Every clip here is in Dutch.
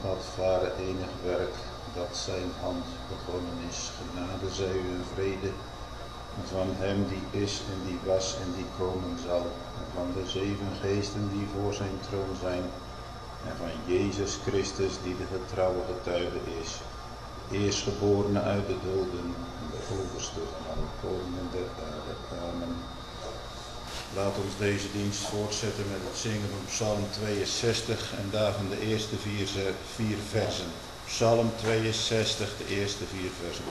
dat ware enig werk dat zijn hand begonnen is. Genade zij u en vrede van hem die is en die was en die komen zal. En van de 7 geesten die voor zijn troon zijn. En van Jezus Christus die de getrouwe getuige is. Eerstgeborene uit de doden en de overste van alle koningen der aarde. Amen. Laat ons deze dienst voortzetten met het zingen van Psalm 62 en daarvan de eerste 4 versen. Psalm 62, de eerste 4 versen.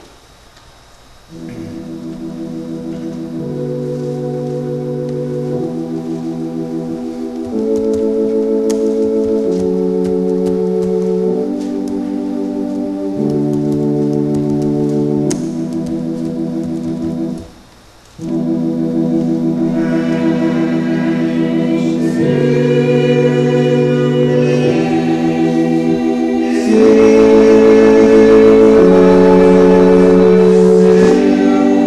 Zing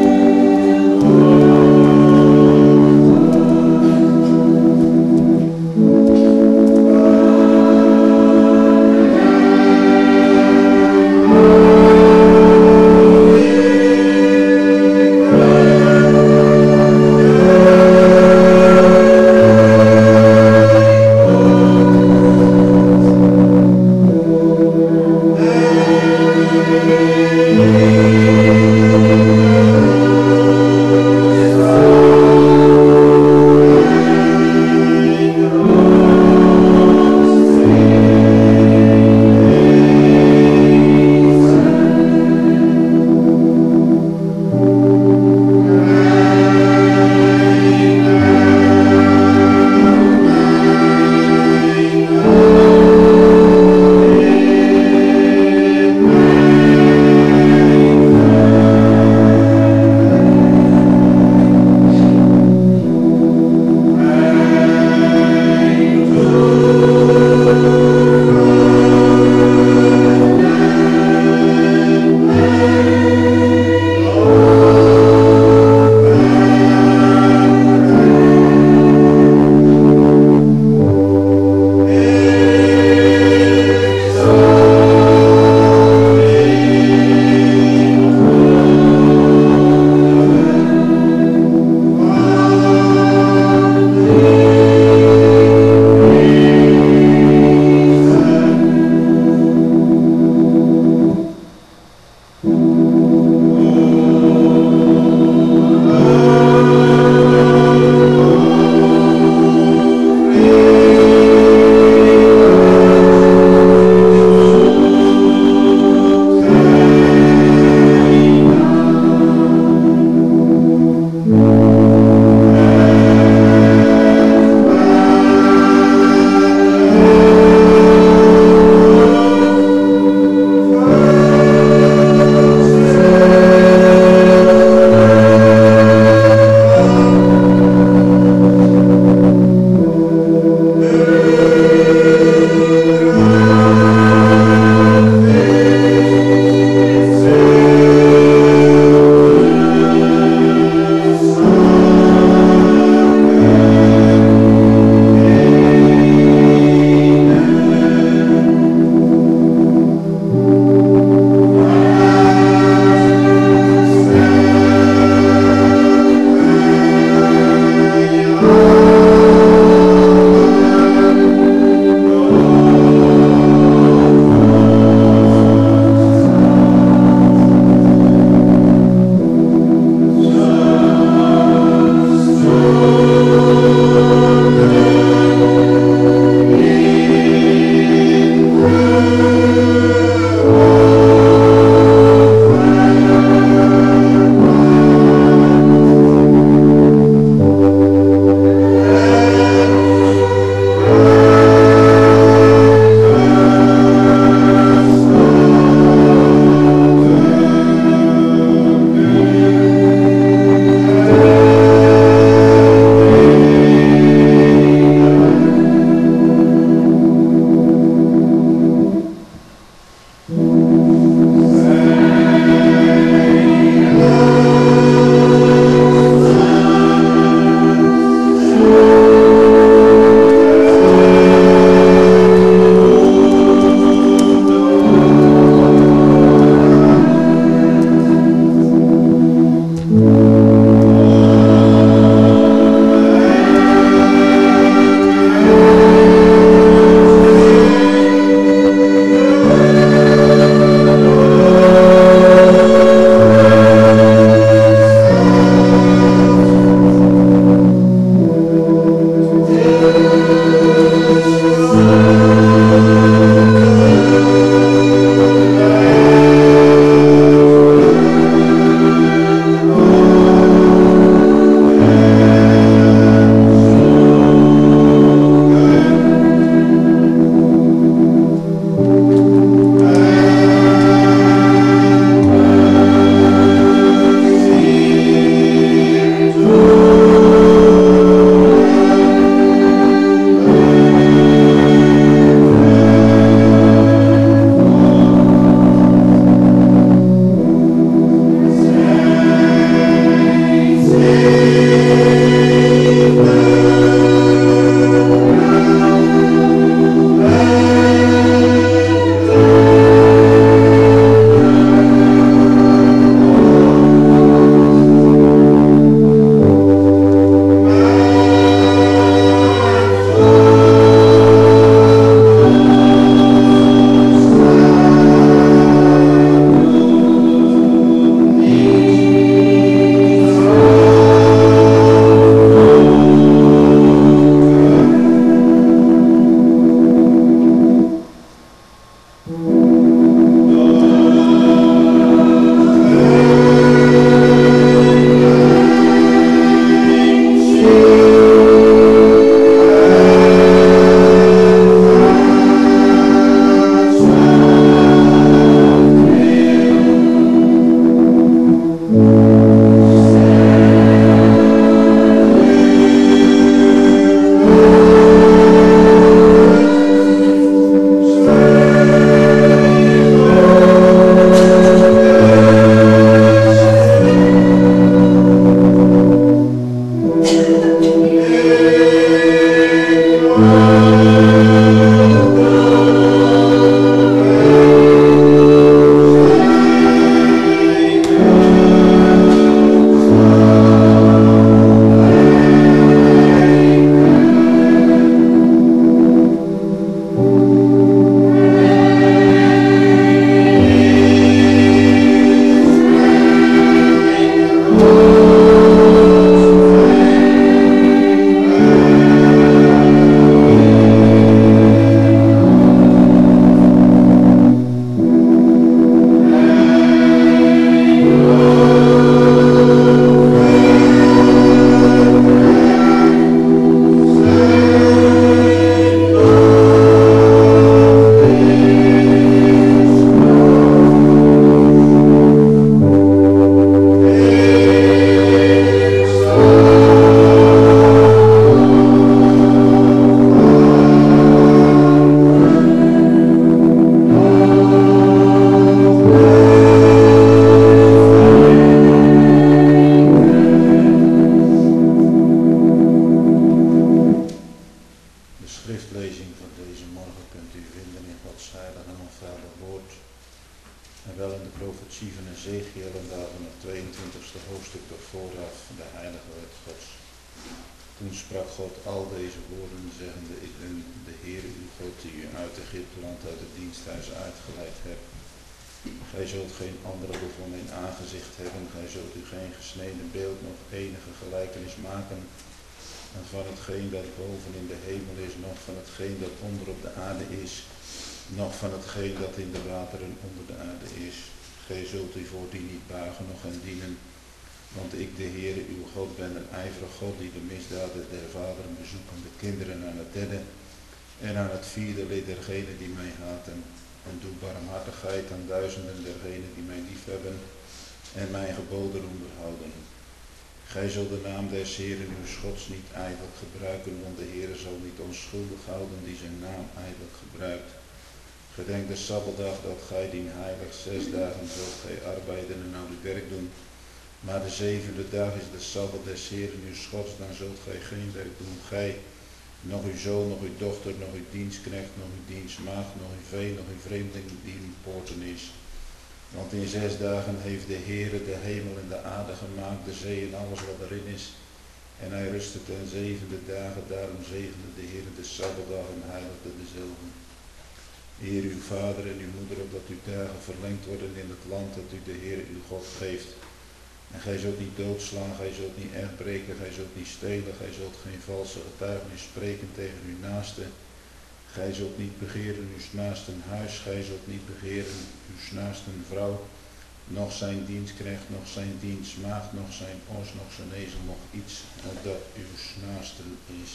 heilige en onfeilbaar woord. En wel in de profetie van Ezechiel en daarvan het 22e hoofdstuk door vooraf de heilige wet Gods. Toen sprak God al deze woorden, zeggende: Ik ben de Heere uw God, die u uit Egypteland, uit het diensthuis uitgeleid hebt. Gij zult geen andere lof van mijn aangezicht hebben, gij zult u geen gesneden beeld nog enige gelijkenis maken en van hetgeen dat boven in de hemel is, nog van hetgeen dat onder op de aarde is, nog van hetgeen dat in de wateren onder de aarde is. Gij zult u voor die niet buigen, nog hen dienen, want ik, de Heere uw God, ben een ijverig God, die de misdaden der vaderen bezoeken, de kinderen aan het derde en aan het vierde lid dergenen die mij haten. En doe barmhartigheid aan duizenden dergenen die mij liefhebben en mijn geboden onderhouden. Gij zult de naam des Heeren uw Gods niet ijdelijk gebruiken, want de Heere zal niet onschuldig houden die zijn naam ijdelijk gebruikt. Gedenk de Sabbatdag dat gij dien heilig, 6 dagen zult gij arbeiden en al uw werk doen. Maar de 7e dag is de Sabbat des Heeren uw Gods, dan zult gij geen werk doen, gij, nog uw zoon, nog uw dochter, nog uw dienstknecht, nog uw dienstmaagd, nog uw vee, nog uw vreemdeling die in uw poorten is. Want in 6 dagen heeft de Heere de hemel en de aarde gemaakt, de zee en alles wat erin is. En hij rustte ten 7e dagen, daarom zegende de Heere de Sabbatdag en heiligde dezelfde. Eer uw vader en uw moeder, opdat uw dagen verlengd worden in het land dat u de Heere uw God geeft. En gij zult niet doodslaan, gij zult niet echt breken, gij zult niet stelen, gij zult geen valse getuigenis spreken tegen uw naaste. Gij zult niet begeren uw naasten huis, gij zult niet begeren uw naasten vrouw, nog zijn dienstknecht, nog zijn dienstmaagd, nog zijn os, nog zijn ezel, nog iets dat uw naasten is.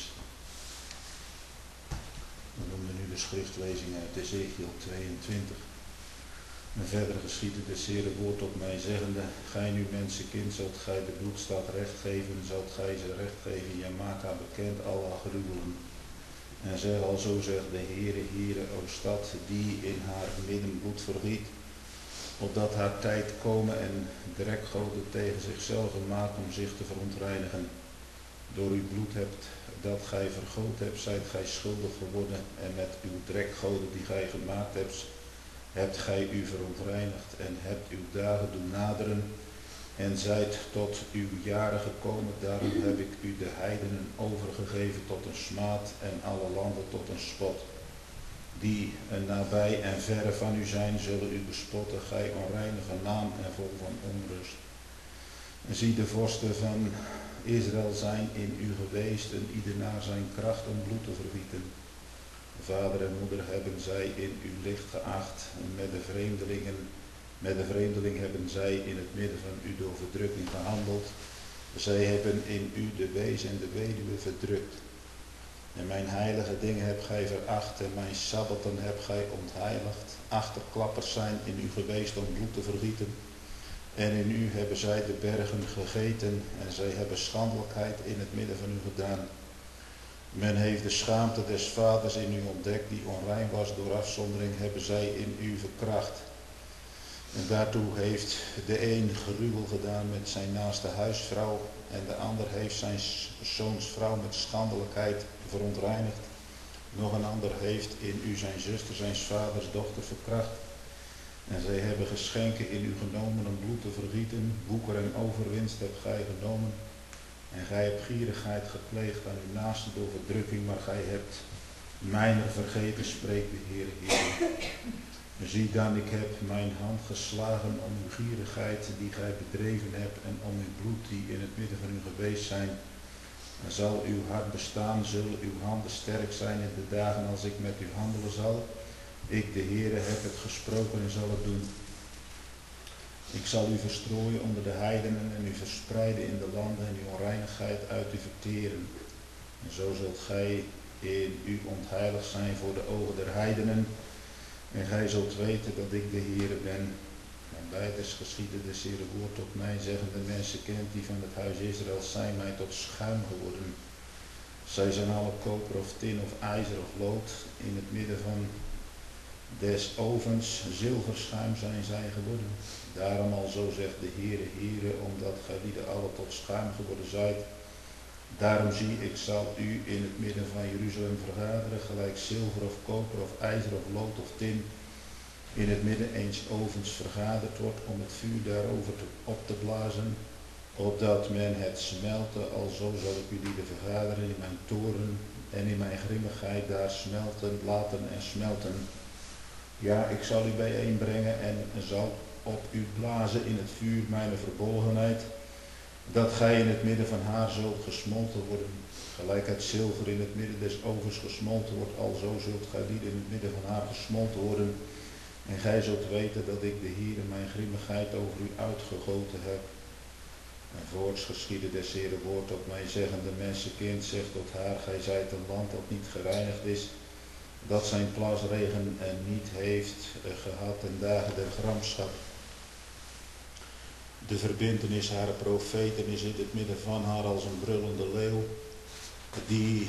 We noemen nu de schriftlezing uit Ezechiel 22. En verder geschiedde de Heere woord tot mij, zeggende: Gij nu mensenkind, zult gij de bloedstad recht geven, zult gij ze recht geven, ja, maak haar bekend alle gruwelen. En zeg alzo, zegt de Heere, Heere, o stad, die in haar midden bloed vergiet, opdat haar tijd komen en drekgoden tegen zichzelf maakt om zich te verontreinigen. Door uw bloed hebt dat gij vergoot hebt, zijt gij schuldig geworden, en met uw drekgoden die gij gemaakt hebt gij u verontreinigd en hebt uw dagen doen naderen en zijt tot uw jaren gekomen. Daarom heb ik u de heidenen overgegeven tot een smaad en alle landen tot een spot. Die nabij en verre van u zijn, zullen u bespotten, gij onreinige naam en vol van onrust. En zie, de vorsten van Israël zijn in u geweest en ieder naar zijn kracht om bloed te vergieten. Vader en moeder hebben zij in uw licht geacht, en met de vreemdeling hebben zij in het midden van u door verdrukking gehandeld. Zij hebben in u de wees en de weduwe verdrukt. En mijn heilige dingen hebt gij veracht en mijn sabbaten hebt gij ontheiligd. Achterklappers zijn in u geweest om bloed te vergieten. En in u hebben zij de bergen gegeten en zij hebben schandelijkheid in het midden van u gedaan. Men heeft de schaamte des vaders in u ontdekt, die onrein was door afzondering, hebben zij in u verkracht. En daartoe heeft de een gruwel gedaan met zijn naaste huisvrouw en de ander heeft zijn zoons vrouw met schandelijkheid verontreinigd. Nog een ander heeft in u zijn zuster, zijn vaders dochter verkracht. En zij hebben geschenken in u genomen om bloed te vergieten, boeker en overwinst hebt gij genomen. En gij hebt gierigheid gepleegd aan uw naaste door verdrukking, maar gij hebt mijner vergeten, spreekt de Heere, Heere. Zie dan, ik heb mijn hand geslagen om uw gierigheid die gij bedreven hebt en om uw bloed die in het midden van u geweest zijn. En zal uw hart bestaan, zullen uw handen sterk zijn in de dagen als ik met u handelen zal. Ik, de Heere, heb het gesproken en zal het doen. Ik zal u verstrooien onder de heidenen en u verspreiden in de landen en uw onreinigheid uit u verteren. En zo zult gij in u ontheilig zijn voor de ogen der heidenen. En gij zult weten dat ik de Heere ben. En beides geschiedde de Heere woord tot mij, zeggende: mensenkind die van het huis Israël zijn mij tot schuim geworden. Zij zijn alle koper of tin of ijzer of lood in het midden van des ovens, zilverschuim zijn zij geworden. Daarom alzo zegt de Heere, Heere, omdat gij lieden alle tot schuim geworden zijt, Daarom zie ik, zal u in het midden van Jeruzalem vergaderen, gelijk zilver of koper of ijzer of lood of tin in het midden eens ovens vergaderd wordt om het vuur daarover op te blazen, opdat men het smelten, alzo zal ik u lieden vergaderen in mijn toren en in mijn grimmigheid daar smelten, laten en smelten. Ja, ik zal u bijeenbrengen en zal op u blazen in het vuur mijn verbolgenheid, dat gij in het midden van haar zult gesmolten worden. Gelijk het zilver in het midden des ovens gesmolten wordt, alzo zult gij lieden in het midden van haar gesmolten worden. En gij zult weten dat ik de Heere mijn grimmigheid over u uitgegoten heb. En voorts geschiedde des Heere woord tot mij, zeggende, mensenkind, zegt tot haar, gij zijt een land dat niet gereinigd is, dat zijn plasregen niet heeft gehad ten dagen der gramschap. De verbintenis haar profeten is in het midden van haar als een brullende leeuw, die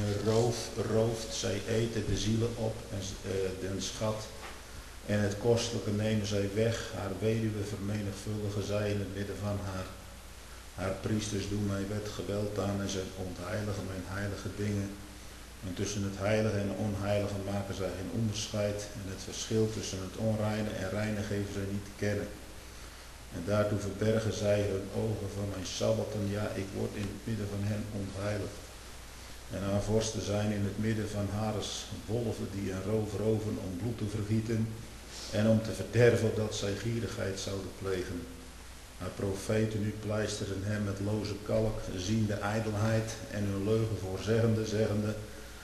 rooft, zij eten de zielen op en den schat en het kostelijke nemen zij weg, haar weduwe vermenigvuldigen zij in het midden van haar. Haar priesters doen mij wet geweld aan en zij ontheiligen mijn heilige dingen. En tussen het heilige en het onheilige maken zij geen onderscheid en het verschil tussen het onreine en reine geven zij niet te kennen. En daartoe verbergen zij hun ogen van mijn sabbatten, ja, ik word in het midden van hen ontheiligd. En haar vorsten zijn in het midden van haar als wolven die een roof roven om bloed te vergieten en om te verderven opdat zij gierigheid zouden plegen. Haar profeten nu pleisteren hem met loze kalk, zien de ijdelheid en hun leugen zeggende,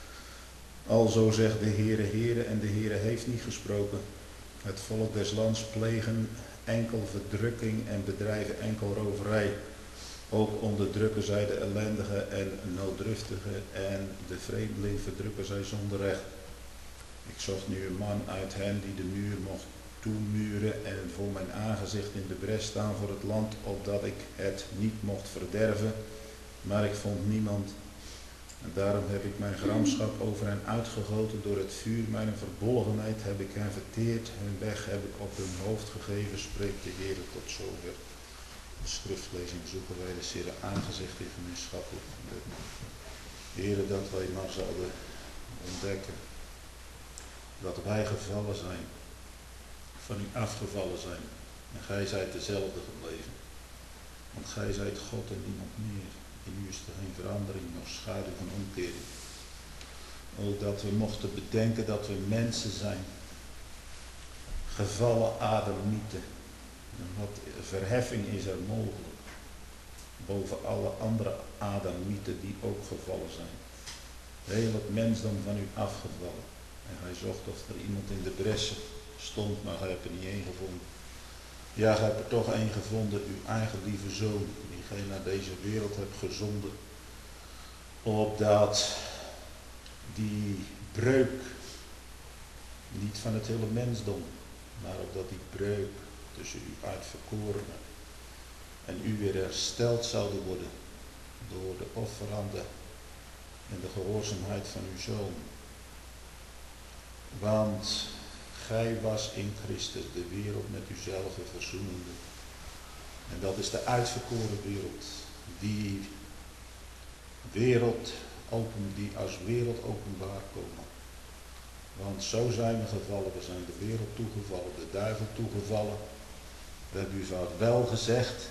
alzo zegt de Heere, Heere, en de Heere heeft niet gesproken. Het volk des lands plegen enkel verdrukking en bedrijven enkel roverij. Ook onderdrukken zij de ellendige en nooddruftige en de vreemdeling verdrukken zij zonder recht. Ik zocht nu een man uit hen die de muur mocht toemuren en voor mijn aangezicht in de bres staan voor het land, opdat ik het niet mocht verderven, maar ik vond niemand. En daarom heb ik mijn gramschap over hen uitgegoten door het vuur, mijn verbolgenheid heb ik hen verteerd, hun weg heb ik op hun hoofd gegeven, spreekt de Heer tot zover. De schriftlezing zoeken wij de Heer aangezicht in gemeenschappelijk gebed. Heere, dat wij maar zouden ontdekken dat wij gevallen zijn, van u afgevallen zijn. En gij zijt dezelfde gebleven. Want gij zijt God en niemand meer. In u is er geen verandering, nog schaduw van omkering. Ook dat we mochten bedenken dat we mensen zijn. Gevallen Adamieten. En wat verheffing is er mogelijk. Boven alle andere Adamieten die ook gevallen zijn. Heel het mensdom van u afgevallen. En hij zocht of er iemand in de bressen stond, maar hij hebt er niet één gevonden. Ja, gij hebt er toch één gevonden, uw eigen lieve zoon, die gij naar deze wereld hebt gezonden. Opdat die breuk, niet van het hele mensdom, maar opdat die breuk tussen u uitverkorenen en u weer hersteld zouden worden door de offeranden en de gehoorzaamheid van uw zoon. Want gij was in Christus de wereld met uzelf verzoenende. En dat is de uitverkoren wereld. Die als wereld openbaar komen. Want zo zijn we gevallen. We zijn de wereld toegevallen, de duivel toegevallen. We hebben u vaak wel gezegd.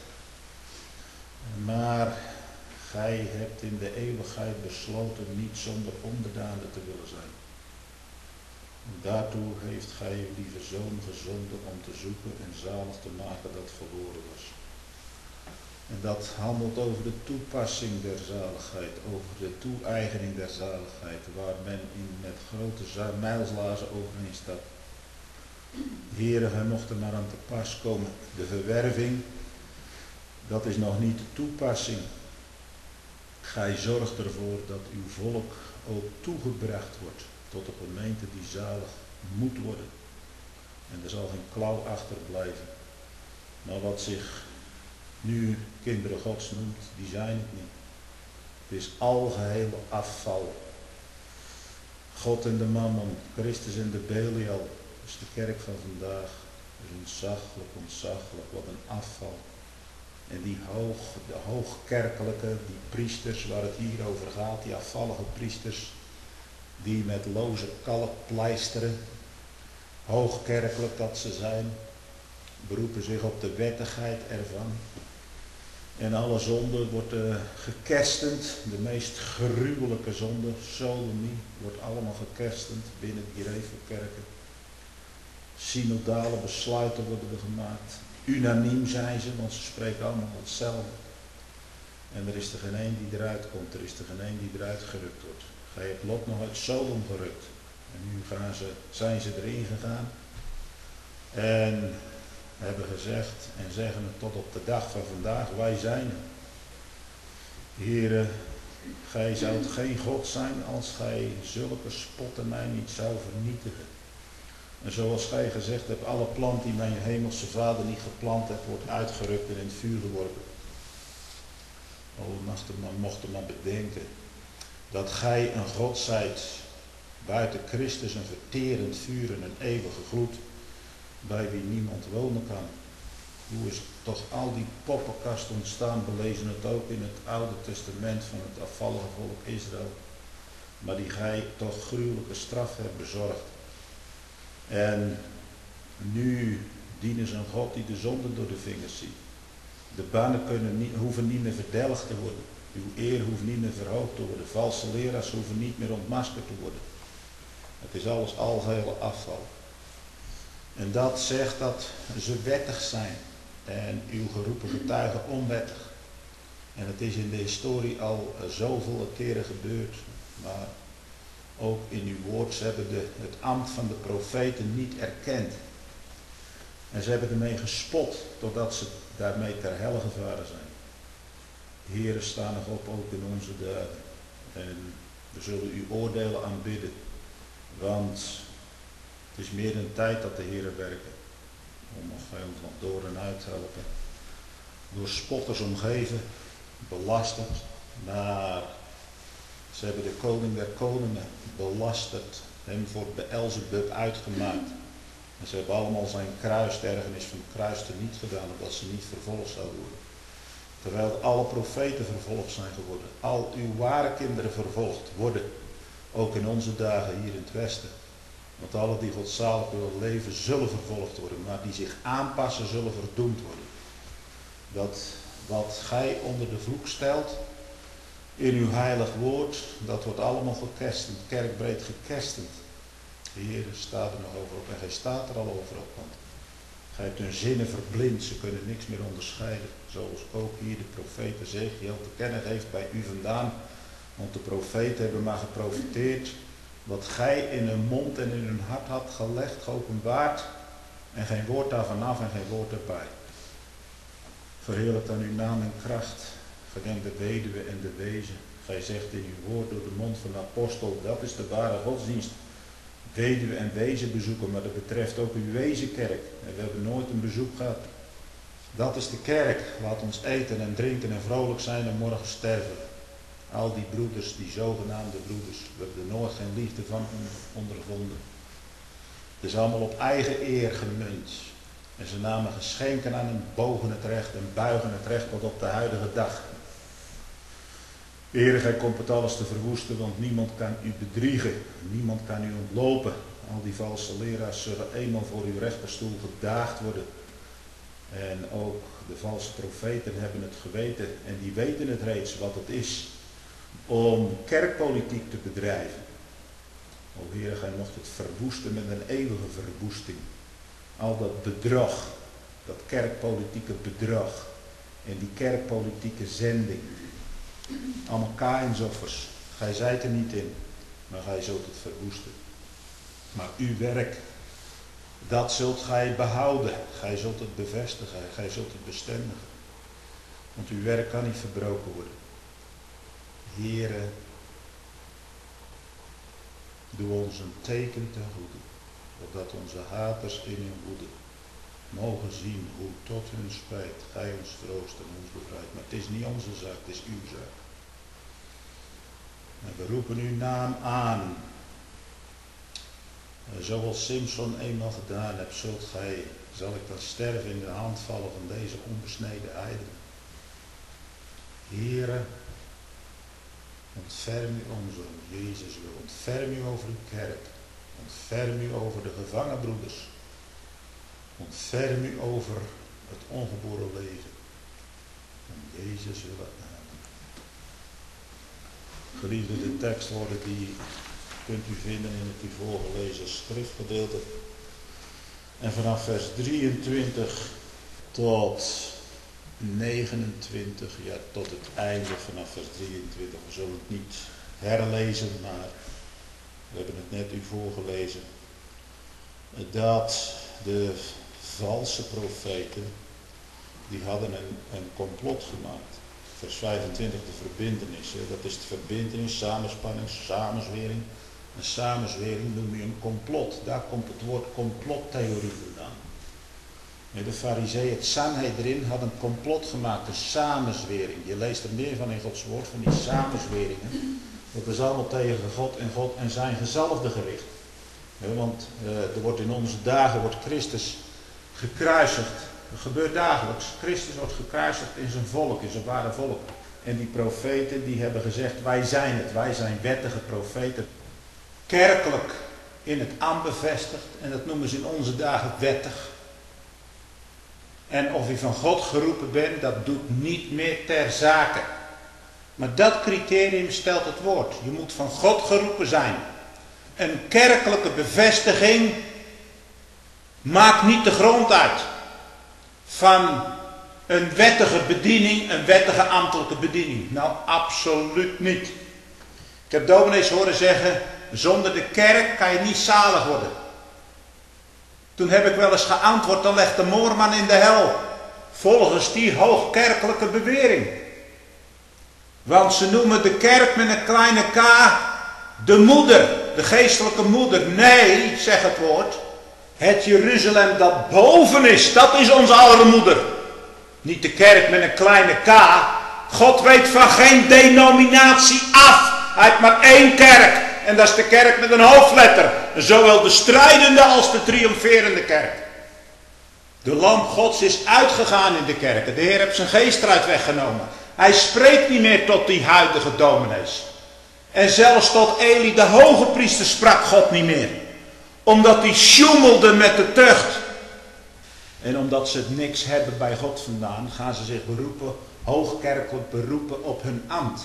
Maar gij hebt in de eeuwigheid besloten niet zonder onderdanen te willen zijn. Daartoe heeft gij uw lieve zoon gezonden om te zoeken en zalig te maken dat verloren was. En dat handelt over de toepassing der zaligheid, over de toe-eigening der zaligheid, waar men met grote mijlslazen overheen staat. Heren, gij mocht er maar aan te pas komen. De verwerving, dat is nog niet de toepassing. Gij zorgt ervoor dat uw volk ook toegebracht wordt tot een gemeente die zalig moet worden. En er zal geen klauw achterblijven. Maar wat zich nu kinderen Gods noemt, die zijn het niet. Het is algeheel afval. God en de Mammon, Christus en de Belial, dat is de kerk van vandaag. Dat is ontzaglijk, wat een afval. En de hoogkerkelijke, die priesters waar het hier over gaat, die afvallige priesters, die met loze kalk pleisteren, hoogkerkelijk dat ze zijn, beroepen zich op de wettigheid ervan. En alle zonde wordt gekerstend, de meest gruwelijke zonde, sodomie, wordt allemaal gekerstend binnen die revelkerken. Synodale besluiten worden er gemaakt. Unaniem zijn ze, want ze spreken allemaal hetzelfde. En er is er geen één die eruit komt, er is er geen één die eruit gerukt wordt. Gij hebt Lot nog uit Sodom gerukt. En nu zijn ze erin gegaan. En hebben gezegd en zeggen het tot op de dag van vandaag, wij zijn er. Heere, gij zoudt geen God zijn als gij zulke spotternij niet zou vernietigen. En zoals gij gezegd hebt, alle plant die mijn hemelse vader niet geplant heeft, wordt uitgerukt en in het vuur geworpen. Oh, we mochten maar bedenken dat gij een God zijt, buiten Christus een verterend vuur en een eeuwige gloed, bij wie niemand wonen kan. Hoe is toch al die poppenkast ontstaan, we lezen het ook in het Oude Testament van het afvallige volk Israël, maar die gij toch gruwelijke straf hebt bezorgd. En nu dienen ze een God die de zonde door de vingers ziet. De bannen hoeven niet meer verdelgd te worden. Uw eer hoeft niet meer verhoogd te worden. Valse leraars hoeven niet meer ontmaskerd te worden. Het is alles algehele afval. En dat zegt dat ze wettig zijn en uw geroepen getuigen onwettig. En het is in de historie al zoveel keren gebeurd. Maar ook in uw woord, ze hebben het ambt van de profeten niet erkend. En ze hebben ermee gespot, totdat ze daarmee ter helle gevaren zijn. Heere, sta nog op ook in onze dagen. En we zullen uw oordelen aanbidden. Want het is meer dan tijd dat de Heere werken. Om nog veel van door en uit te helpen. Door spotters omgeven, belasterd, maar ze hebben de koning der koningen belasterd, hem voor Beelzebub uitgemaakt. En ze hebben allemaal zijn kruis, de ergernis van het kruis, teniet gedaan, opdat ze niet vervolgd zouden worden. Terwijl alle profeten vervolgd zijn geworden. Al uw ware kinderen vervolgd worden. Ook in onze dagen hier in het Westen. Want alle die godzalig willen leven zullen vervolgd worden. Maar die zich aanpassen zullen verdoemd worden. Dat wat gij onder de vloek stelt in uw heilig woord, dat wordt allemaal gekerstend. Kerkbreed gekerstend. De Heer staat er nog over op en gij staat er al over op. Want gij hebt hun zinnen verblind, ze kunnen niks meer onderscheiden. Zoals ook hier de profeet Ezechiel te kennen geeft bij u vandaan. Want de profeten hebben maar geprofiteerd wat gij in hun mond en in hun hart had gelegd, geopenbaard. En geen woord daarvan af en geen woord erbij. Verheerlijk aan uw naam en kracht. Gedenk de weduwe en de wezen. Gij zegt in uw woord door de mond van de apostel, dat is de ware godsdienst. Weduwe en wezen bezoeken, maar dat betreft ook uw wezenkerk. En we hebben nooit een bezoek gehad. Dat is de kerk. Laat ons eten en drinken en vrolijk zijn en morgen sterven. Al die broeders, die zogenaamde broeders, we hebben er nooit geen liefde van ondervonden. Het is allemaal op eigen eer gemunt. En ze namen geschenken aan en bogen het recht en buigen het recht tot op de huidige dag. Heere, gij komt het alles te verwoesten, want niemand kan u bedriegen. Niemand kan u ontlopen. Al die valse leraars zullen eenmaal voor uw rechterstoel gedaagd worden. En ook de valse profeten hebben het geweten. En die weten het reeds wat het is om kerkpolitiek te bedrijven. O Heere, gij mocht het verwoesten met een eeuwige verwoesting. Al dat bedrog, dat kerkpolitieke bedrog en die kerkpolitieke zending. Allemaal Kaïnsoffers. Gij zijt er niet in, maar gij zult het verwoesten. Maar uw werk, dat zult gij behouden. Gij zult het bevestigen, gij zult het bestendigen. Want uw werk kan niet verbroken worden. Heere, doe ons een teken ten goede, opdat onze haters in hun woede mogen zien hoe tot hun spijt gij ons troost en ons bevrijdt. Maar het is niet onze zaak, het is uw zaak. En we roepen uw naam aan. En zoals Simson eenmaal gedaan hebt, zal ik dan sterven in de hand vallen van deze onbesneden heidenen. Heere, ontferm u om zo'n Jezus wil. Ontferm u over uw kerk. Ontferm u over de gevangen broeders. Ontferm u over het ongeboren leven. Om Jezus wil. Amen. Geliefde, de tekstwoorden die kunt u vinden in het hiervoor gelezen schriftgedeelte. En vanaf vers 23 tot 29, ja tot het einde vanaf vers 23. We zullen het niet herlezen, maar we hebben het net u voorgelezen. Dat de valse profeten, die hadden een complot gemaakt. Vers 25, de verbintenis. Dat is de verbintenis, samenspanning, samenzwering. Een samenzwering noem je een complot. Daar komt het woord complottheorie vandaan. De farizeeën, het Sanhedrin, had een complot gemaakt, een samenzwering. Je leest er meer van in Gods woord, van die samenzweringen. Dat is allemaal tegen God en zijn gezalfde gericht. Want er wordt in onze dagen Christus gekruisigd. Dat gebeurt dagelijks. Christus wordt gekruisigd in zijn volk, in zijn ware volk. En die profeten die hebben gezegd, wij zijn het. Wij zijn wettige profeten. Kerkelijk in het ambt bevestigd. En dat noemen ze in onze dagen wettig. En of je van God geroepen bent, dat doet niet meer ter zake. Maar dat criterium stelt het woord. Je moet van God geroepen zijn. Een kerkelijke bevestiging maakt niet de grond uit van een wettige bediening, een wettige ambtelijke bediening. Nou, absoluut niet. Ik heb dominees horen zeggen, zonder de kerk kan je niet zalig worden. Toen heb ik wel eens geantwoord, dan legt de moorman in de hel. Volgens die hoogkerkelijke bewering. Want ze noemen de kerk met een kleine k de moeder, de geestelijke moeder. Nee, zegt het woord. Het Jeruzalem dat boven is, dat is onze aller moeder. Niet de kerk met een kleine k. God weet van geen denominatie af. Hij heeft maar één kerk. En dat is de kerk met een hoofdletter. Zowel de strijdende als de triomferende kerk. De lamp Gods is uitgegaan in de kerken. De Heer heeft zijn geest eruit weggenomen. Hij spreekt niet meer tot die huidige dominees. En zelfs tot Eli de hoge priester sprak God niet meer. Omdat hij sjoemelde met de tucht. En omdat ze het niks hebben bij God vandaan, gaan ze zich beroepen, hoogkerkelijk beroepen op hun ambt.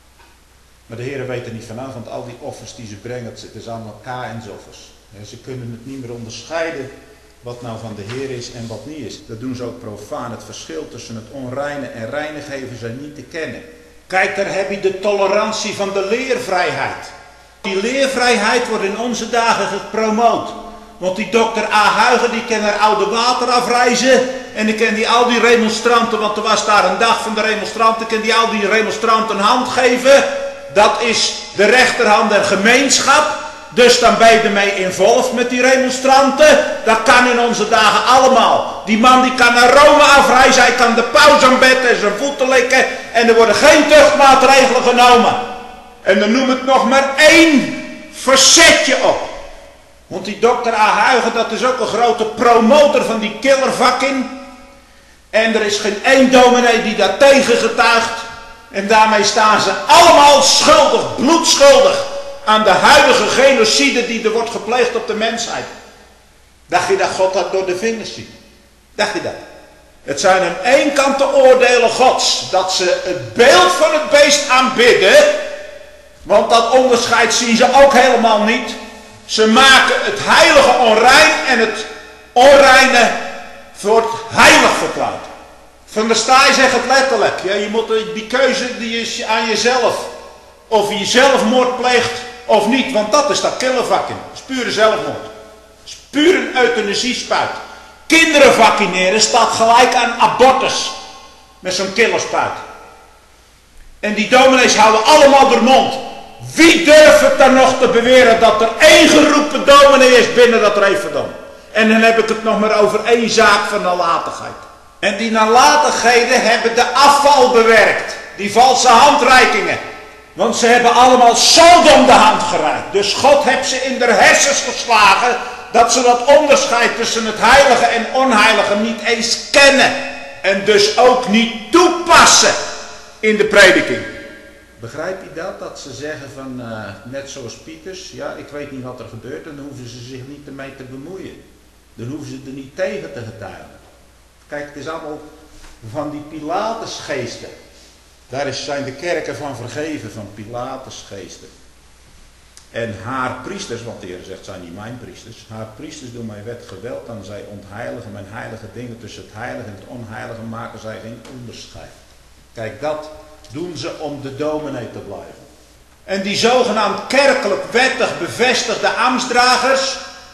Maar de Heer weet er niet vanaf, want al die offers die ze brengen, het is allemaal Kaïnsoffers. Ze kunnen het niet meer onderscheiden wat nou van de Heer is en wat niet is. Dat doen ze ook profaan. Het verschil tussen het onreine en reine geven ze niet te kennen. Kijk, daar heb je de tolerantie van de leervrijheid. Die leervrijheid wordt in onze dagen gepromoot. Want die dokter A. Huygen, die kan naar Oude Water afreizen. En die kan al die remonstranten, want er was daar een dag van de remonstranten, kan die al die remonstranten een hand geven. Dat is de rechterhand der gemeenschap. Dus dan ben je ermee involved met die remonstranten. Dat kan in onze dagen allemaal. Die man die kan naar Rome afreizen. Hij kan de paus aanbedden en zijn voeten likken. En er worden geen tuchtmaatregelen genomen. En dan noem ik nog maar één verzetje op. Want die dokter A. Huygen, dat is ook een grote promotor van die killervakking. En er is geen één dominee die daar tegen getuigt. En daarmee staan ze allemaal schuldig, bloedschuldig, aan de huidige genocide die er wordt gepleegd op de mensheid. Dacht je dat God dat door de vingers ziet? Dacht je dat? Het zijn aan één kant de oordelen Gods, dat ze het beeld van het beest aanbidden, want dat onderscheid zien ze ook helemaal niet. Ze maken het heilige onrein en het onreine wordt heilig verklaard. Van der Staaij zegt het letterlijk. Ja, je moet die keuze die is aan jezelf. Of je zelfmoord pleegt of niet. Want dat is dat killervakking. Dat is pure zelfmoord. Dat is puur een euthanasiespuit. Kinderen vaccineren staat gelijk aan abortus. Met zo'n killerspuit. En die dominees houden allemaal de mond. Wie durft het dan nog te beweren dat er één geroepen dominee is binnen dat Referdom? En dan heb ik het nog maar over één zaak van nalatigheid. En die nalatigheden hebben de afval bewerkt. Die valse handreikingen. Want ze hebben allemaal Sodom de hand gereikt. Dus God heeft ze in de hersens geslagen. Dat ze dat onderscheid tussen het heilige en onheilige niet eens kennen. En dus ook niet toepassen. in de prediking. Begrijp je dat? Dat ze zeggen van, net zoals Pieters, ja, ik weet niet wat er gebeurt, dan hoeven ze zich niet ermee te bemoeien. Dan hoeven ze er niet tegen te getuigen. Kijk, het is allemaal van die Pilatusgeesten. Daar zijn de kerken van vergeven, van Pilatusgeesten. En haar priesters, want de Heer zegt, zijn niet mijn priesters. Haar priesters doen mij wet geweld en zij ontheiligen mijn heilige dingen. Tussen het heilige en het onheilige maken zij geen onderscheid. Kijk, dat doen ze om de dominee te blijven. En die zogenaamd kerkelijk wettig bevestigde ambtsdragers,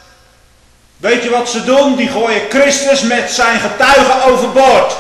weet je wat ze doen? Die gooien Christus met zijn getuigen overboord.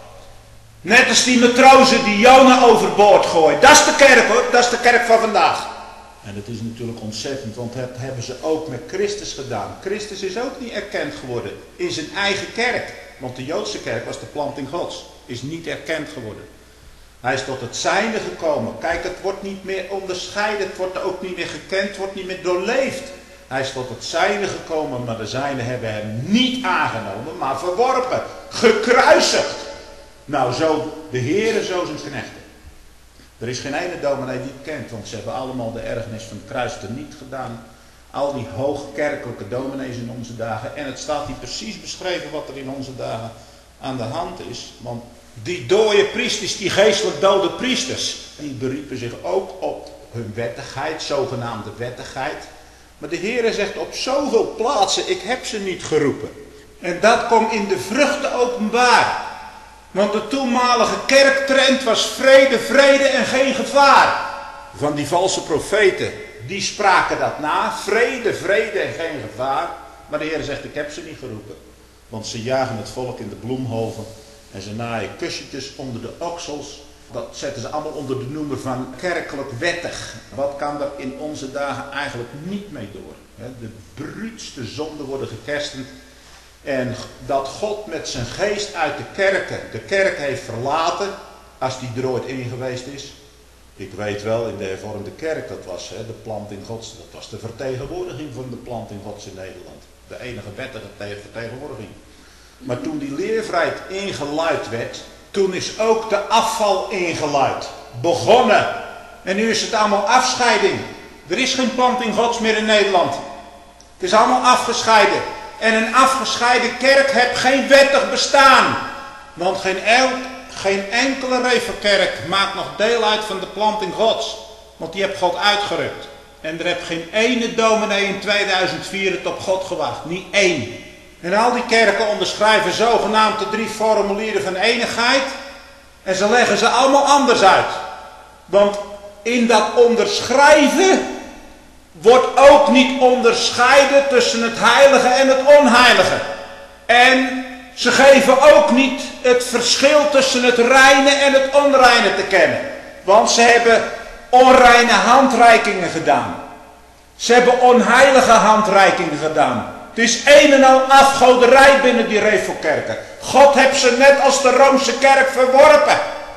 Net als die matrozen die Jona overboord gooien. Dat is de kerk hoor, dat is de kerk van vandaag. En dat is natuurlijk ontzettend, want dat hebben ze ook met Christus gedaan. Christus is ook niet erkend geworden in zijn eigen kerk. Want de Joodse kerk was de planting Gods. Is niet erkend geworden. Hij is tot het zijnde gekomen. Kijk, het wordt niet meer onderscheiden. Het wordt ook niet meer gekend. Het wordt niet meer doorleefd. Hij is tot het zijnde gekomen. Maar de zijnden hebben hem niet aangenomen. Maar verworpen. Gekruisigd. Nou, zo de Heere, zo zijn knechten. Er is geen ene dominee die het kent. Want ze hebben allemaal de ergernis van het kruis teniet gedaan. Al die hoogkerkelijke dominees in onze dagen. En het staat hier precies beschreven wat er in onze dagen aan de hand is. Want die dode priesters, die geestelijk dode priesters, die beriepen zich ook op hun wettigheid, zogenaamde wettigheid. Maar de Heere zegt op zoveel plaatsen, ik heb ze niet geroepen. En dat komt in de vruchten openbaar. Want de toenmalige kerktrend was vrede, vrede en geen gevaar. Van die valse profeten, die spraken dat na. Vrede, vrede en geen gevaar. Maar de Heer zegt, ik heb ze niet geroepen. Want ze jagen het volk in de bloemhoven. En ze naaien kusjetjes onder de oksels. Dat zetten ze allemaal onder de noemer van kerkelijk wettig. Wat kan er in onze dagen eigenlijk niet mee door? De bruutste zonden worden gekerstend. En dat God met zijn geest uit de kerk heeft verlaten. Als die er ooit in geweest is. Ik weet wel, in de hervormde kerk, dat was de planting Gods. Dat was de vertegenwoordiging van de planting Gods in Nederland. De enige wettige vertegenwoordiging. Maar toen die leervrijheid ingeluid werd, toen is ook de afval ingeluid. Begonnen. En nu is het allemaal afscheiding. Er is geen planting Gods meer in Nederland. Het is allemaal afgescheiden. En een afgescheiden kerk heeft geen wettig bestaan. Want geen enkele Revelkerk maakt nog deel uit van de planting Gods. Want die heeft God uitgerukt. En er heeft geen ene dominee in 2004 het op God gewacht. Niet één. En al die kerken onderschrijven zogenaamd de 3 formulieren van eenigheid. En ze leggen ze allemaal anders uit. Want in dat onderschrijven wordt ook niet onderscheiden tussen het heilige en het onheilige. En ze geven ook niet het verschil tussen het reine en het onreine te kennen. Want ze hebben onreine handreikingen gedaan. Ze hebben onheilige handreikingen gedaan. Het is een en al afgoderij binnen die Revelkerken. God heeft ze net als de Roomse kerk verworpen.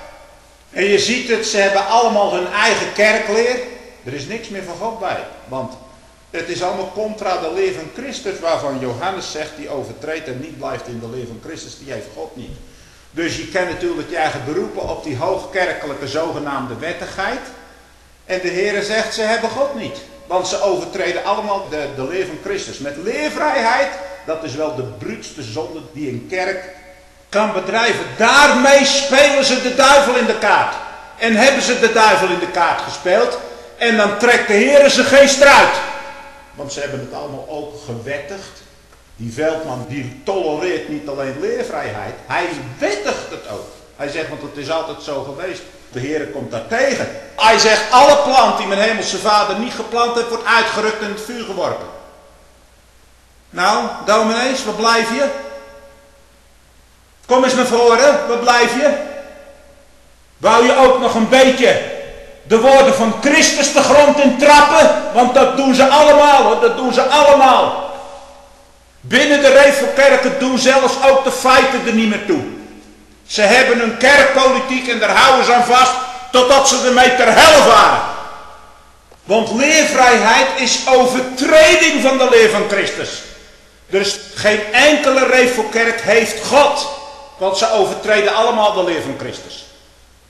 En je ziet het, ze hebben allemaal hun eigen kerkleer. Er is niks meer van God bij. Want het is allemaal contra de leer van Christus, waarvan Johannes zegt, die overtreedt en niet blijft in de leer van Christus, die heeft God niet. Dus je kan natuurlijk je eigen beroepen op die hoogkerkelijke zogenaamde wettigheid. En de Heere zegt, ze hebben God niet. Want ze overtreden allemaal de leer van Christus. Met leervrijheid, dat is wel de bruutste zonde die een kerk kan bedrijven. Daarmee spelen ze de duivel in de kaart. En hebben ze de duivel in de kaart gespeeld. En dan trekt de Heere zijn geest eruit. Want ze hebben het allemaal ook gewettigd. Die Veldman die tolereert niet alleen leervrijheid. Hij wettigt het ook. Hij zegt, want het is altijd zo geweest. De Heere komt daar tegen. Hij zegt, alle plant die mijn hemelse vader niet geplant heeft, wordt uitgerukt en in het vuur geworpen. Nou, dominees, waar blijf je? Kom eens naar voren, waar blijf je? Wou je ook nog een beetje de woorden van Christus de grond in trappen? Want dat doen ze allemaal hoor, dat doen ze allemaal. Binnen de Revelkerken doen zelfs ook de feiten er niet meer toe. Ze hebben een kerkpolitiek en daar houden ze aan vast totdat ze ermee ter helle varen. Want leervrijheid is overtreding van de leer van Christus. Dus geen enkele Revelkerk heeft God. Want ze overtreden allemaal de leer van Christus.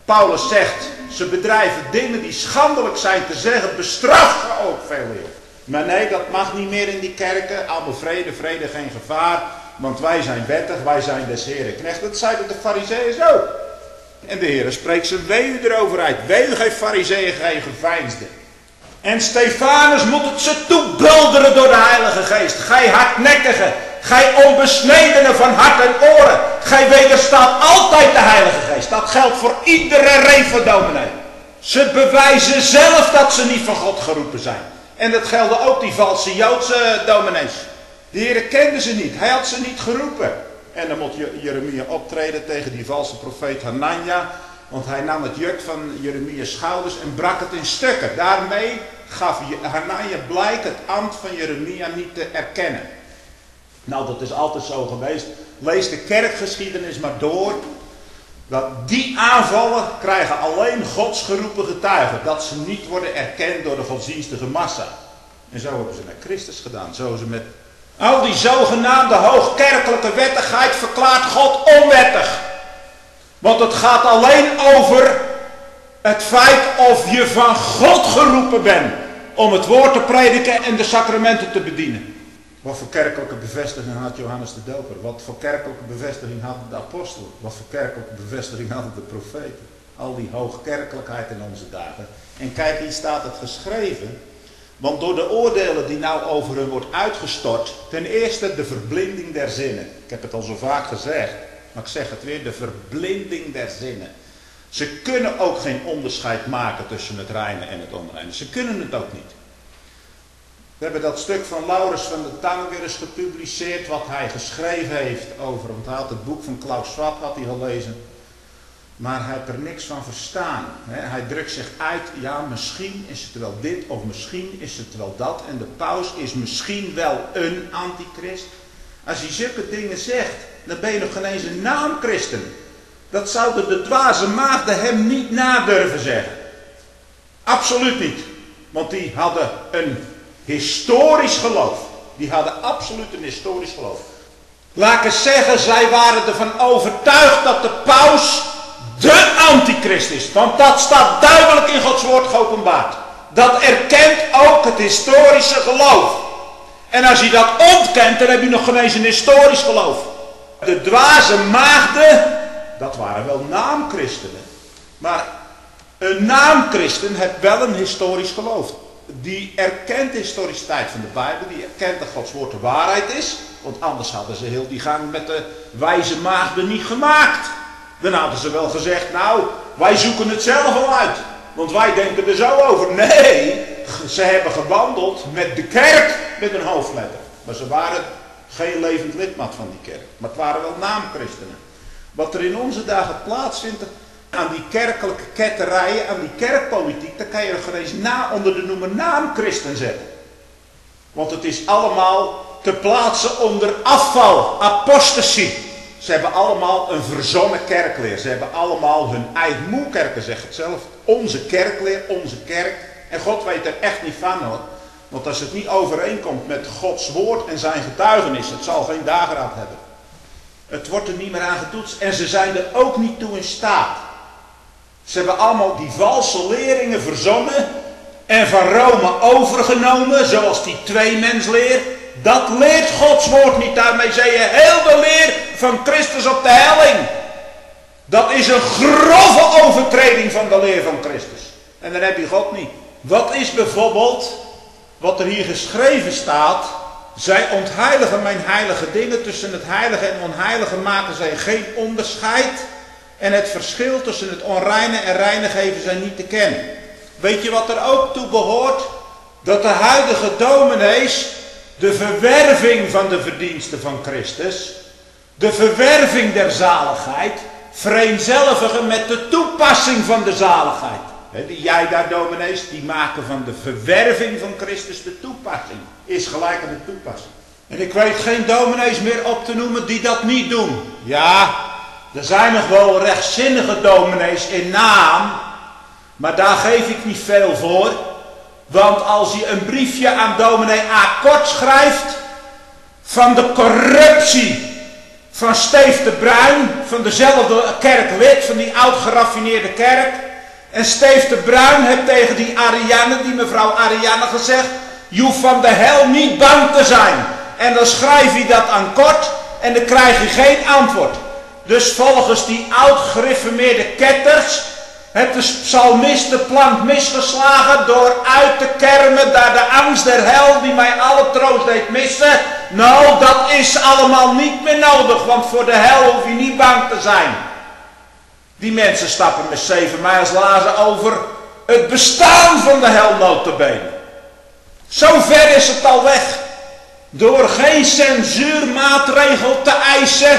Paulus zegt, ze bedrijven dingen die schandelijk zijn te zeggen, bestraf ze ook veel eer. Maar nee, dat mag niet meer in die kerken. Allemaal vrede, vrede, geen gevaar. Want wij zijn wettig, wij zijn des Heren knecht. Dat zeiden de farizeeën ook. En de Heer spreekt ze wee u erover uit. Wee u geen farizeeën, geen geveinsden. En Stefanus moet het ze toebulderen door de Heilige Geest. Gij hardnekkige, gij onbesnedene van hart en oren. Gij wederstaat altijd de Heilige Geest. Dat geldt voor iedere revendominee. Ze bewijzen zelf dat ze niet van God geroepen zijn. En dat gelden ook die valse Joodse dominees. De Heer kende ze niet. Hij had ze niet geroepen. En dan moet Jeremia optreden tegen die valse profeet Hanania. Want hij nam het juk van Jeremia's schouders en brak het in stukken. Daarmee gaf Hanania blijk het ambt van Jeremia niet te erkennen. Nou, dat is altijd zo geweest. Lees de kerkgeschiedenis maar door. Dat die aanvallen krijgen alleen Gods geroepen getuigen. Dat ze niet worden erkend door de godsdienstige massa. En zo hebben ze met Christus gedaan. Zo ze met al die zogenaamde hoogkerkelijke wettigheid verklaart God onwettig. Want het gaat alleen over het feit of je van God geroepen bent. Om het woord te prediken en de sacramenten te bedienen. Wat voor kerkelijke bevestiging had Johannes de Doper? Wat voor kerkelijke bevestiging hadden de apostelen? Wat voor kerkelijke bevestiging hadden de profeten? Al die hoogkerkelijkheid in onze dagen. En kijk, hier staat het geschreven. Want door de oordelen die nou over hun wordt uitgestort. Ten eerste de verblinding der zinnen. Ik heb het al zo vaak gezegd. Maar ik zeg het weer, de verblinding der zinnen. Ze kunnen ook geen onderscheid maken tussen het reine en het onreine. Ze kunnen het ook niet. We hebben dat stuk van Laurens van de Tang weer eens gepubliceerd, wat hij geschreven heeft over, want hij had het boek van Klaus Schwab had hij gelezen, maar hij heeft er niks van verstaan. Hij drukt zich uit, ja, misschien is het wel dit of misschien is het wel dat en de paus is misschien wel een antichrist. Als hij zulke dingen zegt, dan ben je nog geen eens een naamchristen. Dat zouden de dwaze maagden hem niet nadurven zeggen. Absoluut niet. Want die hadden een historisch geloof. Die hadden absoluut een historisch geloof. Laat ik eens zeggen, zij waren ervan overtuigd dat de paus de antichrist is. Want dat staat duidelijk in Gods woord geopenbaard. Dat erkent ook het historische geloof. En als je dat ontkent, dan heb je nog geen eens een historisch geloof. De dwaze maagden, dat waren wel naamchristenen. Maar een naamchristen heeft wel een historisch geloof. Die erkent de historiciteit van de Bijbel. Die erkent dat Gods woord de waarheid is. Want anders hadden ze heel die gang met de wijze maagden niet gemaakt. Dan hadden ze wel gezegd, nou, wij zoeken het zelf al uit. Want wij denken er zo over. Nee, ze hebben gewandeld met de kerk met een hoofdletter. Maar ze waren geen levend lidmaat van die kerk. Maar het waren wel naamchristenen. Wat er in onze dagen plaatsvindt aan die kerkelijke ketterijen, aan die kerkpolitiek, daar kan je er geen eens onder de noemer naamchristen zetten. Want het is allemaal te plaatsen onder afval, apostasie. Ze hebben allemaal een verzonnen kerkleer. Ze hebben allemaal hun eigen moekerken, zegt het zelf. Onze kerkleer, onze kerk. En God weet er echt niet van hoor. Want als het niet overeenkomt met Gods woord en zijn getuigenis, het zal geen dageraad hebben. Het wordt er niet meer aan getoetst en ze zijn er ook niet toe in staat. Ze hebben allemaal die valse leringen verzonnen en van Rome overgenomen, zoals die tweemensleer. Dat leert Gods woord niet. Daarmee zei je heel de leer van Christus op de helling. Dat is een grove overtreding van de leer van Christus. En dan heb je God niet. Wat is bijvoorbeeld wat er hier geschreven staat? Zij ontheiligen mijn heilige dingen. Tussen het heilige en onheilige maken zij geen onderscheid. En het verschil tussen het onreine en reine geven zij niet te kennen. Weet je wat er ook toe behoort? Dat de huidige dominees de verwerving van de verdiensten van Christus, de verwerving der zaligheid, vereenzelvigen met de toepassing van de zaligheid. Die jij daar dominees, die maken van de verwerving van Christus de toepassing. Is gelijk aan de toepassing. En ik weet geen dominees meer op te noemen die dat niet doen. Ja, er zijn nog wel rechtzinnige dominees in naam, maar daar geef ik niet veel voor. Want als je een briefje aan dominee A. Kort schrijft van de corruptie van Steef de Bruin, van dezelfde kerklid, van die oud geraffineerde kerk. En Steef de Bruin heeft tegen die Ariane, die mevrouw Ariane, gezegd: je hoeft van de hel niet bang te zijn. En dan schrijf je dat aan kort en dan krijg je geen antwoord. Dus volgens die oud gereformeerde ketters heeft de psalmist de plank misgeslagen door uit te kermen naar de angst der hel die mij alle troost deed missen. Nou, dat is allemaal niet meer nodig, want voor de hel hoef je niet bang te zijn. Die mensen stappen met 7 mijlslaarzen over het bestaan van de hel nota bene. Zo ver is het al weg. Door geen censuurmaatregel te eisen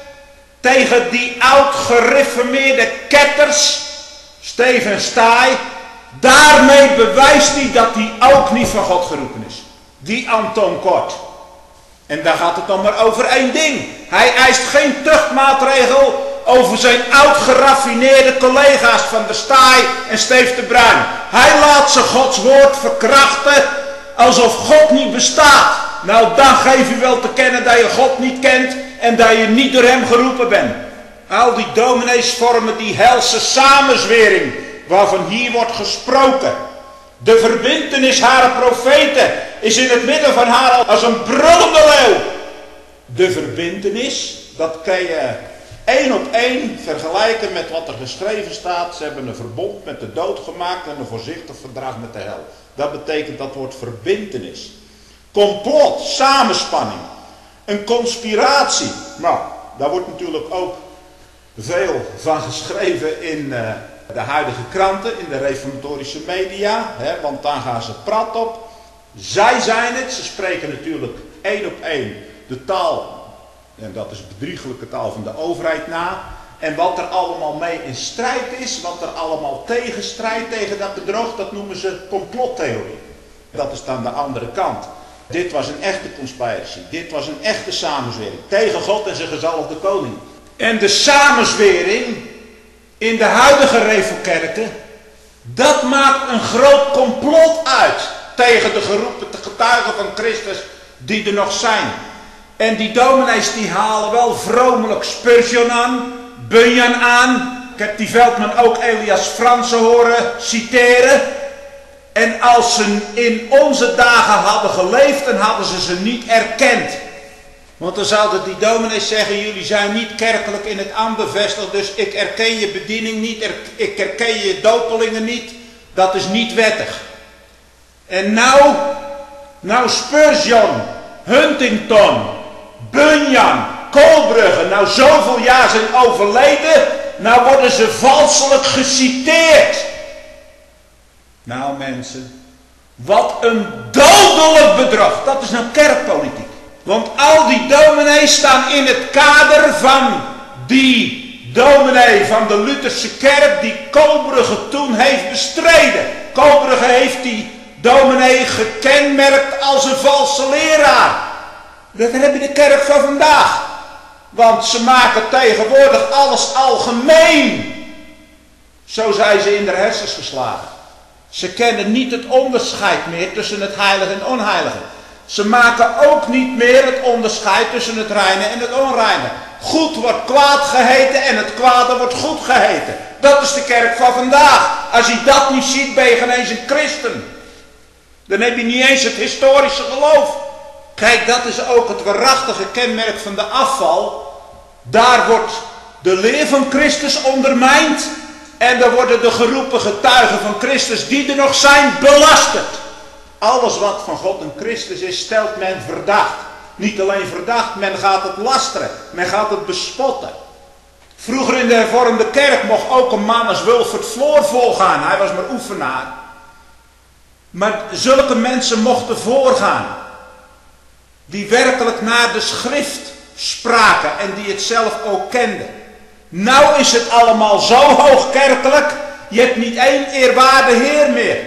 tegen die oud gereformeerde ketters, Steven Staaij, daarmee bewijst hij dat hij ook niet van God geroepen is. Die Anton Kort. En daar gaat het dan maar over één ding. Hij eist geen tuchtmaatregel over zijn oud geraffineerde collega's van de Staaij en Steef de Bruin. Hij laat ze Gods woord verkrachten alsof God niet bestaat. Nou, dan geef je wel te kennen dat je God niet kent en dat je niet door hem geroepen bent. Al die dominees vormen die helse samenzwering waarvan hier wordt gesproken. De verbintenis harer profeten is in het midden van haar als een brullende leeuw. De verbintenis, dat kan je 1 op 1 vergelijken met wat er geschreven staat. Ze hebben een verbond met de dood gemaakt en een voorzichtig verdrag met de hel. Dat betekent dat woord verbintenis. Complot, samenspanning, een conspiratie. Nou, daar wordt natuurlijk ook veel van geschreven in de huidige kranten, in de reformatorische media, want daar gaan ze prat op. Zij zijn het, ze spreken natuurlijk 1 op 1 de taal, en dat is bedriegelijke taal van de overheid na. En wat er allemaal mee in strijd is, wat er allemaal tegenstrijdt tegen dat bedrog, dat noemen ze complottheorie. Dat is dan de andere kant. Dit was een echte conspiratie, dit was een echte samenzwering tegen God en zijn gezalfde koning. En de samenzwering in de huidige revelkerken, dat maakt een groot complot uit tegen de geroepen getuigen van Christus die er nog zijn. En die dominees die halen wel vromelijk Spurgeon aan, Bunyan aan. Ik heb die Veldman ook Elias Fransen horen citeren. En als ze in onze dagen hadden geleefd, dan hadden ze niet erkend. Want dan zouden die dominees zeggen: jullie zijn niet kerkelijk in het ambt bevestigd, dus ik erken je bediening niet, ik erken je dopelingen niet. Dat is niet wettig. En nou Spurgeon, Huntington, Bunyan, Koolbrugge, nou zoveel jaar zijn overleden, nou worden ze valselijk geciteerd. Nou mensen, wat een dodelijk bedrog. Dat is nou kerkpolitiek. Want al die dominees staan in het kader van die dominee van de Lutherse kerk die Koolbrugge toen heeft bestreden. Koolbrugge heeft die dominee gekenmerkt als een valse leraar. Dat heb je de kerk van vandaag. Want ze maken tegenwoordig alles algemeen. Zo zijn ze in de hersens geslagen. Ze kennen niet het onderscheid meer tussen het heilige en het onheilige. Ze maken ook niet meer het onderscheid tussen het reine en het onreine. Goed wordt kwaad geheten en het kwade wordt goed geheten. Dat is de kerk van vandaag. Als je dat niet ziet, ben je geen eens een christen. Dan heb je niet eens het historische geloof. Kijk, dat is ook het waarachtige kenmerk van de afval. Daar wordt de leer van Christus ondermijnd. En dan worden de geroepen getuigen van Christus die er nog zijn belasterd. Alles wat van God en Christus is, stelt men verdacht. Niet alleen verdacht, men gaat het lasteren. Men gaat het bespotten. Vroeger in de hervormde kerk mocht ook een man als Wilfred Floor voorgaan. Hij was maar oefenaar. Maar zulke mensen mochten voorgaan. Die werkelijk naar de schrift spraken en die het zelf ook kenden. Nou is het allemaal zo hoogkerkelijk. Je hebt niet één eerwaarde Heer meer.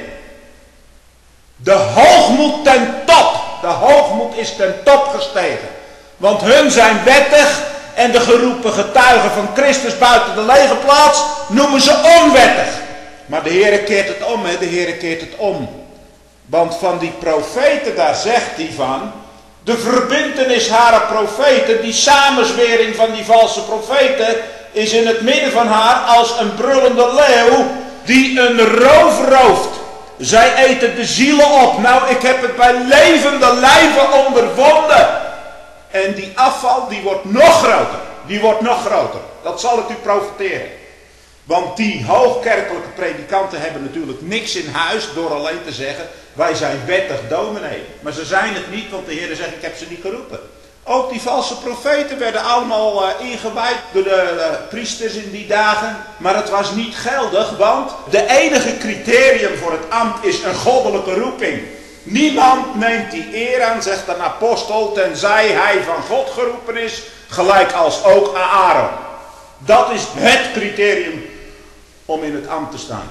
De hoogmoed ten top. De hoogmoed is ten top gestegen. Want hun zijn wettig en de geroepen getuigen van Christus buiten de lege plaats noemen ze onwettig. Maar de Heer keert het om, hè? De Heer keert het om. Want van die profeten, daar zegt hij van: De verbintenis harer profeten, die samenzwering van die valse profeten, is in het midden van haar als een brullende leeuw die een roof rooft. Zij eten de zielen op. Nou, ik heb het bij levende lijven ondervonden. En die afval, die wordt nog groter. Die wordt nog groter. Dat zal ik u profiteren. Want die hoogkerkelijke predikanten hebben natuurlijk niks in huis door alleen te zeggen, wij zijn wettig dominee. Maar ze zijn het niet, want de Heer zegt, ik heb ze niet geroepen. Ook die valse profeten werden allemaal ingewijd door de priesters in die dagen. Maar het was niet geldig, want de enige criterium voor het ambt is een goddelijke roeping. Niemand neemt die eer aan, zegt een apostel, tenzij hij van God geroepen is, gelijk als ook Aaron. Dat is het criterium om in het ambt te staan.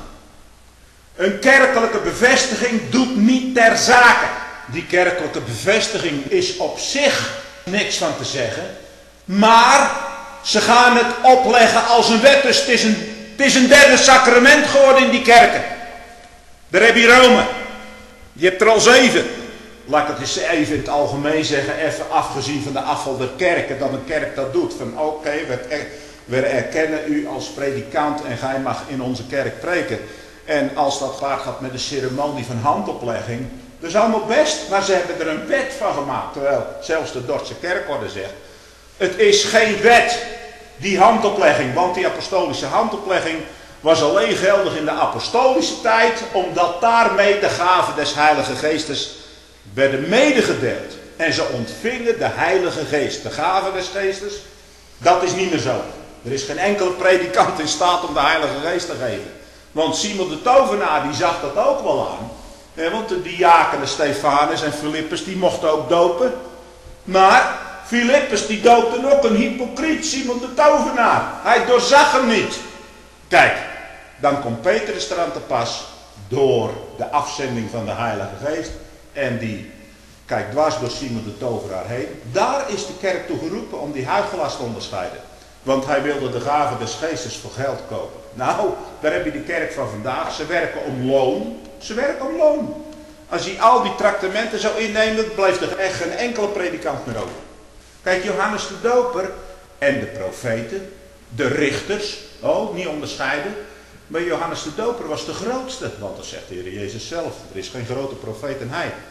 Een kerkelijke bevestiging doet niet ter zake. Die kerkelijke bevestiging is op zich niks van te zeggen. Maar ze gaan het opleggen als een wet. Dus het is een derde sacrament geworden in die kerken. Daar heb je Rome. Je hebt er al 7. Laat ik het eens even in het algemeen zeggen. Even afgezien van de afval der kerken. Dat een kerk dat doet. Van oké, we erkennen u als predikant en gij mag in onze kerk preken. En als dat gepaard gaat met de ceremonie van handoplegging. Dat is allemaal best, maar ze hebben er een wet van gemaakt. Terwijl zelfs de Dordtse kerkorde zegt. Het is geen wet, die handoplegging. Want die apostolische handoplegging was alleen geldig in de apostolische tijd. Omdat daarmee de gaven des Heilige Geestes werden medegedeeld. En ze ontvingen de Heilige Geest. De gaven des Geestes, dat is niet meer zo. Er is geen enkele predikant in staat om de Heilige Geest te geven. Want Simon de Tovenaar die zag dat ook wel aan. Want de diakenen Stefanus en Filippus die mochten ook dopen. Maar Filippus die doopte ook een hypocriet, Simon de Tovenaar. Hij doorzag hem niet. Kijk, dan komt Petrus eraan te pas door de afzending van de Heilige Geest. En die kijkt dwars door Simon de Tovenaar heen. Daar is de kerk toe geroepen om die huichelaars te onderscheiden. Want hij wilde de gaven des Geestes voor geld kopen. Nou, daar heb je de kerk van vandaag. Ze werken om loon. Ze werken om loon. Als je al die traktementen zou innemen, dan blijft er echt geen enkele predikant meer over. Kijk, Johannes de Doper en de profeten, de richters, niet onderscheiden. Maar Johannes de Doper was de grootste. Want dat zegt de Heer Jezus zelf. Er is geen grote profeet dan hij.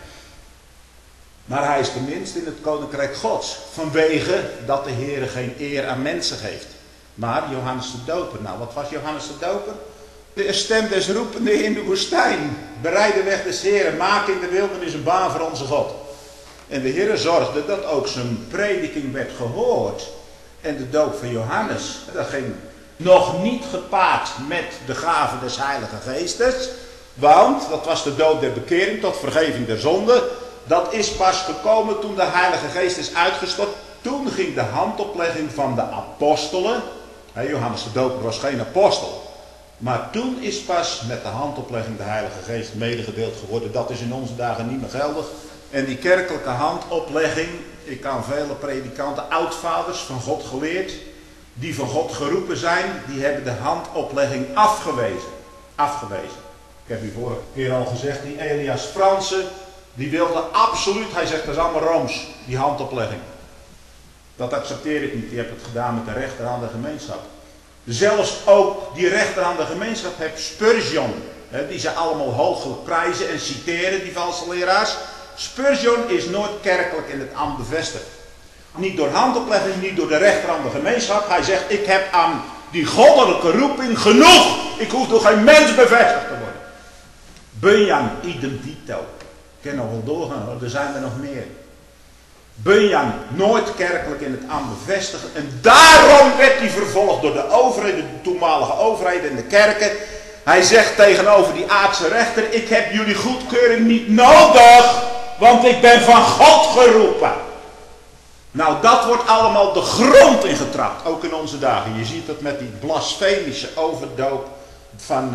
Maar hij is de minste in het koninkrijk Gods. Vanwege dat de Heer geen eer aan mensen geeft. Maar Johannes de Doper, nou wat was Johannes de Doper? De stem des roependen in de woestijn. Bereid de weg des Heeren, maak in de wildernis een baan voor onze God. En de Heer zorgde dat ook zijn prediking werd gehoord. En de doop van Johannes, dat ging nog niet gepaard met de gave des Heilige Geestes. Want, dat was de doop der bekering tot vergeving der zonde. Dat is pas gekomen toen de Heilige Geest is uitgestort. Toen ging de handoplegging van de apostelen. Johannes de Doper was geen apostel. Maar toen is pas met de handoplegging de Heilige Geest medegedeeld geworden. Dat is in onze dagen niet meer geldig. En die kerkelijke handoplegging, ik kan vele predikanten, oudvaders van God geleerd, die van God geroepen zijn, die hebben de handoplegging afgewezen. Afgewezen. Ik heb u vorige keer al gezegd, die Elias Fransen, die wilde absoluut, hij zegt dat is allemaal Rooms, die handoplegging. Dat accepteer ik niet, die heeft het gedaan met de rechter aan de gemeenschap. Zelfs ook die rechter aan de gemeenschap heeft Spurgeon, die ze allemaal hooglijk prijzen en citeren, die valse leraars. Spurgeon is nooit kerkelijk in het ambt bevestigd. Niet door handoplegging, niet door de rechter aan de gemeenschap. Hij zegt, ik heb aan die goddelijke roeping genoeg. Ik hoef door geen mens bevestigd te worden. Bunyan idem dito. Ik kan nog wel doorgaan hoor, er zijn er nog meer. Bunyan nooit kerkelijk in het ambt bevestigd. En daarom werd hij vervolgd door de overheden, de toenmalige overheden en de kerken. Hij zegt tegenover die aardse rechter, ik heb jullie goedkeuring niet nodig, want ik ben van God geroepen. Nou, dat wordt allemaal de grond ingetrapt, ook in onze dagen. Je ziet het met die blasfemische overdoop van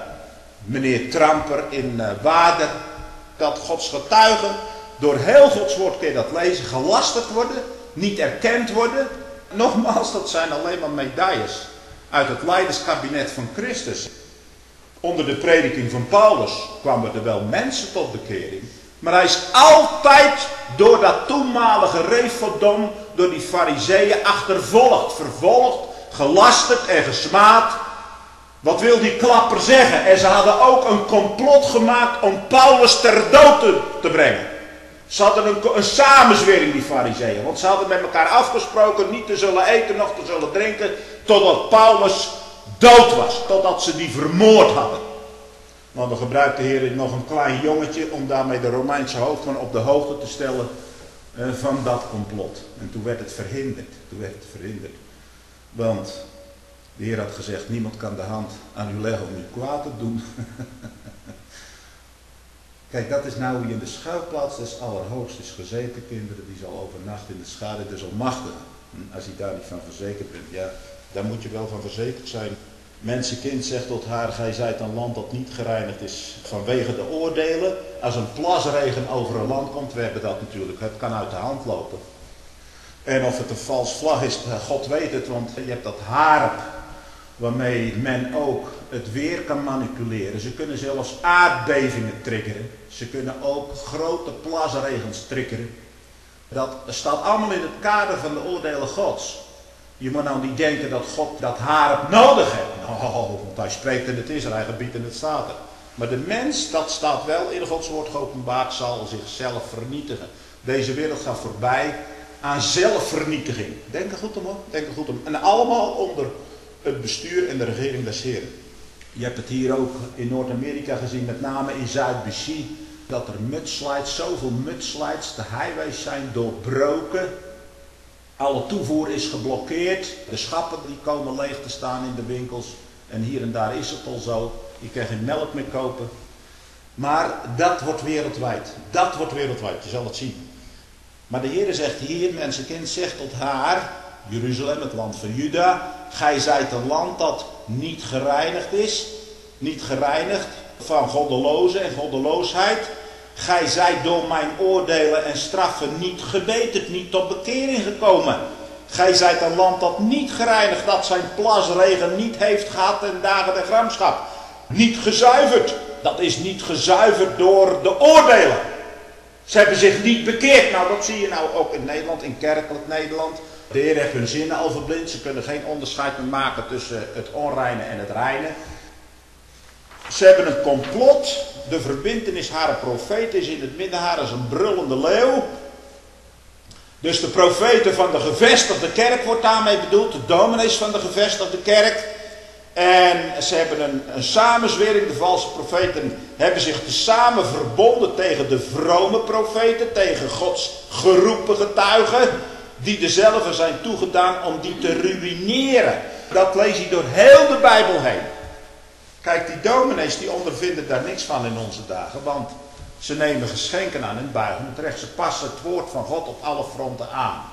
meneer Tramper in Waarden. Dat Gods getuigen, door heel Gods woord kun je dat lezen, gelasterd worden, niet erkend worden. Nogmaals, dat zijn alleen maar medailles uit het leiderskabinet van Christus. Onder de prediking van Paulus kwamen er wel mensen tot bekering, Maar hij is altijd door dat toenmalige Refoddom, door die fariseeën achtervolgd, vervolgd, gelasterd en gesmaad. Wat wil die klapper zeggen? En ze hadden ook een complot gemaakt om Paulus ter dood te brengen. Ze hadden een samenzwering, die fariseeën. Want ze hadden met elkaar afgesproken niet te zullen eten, nog te zullen drinken, totdat Paulus dood was. Totdat ze die vermoord hadden. Maar we gebruikten de Heer nog een klein jongetje om daarmee de Romeinse hoofdman op de hoogte te stellen van dat complot. En toen werd het verhinderd. Want de Heer had gezegd, niemand kan de hand aan u leggen om u kwaad te doen. Kijk, dat is nou hoe je in de schuilplaats des Allerhoogsten is gezeten, kinderen. Die zal overnachten in de schaduw des Almachtigen. Als je daar niet van verzekerd bent, ja, daar moet je wel van verzekerd zijn. Mensenkind zegt tot haar, gij zijt een land dat niet gereinigd is vanwege de oordelen. Als een plasregen over een land komt, we hebben dat natuurlijk, het kan uit de hand lopen. En of het een vals vlag is, God weet het, want je hebt dat harp waarmee men ook het weer kan manipuleren. Ze kunnen zelfs aardbevingen triggeren. Ze kunnen ook grote plasregens triggeren. Dat staat allemaal in het kader van de oordelen Gods. Je moet nou niet denken dat God dat harp nodig heeft. Want hij spreekt en het is er, hij gebiedt en het staat er. Maar de mens, dat staat wel in Gods woord geopenbaard, zal zichzelf vernietigen. Deze wereld gaat voorbij aan zelfvernietiging. Denk er goed om hoor, denk er goed om. En allemaal onder het bestuur en de regering des Heren. Je hebt het hier ook in Noord-Amerika gezien, met name in Zuid-BC, dat er mudslides, zoveel mudslides, de highways zijn doorbroken. Alle toevoer is geblokkeerd. De schappen die komen leeg te staan in de winkels. En hier en daar is het al zo. Je kan geen melk meer kopen. Maar dat wordt wereldwijd. Dat wordt wereldwijd. Je zal het zien. Maar de Heer zegt hier, mensenkind, zegt tot haar, Jeruzalem, het land van Juda, gij zijt een land dat niet gereinigd is. Niet gereinigd van goddelozen en goddeloosheid. Gij zijt door mijn oordelen en straffen niet gebeterd, niet tot bekering gekomen. Gij zijt een land dat niet gereinigd, dat zijn plasregen niet heeft gehad en dagen der gramschap. Niet gezuiverd. Dat is niet gezuiverd door de oordelen. Ze hebben zich niet bekeerd. Nou, dat zie je nou ook in Nederland, in kerkelijk Nederland. De Heer heeft hun zinnen al verblind. Ze kunnen geen onderscheid meer maken tussen het onreine en het reine. Ze hebben een complot. De verbintenis haar profeet is in het midden haar als een brullende leeuw. Dus de profeten van de gevestigde kerk wordt daarmee bedoeld. De dominees van de gevestigde kerk. En ze hebben een samenzwering. De valse profeten hebben zich tezamen verbonden tegen de vrome profeten. Tegen Gods geroepen getuigen. Die dezelfde zijn toegedaan om die te ruïneren. Dat lees je door heel de Bijbel heen. Kijk, die dominees die ondervinden daar niks van in onze dagen. Want ze nemen geschenken aan en buigen het recht. Ze passen het woord van God op alle fronten aan.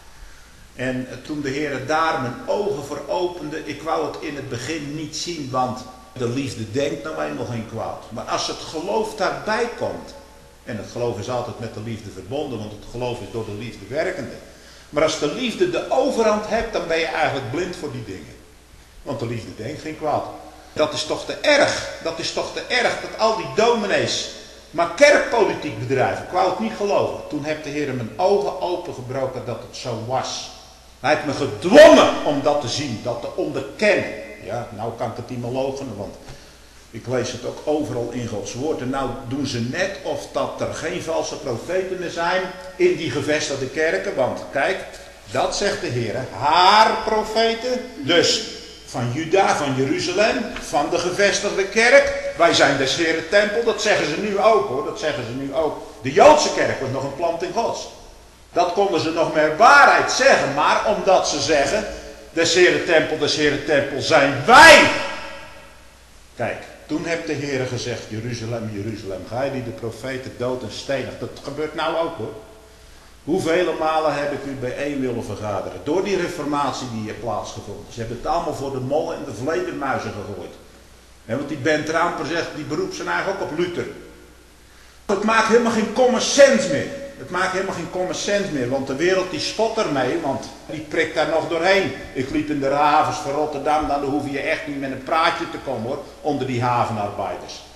En toen de Heer daar mijn ogen voor opende, ik wou het in het begin niet zien, want de liefde denkt nou eenmaal geen kwaad. Maar als het geloof daarbij komt, en het geloof is altijd met de liefde verbonden, want het geloof is door de liefde werkende. Maar als de liefde de overhand hebt, dan ben je eigenlijk blind voor die dingen. Want de liefde denkt geen kwaad. Dat is toch te erg. Dat is toch te erg dat al die dominees maar kerkpolitiek bedrijven. Ik wou het niet geloven. Toen heeft de Heer mijn ogen opengebroken dat het zo was. Hij heeft me gedwongen om dat te zien, dat te onderkennen. Ja, nou kan ik het niet meer loochenen, want ik lees het ook overal in Gods woord. En nou doen ze net of dat er geen valse profeten meer zijn in die gevestigde kerken. Want kijk, dat zegt de Heer. Haar profeten, dus van Juda, van Jeruzalem, van de gevestigde kerk. Wij zijn des Heeren tempel, dat zeggen ze nu ook hoor, dat zeggen ze nu ook. De Joodse kerk was nog een planting Gods. Dat konden ze nog met waarheid zeggen, maar omdat ze zeggen, des Heeren tempel zijn wij. Kijk, toen heeft de Heer gezegd, Jeruzalem, Jeruzalem, gij die de profeten dood en stenigt. Dat gebeurt nou ook hoor. Hoeveel malen heb ik u bijeen willen vergaderen? Door die reformatie die hier plaatsgevonden. Ze hebben het allemaal voor de mollen en de vleermuizen gegooid. Want die Ben Tramper zegt, die beroept zijn eigen ook op Luther. Het maakt helemaal geen common sense meer. Het maakt helemaal geen common sense meer, want de wereld die spot ermee, want die prikt daar nog doorheen. Ik liep in de havens van Rotterdam, dan hoef je echt niet met een praatje te komen hoor, onder die havenarbeiders.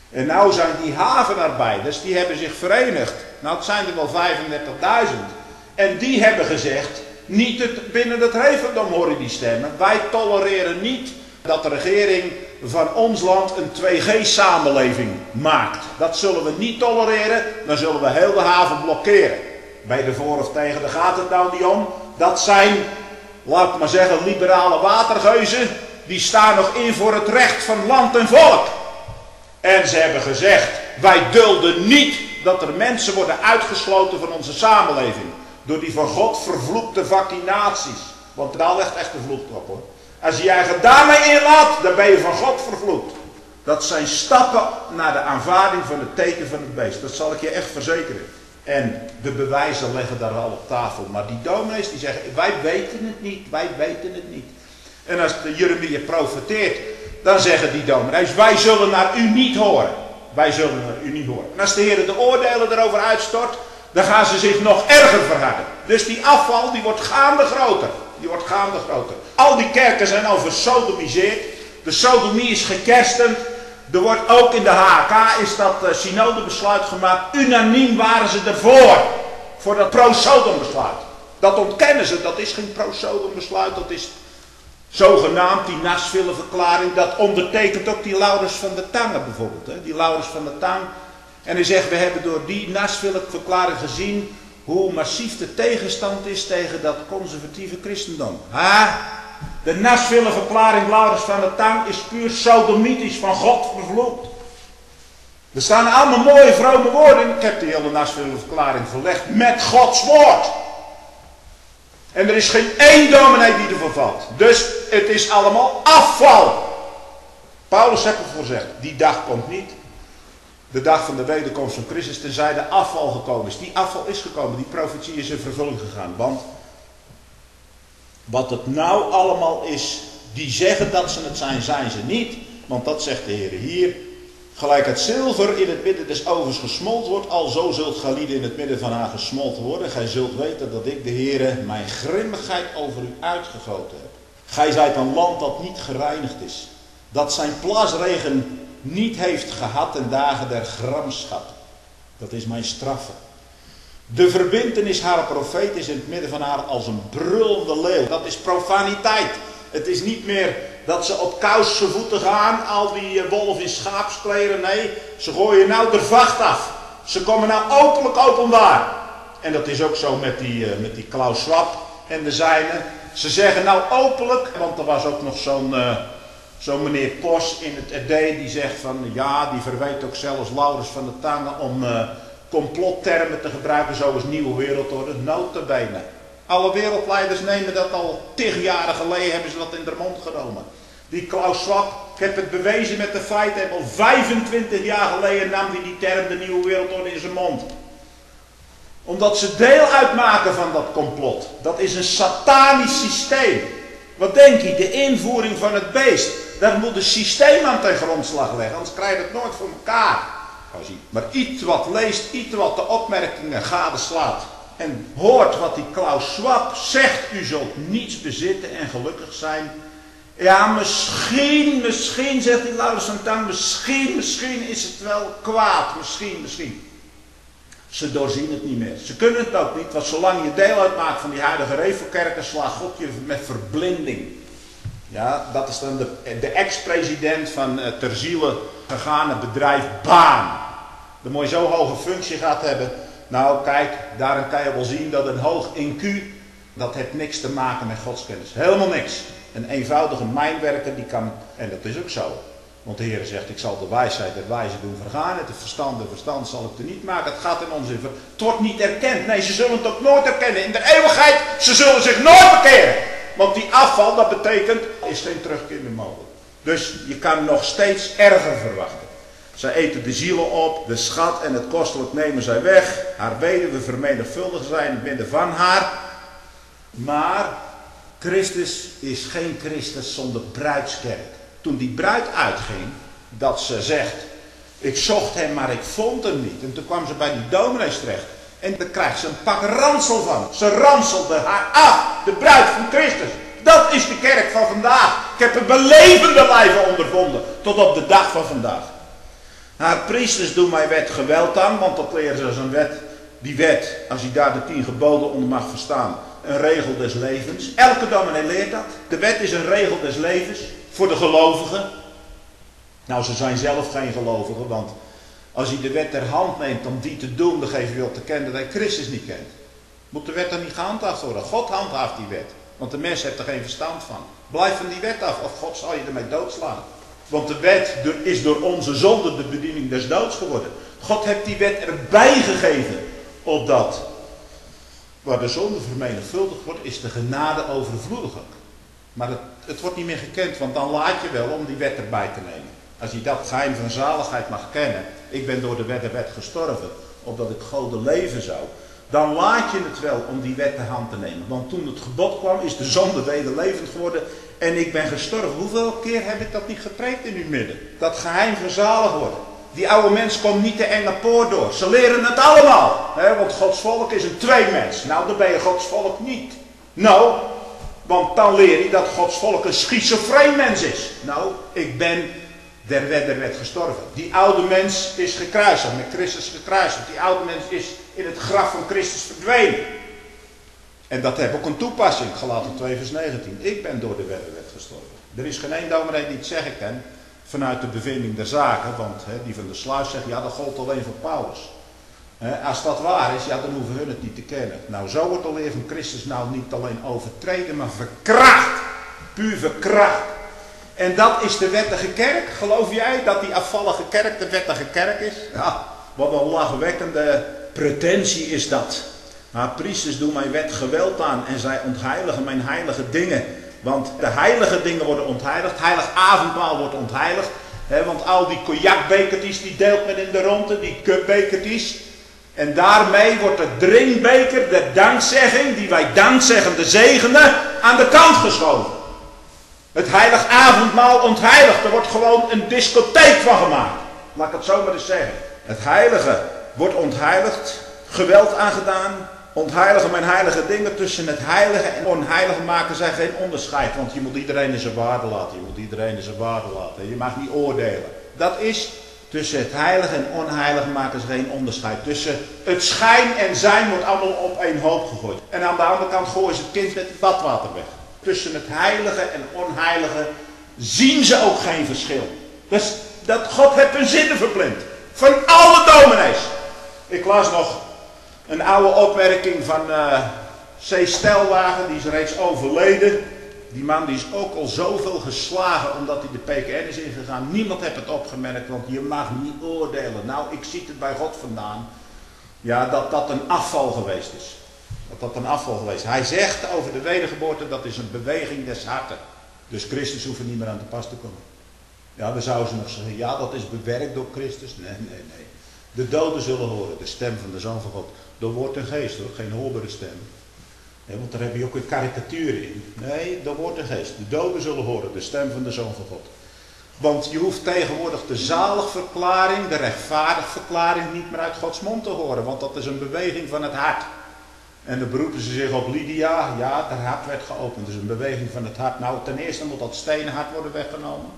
En nou zijn die havenarbeiders, die hebben zich verenigd. Nou, het zijn er wel 35.000. En die hebben gezegd, niet binnen het referendum horen die stemmen. Wij tolereren niet dat de regering van ons land een 2G-samenleving maakt. Dat zullen we niet tolereren, dan zullen we heel de haven blokkeren. Ben je er voor of tegen, daar gaat het nou niet om. Dat zijn, laat ik maar zeggen, liberale watergeuzen. Die staan nog in voor het recht van land en volk. En ze hebben gezegd, wij dulden niet dat er mensen worden uitgesloten van onze samenleving. Door die van God vervloekte vaccinaties. Want daar ligt echt een vloek op, hoor. Als je je eigen daarmee inlaat, dan ben je van God vervloekt. Dat zijn stappen naar de aanvaarding van het teken van het beest. Dat zal ik je echt verzekeren. En de bewijzen liggen daar al op tafel. Maar die dominees die zeggen, wij weten het niet, wij weten het niet. En als de Jeremia profeteert, dan zeggen die dominees, wij zullen naar u niet horen. Wij zullen naar u niet horen. En als de Heer de oordelen erover uitstort, dan gaan ze zich nog erger verharden. Dus die afval, die wordt gaande groter. Die wordt gaande groter. Al die kerken zijn al versodomiseerd. De sodomie is gekerstend. Er wordt ook in de HK is dat synodebesluit gemaakt. Unaniem waren ze ervoor. Voor dat pro-Sodom-besluit. Dat ontkennen ze. Dat is geen pro-Sodom-besluit. Dat is zogenaamd die Nashville-verklaring. Dat ondertekent ook die Laurens van der Tange bijvoorbeeld. Hè? Die Laurens van der Tang. En hij zegt, we hebben door die Nashville-verklaring gezien hoe massief de tegenstand is tegen dat conservatieve christendom. De Nashville-verklaring Laurens van der Tang is puur sodomitisch, van God vervloekt. Er staan allemaal mooie vrome woorden in. Ik heb die hele Nashville-verklaring verlegd met Gods woord. En er is geen één dominee die ervoor valt. Dus het is allemaal afval. Paulus heeft ervoor gezegd, die dag komt niet. De dag van de wederkomst van Christus, tenzij de afval gekomen is. Die afval is gekomen, die profetie is in vervulling gegaan. Want wat het nou allemaal is, die zeggen dat ze het zijn, zijn ze niet. Want dat zegt de Heer hier. Gelijk het zilver in het midden des ovens gesmolten wordt, alzo zult gelieden in het midden van haar gesmolten worden. Gij zult weten dat ik de Heer mijn grimmigheid over u uitgegoten heb. Gij zijt een land dat niet gereinigd is. Dat zijn plasregen niet heeft gehad in dagen der gramschap. Dat is mijn straffe. De verbintenis haar profeet is in het midden van haar als een brullende leeuw. Dat is profaniteit. Het is niet meer dat ze op kousse voeten gaan, al die wolven in schaapskleren. Nee, ze gooien nou de vacht af. Ze komen nou openlijk openbaar. En dat is ook zo met die Klaus Schwab en de zijnen. Ze zeggen nou openlijk, want er was ook nog zo'n meneer Pos in het RD die zegt van ja, die verweet ook zelfs Laurens van der Tange om complottermen te gebruiken zoals nieuwe wereldorde. Nota bene. Alle wereldleiders nemen dat al 10 jaren geleden, hebben ze dat in de mond genomen. Die Klaus Schwab, ik heb het bewezen met de feiten, al 25 jaar geleden nam hij die term de nieuwe wereldorde in zijn mond. Omdat ze deel uitmaken van dat complot. Dat is een satanisch systeem. Wat denk je? De invoering van het beest. Daar moet een systeem aan ten grondslag leggen, anders krijg je het nooit voor elkaar. Maar iets wat leest, iets wat de opmerkingen gadeslaat en hoort wat die Klaus Schwab zegt, u zult niets bezitten en gelukkig zijn. Ja, misschien, zegt die Laurens van Tang, misschien is het wel kwaad, misschien. Ze doorzien het niet meer. Ze kunnen het ook niet, want zolang je deel uitmaakt van die huidige Revelkerken, slaat God je met verblinding. Ja, dat is dan de ex-president van ter ziele gegane bedrijf Baan. Dan moet je zo'n hoge functie gaat hebben. Nou kijk, daarin kan je wel zien dat een hoog IQ, dat heeft niks te maken met godskennis. Helemaal niks. Een eenvoudige mijnwerker die kan, en dat is ook zo. Want de Heer zegt, ik zal de wijsheid der wijzen doen vergaan. Het verstand zal ik er niet maken. Het gaat in onzin. Het wordt niet erkend. Nee, ze zullen het ook nooit erkennen. In de eeuwigheid, ze zullen zich nooit bekeren. Want die afval, dat betekent, is geen terugkeer meer mogelijk. Dus je kan nog steeds erger verwachten. Zij eten de zielen op, de schat en het kostelijk nemen zij weg. Haar weduwe vermenigvuldigen zij in het midden van haar. Maar Christus is geen Christus zonder bruidskerk. Toen die bruid uitging, dat ze zegt, ik zocht hem maar ik vond hem niet. En toen kwam ze bij die dominees terecht. En dan krijgt ze een pak ransel van. Ze ranselde haar af, de bruid van Christus. Dat is de kerk van vandaag. Ik heb het belevende lijven ondervonden, tot op de dag van vandaag. Haar priesters doen mij wet geweld aan, want dat leren ze als een wet. Die wet, als je daar de 10 geboden onder mag verstaan, een regel des levens. Elke dominee leert dat. De wet is een regel des levens voor de gelovigen. Nou, ze zijn zelf geen gelovigen, want als je de wet ter hand neemt om die te doen, dan geef je wel te kennen dat hij Christus niet kent. Moet de wet dan niet gehandhaafd worden? God handhaaft die wet, want de mens heeft er geen verstand van. Blijf van die wet af, of God zal je ermee doodslaan. Want de wet is door onze zonde de bediening des doods geworden. God heeft die wet erbij gegeven, opdat waar de zonde vermenigvuldigd wordt, is de genade overvloediger. Maar het wordt niet meer gekend, want dan laat je wel om die wet erbij te nemen. Als je dat geheim van zaligheid mag kennen, ik ben door de wet gestorven, opdat ik Gode leven zou, dan laat je het wel om die wet ter hand te nemen. Want toen het gebod kwam, is de zonde wederlevend geworden en ik ben gestorven. Hoeveel keer heb ik dat niet gepreekt in uw midden? Dat geheim van zalig worden. Die oude mens komt niet de enge poort door. Ze leren het allemaal. Want Gods volk is een tweemens. Nou, dan ben je Gods volk niet. Nou, want dan leer je dat Gods volk een schizofreen mens is. Nou, ik ben der wet gestorven. Die oude mens is gekruisigd, met Christus gekruisigd. Die oude mens is in het graf van Christus verdwenen. En dat heeft ook een toepassing, Galaten 2 vers 19. Ik ben door de wet gestorven. Er is geen één dominee die het zeggen kan vanuit de bevinding der zaken, want die van de sluis zegt, ja, dat gold alleen voor Paulus. Als dat waar is, ja, dan hoeven hun het niet te kennen. Nou, zo wordt de leer van Christus nou niet alleen overtreden, maar verkracht. Puur verkracht. En dat is de wettige kerk. Geloof jij dat die afvallige kerk de wettige kerk is? Ja, wat een lachwekkende pretentie is dat. Haar priesters doen mijn wet geweld aan en zij ontheiligen mijn heilige dingen. Want de heilige dingen worden ontheiligd. Het heilig avondmaal wordt ontheiligd. Want al die cognacbekertjes die deelt men in de ronde, die cupbekertjes. En daarmee wordt de drinkbeker, de dankzegging, die wij dankzeggende zegenen, aan de kant geschoven. Het heilig avondmaal ontheiligd. Er wordt gewoon een discotheek van gemaakt. Laat ik het zo maar eens zeggen. Het heilige wordt ontheiligd. Geweld aangedaan. Ontheiligen mijn heilige dingen. Tussen het heilige en onheilige maken zij geen onderscheid. Want je moet iedereen in zijn waarde laten. Je moet iedereen in zijn waarde laten. Je mag niet oordelen. Dat is tussen het heilige en onheilige maken ze geen onderscheid. Tussen het schijn en zijn wordt allemaal op één hoop gegooid. En aan de andere kant gooien ze het kind met het badwater weg. Tussen het heilige en onheilige zien ze ook geen verschil. Dus dat God heeft hun zinnen verblind. Van alle dominees. Ik las nog een oude opmerking van C. Stelwagen, die is reeds overleden. Die man die is ook al zoveel geslagen omdat hij de PKN is ingegaan. Niemand heeft het opgemerkt, want je mag niet oordelen. Nou, ik zie het bij God vandaan. Ja, dat dat een afval geweest is. Dat een afval geweest is. Hij zegt over de wedergeboorte, dat is een beweging des harten. Dus Christus hoeft er niet meer aan te pas te komen. Ja, dan zouden ze nog zeggen, ja, dat is bewerkt door Christus. Nee. De doden zullen horen, de stem van de Zoon van God. Door woord en geest hoor, geen hoorbare stem. Want daar heb je ook weer karikaturen in. Nee, door woord en geest. De doden zullen horen, de stem van de Zoon van God. Want je hoeft tegenwoordig de zaligverklaring, de rechtvaardigverklaring niet meer uit Gods mond te horen. Want dat is een beweging van het hart. En dan beroepen ze zich op Lydia. Ja, haar hart werd geopend. Dus een beweging van het hart. Nou, ten eerste moet dat stenen hart worden weggenomen.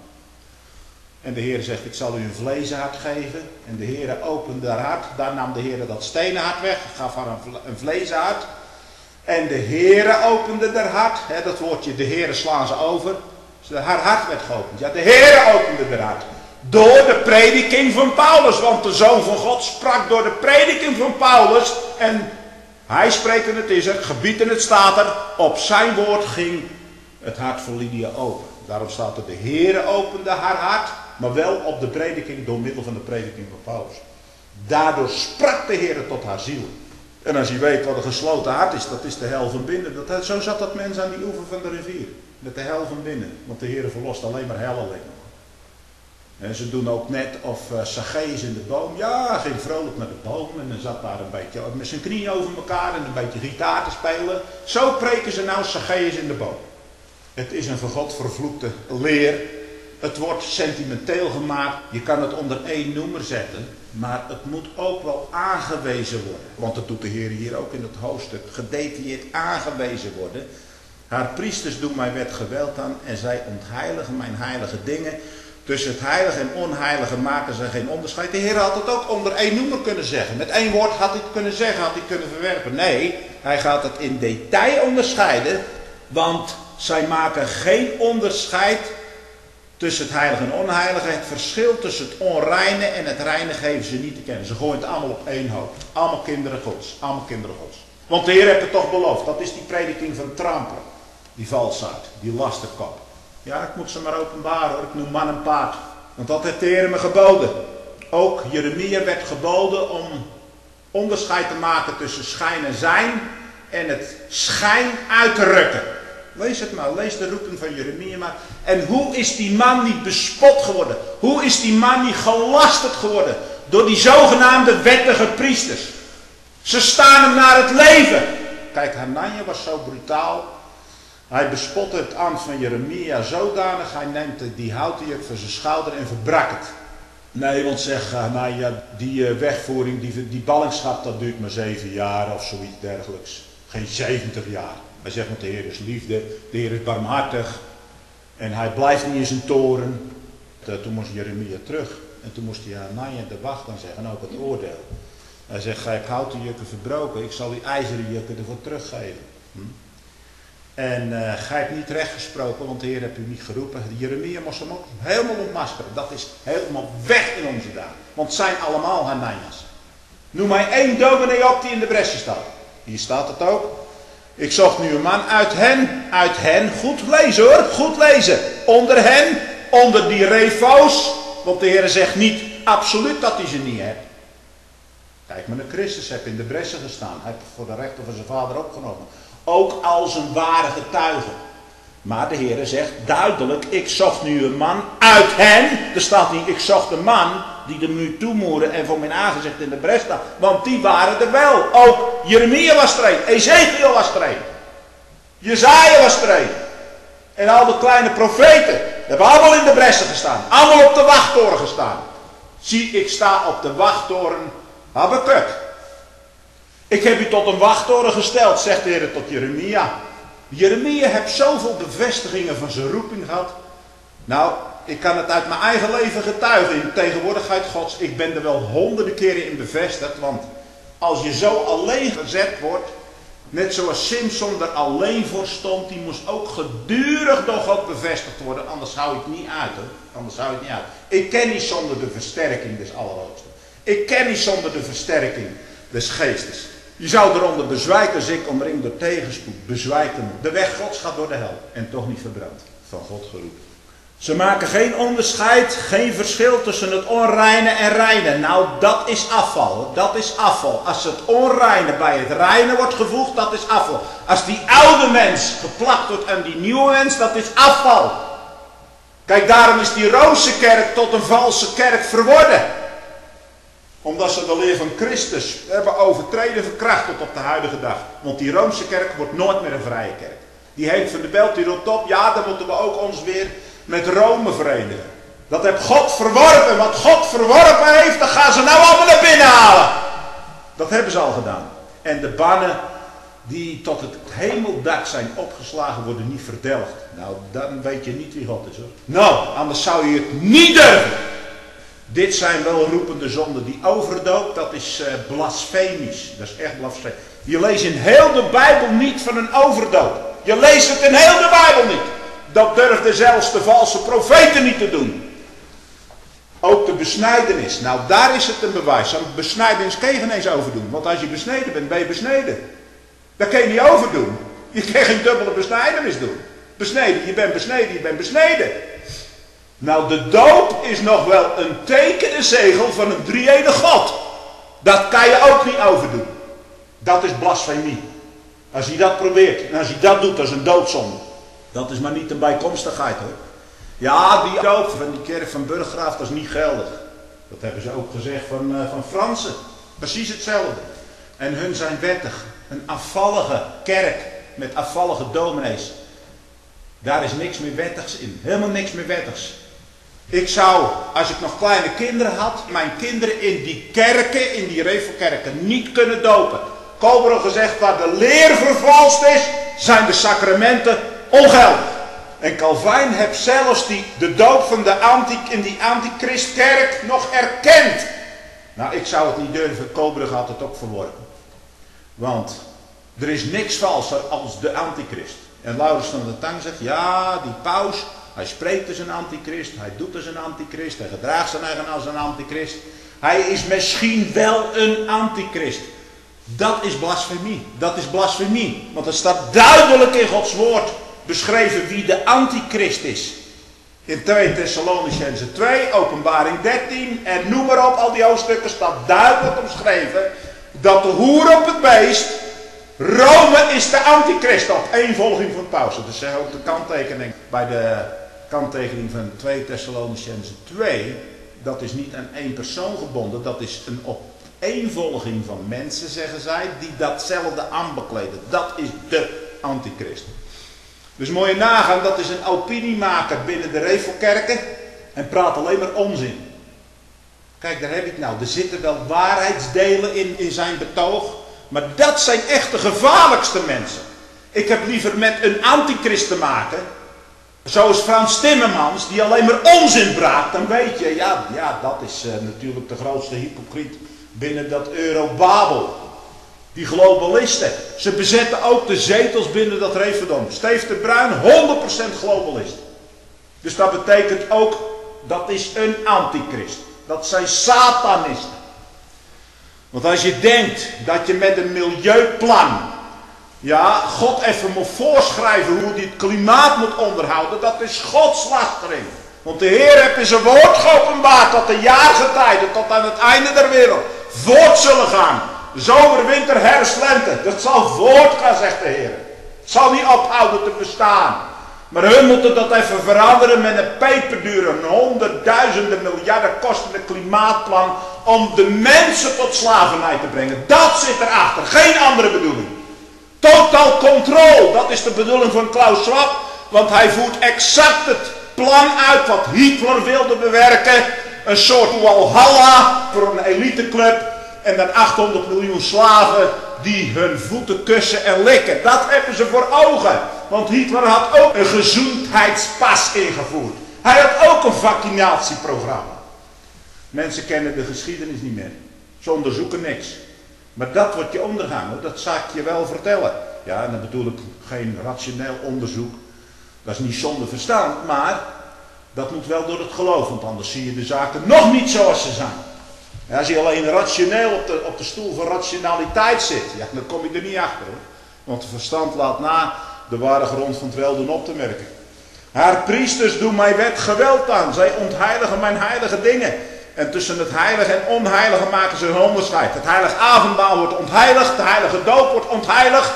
En de Heer zegt, ik zal u een vlezen hart geven. En de Heer opende haar hart. Daar nam de Heer dat stenen hart weg. Gaf haar een vlezen hart. En de Heer opende haar hart. Dat woordje, de Heer slaan ze over. Dus haar hart werd geopend. Ja, de Heer opende haar hart. Door de prediking van Paulus. Want de Zoon van God sprak door de prediking van Paulus. En hij spreekt en het is er. Gebied en het staat er. Op zijn woord ging het hart van Lydia open. Daarom staat er, de Heer opende haar hart. Maar wel op de prediking, door middel van de prediking van Paulus. Daardoor sprak de Heer tot haar ziel. En als je weet wat een gesloten hart is, dat is de hel van binnen. Zo zat dat mens aan die oever van de rivier. Met de hel van binnen. Want de Heer verlost alleen maar hel alleen. En ze doen ook net of Zacchaeus in de boom. Ja, ging vrolijk naar de boom. En dan zat daar een beetje met zijn knieën over elkaar en een beetje gitaar te spelen. Zo preken ze nou Zacchaeus in de boom. Het is een van God vervloekte leer. Het wordt sentimenteel gemaakt. Je kan het onder één noemer zetten. Maar het moet ook wel aangewezen worden. Want dat doet de Heer hier ook in het hoofdstuk. Gedetailleerd aangewezen worden. Haar priesters doen mijn wet geweld aan. En zij ontheiligen mijn heilige dingen. Tussen het heilige en onheilige maken ze geen onderscheid. De Heer had het ook onder één noemer kunnen zeggen. Met één woord had hij het kunnen zeggen, had hij kunnen verwerpen. Nee, hij gaat het in detail onderscheiden. Want zij maken geen onderscheid tussen het heilige en onheilige. Het verschil tussen het onreine en het reine geven ze niet te kennen. Ze gooien het allemaal op één hoop. Allemaal kinderen Gods. Allemaal kinderen Gods. Want de Heer heeft het toch beloofd. Dat is die prediking van trampelen. Die valsaard. Die lasterkop. Ja, ik moet ze maar openbaren hoor. Ik noem man en paard. Want dat heeft de Heer me geboden. Ook Jeremia werd geboden om onderscheid te maken tussen schijn en zijn. En het schijn uit te rukken. Lees het maar. Lees de roeping van Jeremia maar. En hoe is die man niet bespot geworden? Hoe is die man niet gelasterd geworden? Door die zogenaamde wettige priesters. Ze staan hem naar het leven. Kijk, Hananja was zo brutaal. Hij bespotte het ambt van Jeremia zodanig. Hij neemt die houten juk van zijn schouder en verbrak het. Nee, want zeg Hananja, die wegvoering, die ballingschap, dat duurt maar 7 jaar of zoiets dergelijks. Geen 70 jaar. Hij zegt, want de Heer is liefde, de Heer is barmhartig. En hij blijft niet in zijn toren. Toen moest Jeremia terug. En toen moest hij Hananja de wacht dan zeggen, ook het oordeel. Hij zegt, gij hebt houten jukken verbroken, ik zal die ijzeren jukken ervoor teruggeven. En gij hebt niet recht gesproken, want de Heer heeft u niet geroepen. Jeremia moest hem ook helemaal ontmaskeren. Dat is helemaal weg in onze dagen. Want het zijn allemaal Hananias. Noem mij 1 dominee op die in de bresje staat. Hier staat het ook. Ik zocht nu een man uit hen, goed lezen hoor, goed lezen. Onder hen, onder die refo's. Want de Heer zegt niet absoluut dat hij ze niet hebt. Kijk, maar de Christus heeft in de bressen gestaan. Hij heeft voor de rechter van zijn vader opgenomen. Ook als een ware getuige. Maar de Heer zegt duidelijk, ik zocht nu een man uit hen. Er staat niet, ik zocht een man die de muur toemoeren en voor mijn aangezicht in de bres staan. Want die waren er wel. Ook Jeremia was er een. Ezekiel was er een. Jezaja was er een. En al de kleine profeten. Hebben allemaal in de bressen gestaan. Allemaal op de wachttoren gestaan. Zie, ik sta op de wachttoren Habakuk. Ik heb u tot een wachttoren gesteld, zegt de Heer tot Jeremia. Jeremia heeft zoveel bevestigingen van zijn roeping gehad. Nou, ik kan het uit mijn eigen leven getuigen in de tegenwoordigheid Gods. Ik ben er wel honderden keren in bevestigd. Want als je zo alleen gezet wordt, net zoals Simson er alleen voor stond, die moest ook gedurig door God bevestigd worden. Anders hou ik het niet uit hoor. Anders hou ik het niet uit. Ik ken niet zonder de versterking des Allerhoogsten. Ik ken niet zonder de versterking des Geestes. Je zou eronder bezwijken als ik omringd door tegenspoed. Bezwijken. De weg Gods gaat door de hel. En toch niet verbrand. Van God geroepen. Ze maken geen onderscheid, geen verschil tussen het onreine en reine. Nou, dat is afval. Dat is afval. Als het onreine bij het reine wordt gevoegd, dat is afval. Als die oude mens geplakt wordt aan die nieuwe mens, dat is afval. Kijk, daarom is die Roomse kerk tot een valse kerk verworden. Omdat ze de leer van Christus hebben overtreden, verkracht tot op de huidige dag. Want die Roomse kerk wordt nooit meer een vrije kerk. Die Henk van de Belt die roept op, ja, dan moeten we ook ons weer met Rome verenigen. Dat heeft God verworpen. Wat God verworpen heeft, dat gaan ze nou allemaal naar binnen halen. Dat hebben ze al gedaan. En de bannen die tot het hemeldak zijn opgeslagen worden niet verdelgd. Nou, dan weet je niet wie God is hoor. Nou, anders zou je het niet durven. Dit zijn wel roepende zonden. Die overdoop, dat is blasfemisch. Dat is echt blasfemisch. Je leest in heel de Bijbel niet van een overdoop. Je leest het in heel de Bijbel niet. Dat durfden zelfs de valse profeten niet te doen. Ook de besnijdenis. Nou, daar is het een bewijs. Een besnijdenis kun je geen eens overdoen. Want als je besneden bent, ben je besneden. Dat kun je niet overdoen. Je kan geen dubbele besnijdenis doen. Besneden, je bent besneden, je bent besneden. Nou, de doop is nog wel een teken en zegel van een drie-enige God. Dat kan je ook niet overdoen. Dat is blasfemie. Als je dat probeert en als je dat doet, dat is een doodzonde. Dat is maar niet een bijkomstigheid hoor. Ja, die doop van die kerk van Burggraaf, dat is niet geldig. Dat hebben ze ook gezegd van Fransen. Precies hetzelfde. En hun zijn wettig. Een afvallige kerk met afvallige dominees. Daar is niks meer wettigs in. Helemaal niks meer wettigs. Ik zou, als ik nog kleine kinderen had, mijn kinderen in die kerken, in die revelkerken, niet kunnen dopen. Kobere gezegd, waar de leer vervalst is, zijn de sacramenten ongeldig. En Calvijn heeft zelfs de doop van in die antichristkerk nog erkend. Nou, ik zou het niet durven. Koberg had het ook verworpen. Want er is niks valser als de antichrist. En Laurens van der Tang zegt, ja, die paus, hij spreekt als een antichrist, hij doet als een antichrist, hij gedraagt zijn eigen als een antichrist. Hij is misschien wel een antichrist. Dat is blasfemie. Dat is blasfemie. Want er staat duidelijk in Gods woord beschreven wie de antichrist is. In 2 Thessalonicenzen 2, Openbaring 13 en noem maar op, al die hoofdstukken staat duidelijk omschreven dat de hoer op het beest, Rome is de antichrist op eenvolging van paus. Dat is ook de kanttekening bij de kanttekening van 2 Thessalonicenzen 2. Dat is niet aan één persoon gebonden, dat is een opeenvolging van mensen, zeggen zij, die datzelfde aanbekleden. Dat is de antichrist. Dus moet je nagaan, dat is een opiniemaker binnen de Revelkerken en praat alleen maar onzin. Kijk, daar heb ik nou. Er zitten wel waarheidsdelen in zijn betoog, maar dat zijn echt de gevaarlijkste mensen. Ik heb liever met een antichrist te maken, zoals Frans Timmermans, die alleen maar onzin praat. Dan weet je, ja dat is natuurlijk de grootste hypocriet binnen dat Eurobabel. Die globalisten. Ze bezetten ook de zetels binnen dat referendum. Steve de Bruin, 100% globalist. Dus dat betekent ook, dat is een antichrist. Dat zijn satanisten. Want als je denkt dat je met een milieuplan, ja, God even moet voorschrijven hoe hij het klimaat moet onderhouden, dat is godslastering. Want de Heer heeft in zijn woord geopenbaard dat de jaargetijden tot aan het einde der wereld voort zullen gaan. Zomer, winter, herfst, lente. Dat zal voortgaan, zegt de Heer. Het zal niet ophouden te bestaan. Maar hun moeten dat even veranderen met een peperdure, honderdduizenden miljarden kostende klimaatplan om de mensen tot slavernij te brengen. Dat zit erachter, geen andere bedoeling. Total control, dat is de bedoeling van Klaus Schwab, want hij voert exact het plan uit wat Hitler wilde bewerken. Een soort Walhalla voor een eliteclub. En dan 800 miljoen slaven die hun voeten kussen en likken. Dat hebben ze voor ogen. Want Hitler had ook een gezondheidspas ingevoerd. Hij had ook een vaccinatieprogramma. Mensen kennen de geschiedenis niet meer. Ze onderzoeken niks. Maar dat wordt je ondergaan, dat zal ik je wel vertellen. Ja, en dan bedoel ik geen rationeel onderzoek. Dat is niet zonder verstand, maar dat moet wel door het geloof. Want anders zie je de zaken nog niet zoals ze zijn. En als je alleen rationeel op de stoel van rationaliteit zit, ja, dan kom je er niet achter. Hoor. Want het verstand laat na de ware grond van het wel doen op te merken. Haar priesters doen mij wet geweld aan. Zij ontheiligen mijn heilige dingen. En tussen het heilige en onheilige maken ze een onderscheid. Het heilige avondmaal wordt ontheiligd. De heilige doop wordt ontheiligd.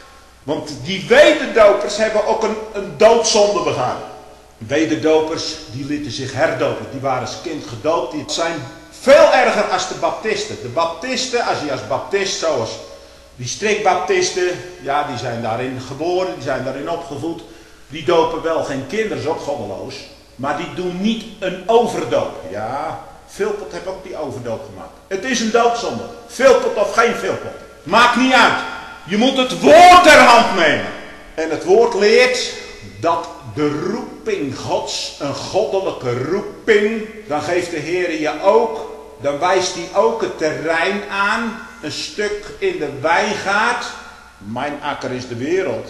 Want die wederdopers hebben ook een doodzonde begaan. Wederdopers, die lieten zich herdopen. Die waren als kind gedoopt. Die zijn veel erger als de baptisten. De baptisten, als je als baptist, zoals die strikbaptisten, ja, die zijn daarin geboren, die zijn daarin opgevoed. Die dopen wel geen kinderen, is ook goddeloos. Maar die doen niet een overdoop. Ja, Philpot heeft ook die overdoop gemaakt. Het is een doodzonde. Philpot of geen Philpot. Maakt niet uit. Je moet het woord ter hand nemen. En het woord leert dat de roeping Gods, een goddelijke roeping, dan geeft de Heer je ook, dan wijst hij ook het terrein aan, een stuk in de wijngaard. Mijn akker is de wereld.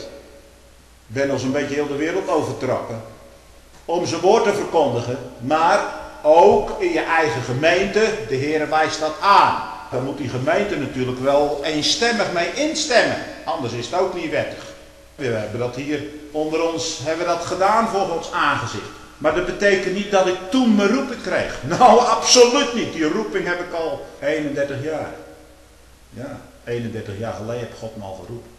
Ik ben al zo'n beetje heel de wereld overtrokken. Om zijn woord te verkondigen, maar ook in je eigen gemeente, de Heer wijst dat aan. Dan moet die gemeente natuurlijk wel eenstemmig mee instemmen, anders is het ook niet wettig. We hebben dat hier onder ons, hebben dat gedaan voor ons aangezicht. Maar dat betekent niet dat ik toen mijn roeping kreeg. Nou, absoluut niet. Die roeping heb ik al 31 jaar. Ja, 31 jaar geleden heb God me al geroepen.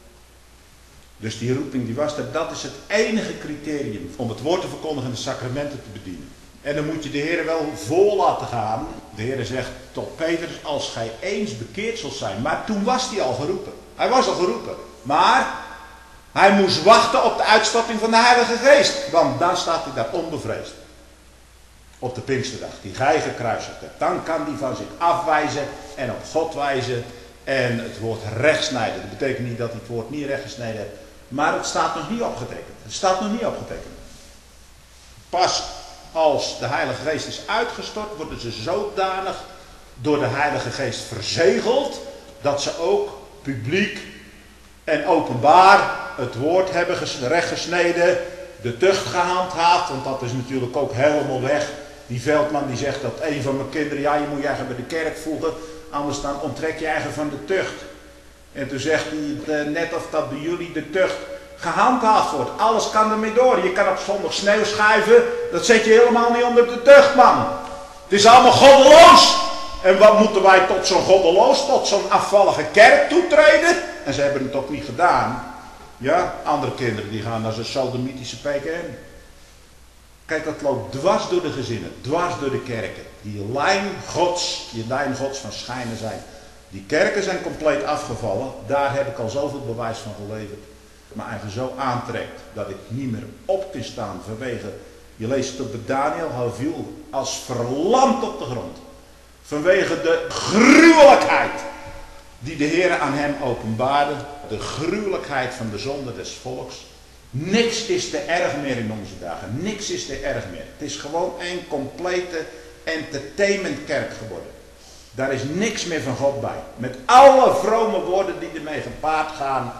Dus die roeping die was er. Dat is het enige criterium om het woord te verkondigen en de sacramenten te bedienen. En dan moet je de Heer wel voor laten gaan. De Heer zegt tot Petrus, als gij eens bekeerd zult zijn. Maar toen was hij al geroepen. Hij was al geroepen. Maar hij moest wachten op de uitstorting van de Heilige Geest. Want dan staat hij daar onbevreesd. Op de Pinksterdag, die gij gekruisigd hebt. Dan kan hij van zich afwijzen en op God wijzen. En het woord rechtsnijden. Dat betekent niet dat hij het woord niet rechtgesneden heeft. Maar het staat nog niet opgetekend. Het staat nog niet opgetekend. Pas als de Heilige Geest is uitgestort, worden ze zodanig door de Heilige Geest verzegeld, dat ze ook publiek en openbaar het woord hebben rechtgesneden, de tucht gehandhaafd, want dat is natuurlijk ook helemaal weg. Die veldman die zegt dat een van mijn kinderen, ja, je moet je eigen bij de kerk voegen, anders dan onttrek je eigen van de tucht. En toen zegt hij net of dat bij jullie de tucht gehandhaafd wordt. Alles kan ermee door. Je kan op zondag sneeuw schuiven, dat zet je helemaal niet onder de tucht, man. Het is allemaal goddeloos. En wat moeten wij tot zo'n goddeloos, tot zo'n afvallige kerk toetreden? En ze hebben het ook niet gedaan. Ja, andere kinderen die gaan naar zo'n sodomitische PKN. Kijk, dat loopt dwars door de gezinnen, dwars door de kerken. Die lijn gods van schijnen zijn. Die kerken zijn compleet afgevallen. Daar heb ik al zoveel bewijs van geleverd. Maar eigen zo aantrekt dat ik niet meer op kan staan vanwege, je leest het op de Daniel, hij viel als verlamd op de grond. Vanwege de gruwelijkheid die de Heer aan hem openbaarde. De gruwelijkheid van de zonde des volks. Niks is te erg meer in onze dagen. Niks is te erg meer. Het is gewoon een complete entertainmentkerk geworden. Daar is niks meer van God bij. Met alle vrome woorden die ermee gepaard gaan.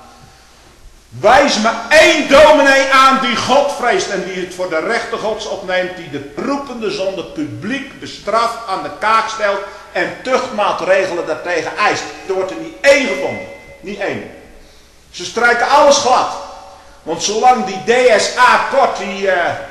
Wijs me één dominee aan die God vreest en die het voor de rechte gods opneemt. Die de roepende zonde publiek bestraft, aan de kaak stelt en tuchtmaatregelen daartegen eist. Er wordt er niet één gevonden. Niet één. Ze strijken alles glad. Want zolang die DSA-kort, die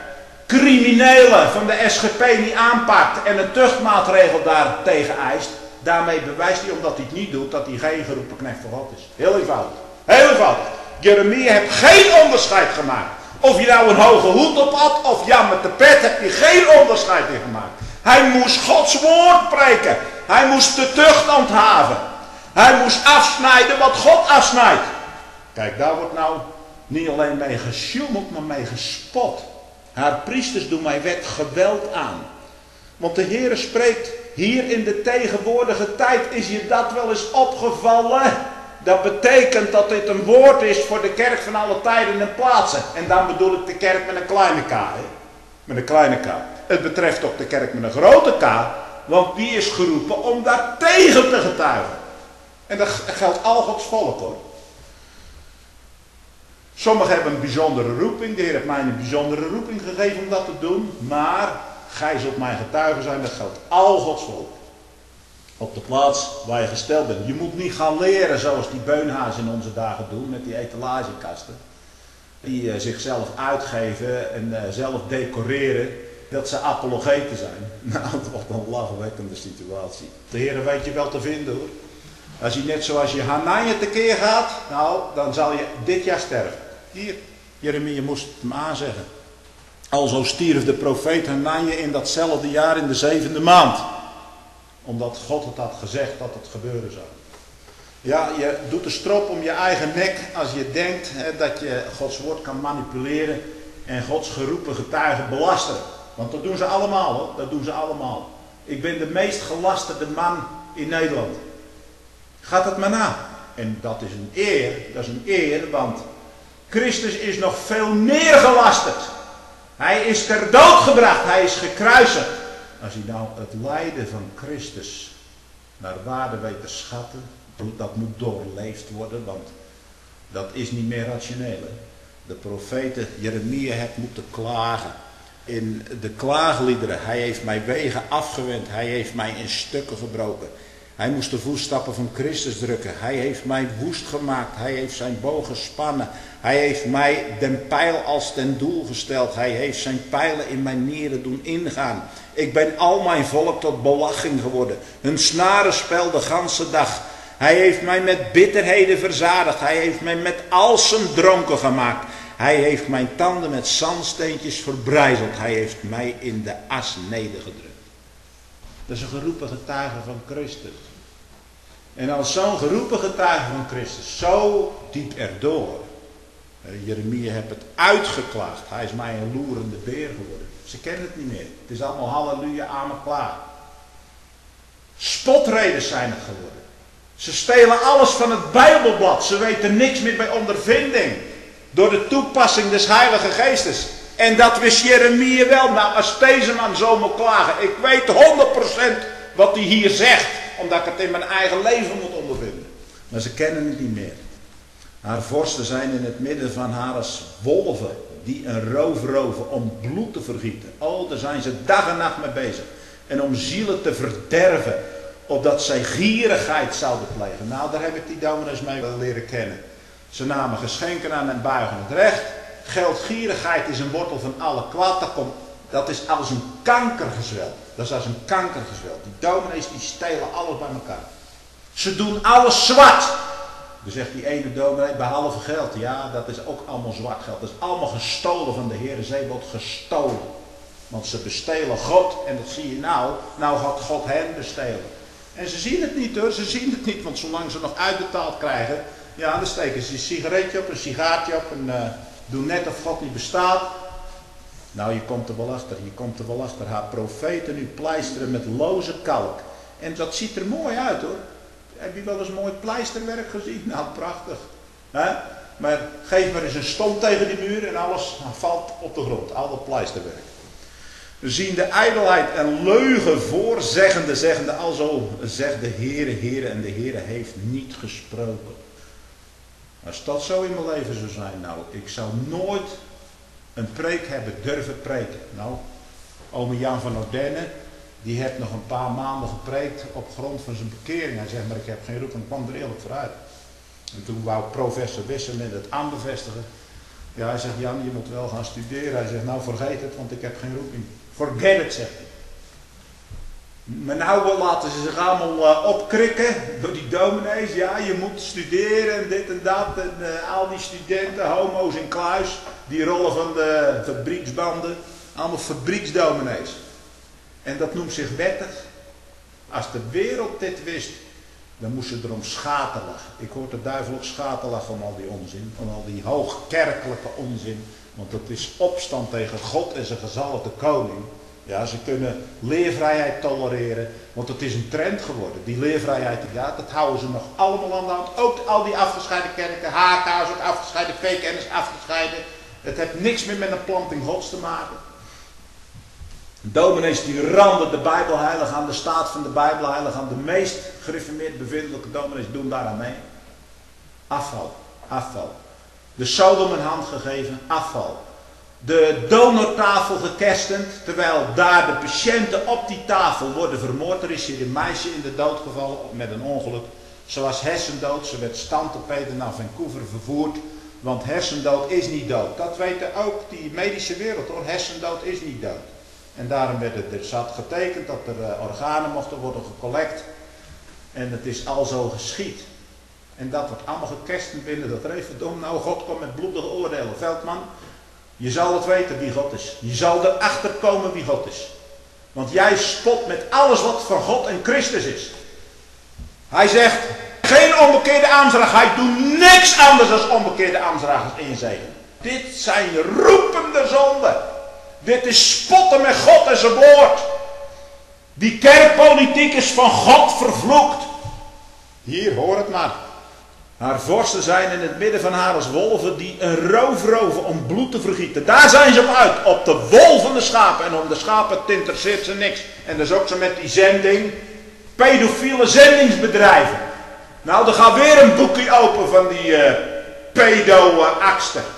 criminelen van de SGP niet aanpakt en een tuchtmaatregel daartegen eist, daarmee bewijst hij, omdat hij het niet doet, dat hij geen geroepen knecht van God is. Heel eenvoudig. Heel eenvoudig. Jeremia heeft geen onderscheid gemaakt. Of je nou een hoge hoed op had, of Jan met de pet, heb je geen onderscheid in gemaakt. Hij moest Gods woord preken. Hij moest de tucht handhaven. Hij moest afsnijden wat God afsnijdt. Kijk, daar wordt nou niet alleen mee gesjoemeld, maar mee gespot. Haar priesters doen mij wet geweld aan. Want de Heere spreekt hier in de tegenwoordige tijd. Is je dat wel eens opgevallen? Dat betekent dat dit een woord is voor de kerk van alle tijden en plaatsen. En dan bedoel ik de kerk met een kleine k. Hè? Met een kleine k. Het betreft ook de kerk met een grote k. Want die is geroepen om daar tegen te getuigen. En dat geldt al Gods volk, hoor. Sommigen hebben een bijzondere roeping. De Heer heeft mij een bijzondere roeping gegeven om dat te doen. Maar gij zult mijn getuige zijn. Dat geldt al Gods volk. Op de plaats waar je gesteld bent. Je moet niet gaan leren zoals die beunhazen in onze dagen doen. Met die etalagekasten. Die zichzelf uitgeven en zelf decoreren. Dat ze apologeten zijn. Nou, dat wordt een lachwekkende situatie. De Heer weet je wel te vinden, hoor. Als je net zoals je Hananiah tekeer gaat. Nou, dan zal je dit jaar sterven. Hier, Jeremia moest het hem aanzeggen. Alzo stierf de profeet Hananiah in datzelfde jaar in de 7e maand. Omdat God het had gezegd dat het gebeuren zou. Ja, je doet de strop om je eigen nek als je denkt dat je Gods woord kan manipuleren en Gods geroepen getuigen belasten. Want dat doen ze allemaal, hoor. Dat doen ze allemaal. Ik ben de meest gelasterde man in Nederland. Gaat het maar na. En dat is een eer. Dat is een eer, want Christus is nog veel meer gelasterd. Hij is ter dood gebracht. Hij is gekruisigd. Als hij nou het lijden van Christus naar waarde weet te schatten, dat moet doorleefd worden, want dat is niet meer rationeel. Hè? De profeten Jeremia heeft moeten klagen. In de klaagliederen, hij heeft mijn wegen afgewend, hij heeft mij in stukken gebroken. Hij moest de voetstappen van Christus drukken. Hij heeft mij woest gemaakt. Hij heeft zijn boog gespannen. Hij heeft mij den pijl als ten doel gesteld. Hij heeft zijn pijlen in mijn nieren doen ingaan. Ik ben al mijn volk tot belaching geworden. Hun snarenspel de ganse dag. Hij heeft mij met bitterheden verzadigd. Hij heeft mij met alsem dronken gemaakt. Hij heeft mijn tanden met zandsteentjes verbrijzeld. Hij heeft mij in de as nedergedrukt. Dat is een geroepen getuige van Christus. En als zo'n geroepen getuige van Christus zo diep erdoor. Jeremia heeft het uitgeklaagd. Hij is mij een loerende beer geworden. Ze kennen het niet meer. Het is allemaal halleluja, amen, klaar. Spotreders zijn het geworden. Ze stelen alles van het Bijbelblad. Ze weten niks meer bij ondervinding. Door de toepassing des Heilige Geestes. En dat wist Jeremia wel. Nou, als deze man zo moet klagen. Ik weet 100% wat hij hier zegt. Omdat ik het in mijn eigen leven moet ondervinden. Maar ze kennen het niet meer. Haar vorsten zijn in het midden van haar als wolven. Die een roof roven om bloed te vergieten. Oh, daar zijn ze dag en nacht mee bezig. En om zielen te verderven. Opdat zij gierigheid zouden plegen. Nou, daar heb ik die dominees mee wel leren kennen. Ze namen geschenken aan en buigen het recht. Geldgierigheid is een wortel van alle kwaad. Dat is als een kankergezwel. Dat is als een kankergezwel. Die dominees die stelen alles bij elkaar. Ze doen alles zwart. Dan zegt die ene dominee, behalve geld. Ja, dat is ook allemaal zwart geld. Dat is allemaal gestolen van de Heere Zeebod. Gestolen. Want ze bestelen God. En dat zie je nou. Nou gaat God hen bestelen. En ze zien het niet hoor. Ze zien het niet. Want zolang ze nog uitbetaald krijgen. Ja, dan steken ze een sigaretje op. Een sigaartje op. En doen net of God niet bestaat. Nou, je komt er wel achter. Je komt er wel achter. Haar profeten nu pleisteren met loze kalk. En dat ziet er mooi uit hoor. Heb je wel eens mooi pleisterwerk gezien? Nou, prachtig. He? Maar geef maar eens een stomp tegen die muur en alles valt op de grond. Al dat pleisterwerk. We zien de ijdelheid en leugen zeggende alzo zegt de Heere, Heere en de Heere heeft niet gesproken. Als dat zo in mijn leven zou zijn, nou, ik zou nooit een preek hebben durven preken. Nou, ome Jan van Ordenne, die heeft nog een paar maanden gepreekt op grond van zijn bekering. Hij zegt, maar ik heb geen roep en ik kwam er eerlijk vooruit. En toen wou professor Wisseman het aanbevestigen. Ja, hij zegt, Jan, je moet wel gaan studeren. Hij zegt, nou vergeet het, want ik heb geen roeping. Forget it, zegt hij. Maar nou laten ze zich allemaal opkrikken door die dominees. Ja, je moet studeren en dit en dat. En al die studenten, homo's in kluis, die rollen van de fabrieksbanden. Allemaal fabrieksdominees. En dat noemt zich wettig. Als de wereld dit wist, dan moest ze erom schaten lachen. Ik hoor de duivel ook schaten lachen om al die onzin. Om al die hoogkerkelijke onzin. Want het is opstand tegen God en zijn gezalfde koning. Ja, ze kunnen leervrijheid tolereren. Want het is een trend geworden. Die leervrijheid, ja, dat houden ze nog allemaal aan de hand. Ook al die afgescheiden kerken. HK is ook afgescheiden. PKN is afgescheiden. Het heeft niks meer met een planting gods te maken. Dominees die randen de Bijbel heilig aan, de staat van de Bijbel heilig aan. De meest gereformeerd bevindelijke dominees doen daaraan mee. Afval, afval. De Sodom een hand gegeven, afval. De donortafel gekerstend, terwijl daar de patiënten op die tafel worden vermoord. Er is hier een meisje in de dood gevallen met een ongeluk. Ze was hersendood, ze werd standtepeden naar Vancouver vervoerd. Want hersendood is niet dood. Dat weten ook die medische wereld hoor, hersendood is niet dood. En daarom werd er zat getekend dat er organen mochten worden gecollect. En het is al zo geschied. En dat wordt allemaal gekerstend binnen dat referendum. Nou, God komt met bloedige oordelen. Veldman, je zal het weten wie God is. Je zal erachter komen wie God is. Want jij spot met alles wat van God en Christus is. Hij zegt, geen onbekeerde aanvraag. Hij doet niks anders dan onbekeerde aanvragers inzegenen. Dit zijn roepende zonden. Dit is spotten met God en zijn woord. Die kerkpolitiek is van God vervloekt. Hier, hoor het maar. Haar vorsten zijn in het midden van haar als wolven die een roof roven om bloed te vergieten. Daar zijn ze op uit. Op de wol van de schapen. En om de schapen interesseert ze niks. En dat is ook zo met die zending. Pedofiele zendingsbedrijven. Nou, er gaat weer een boekje open van die pedo-akster.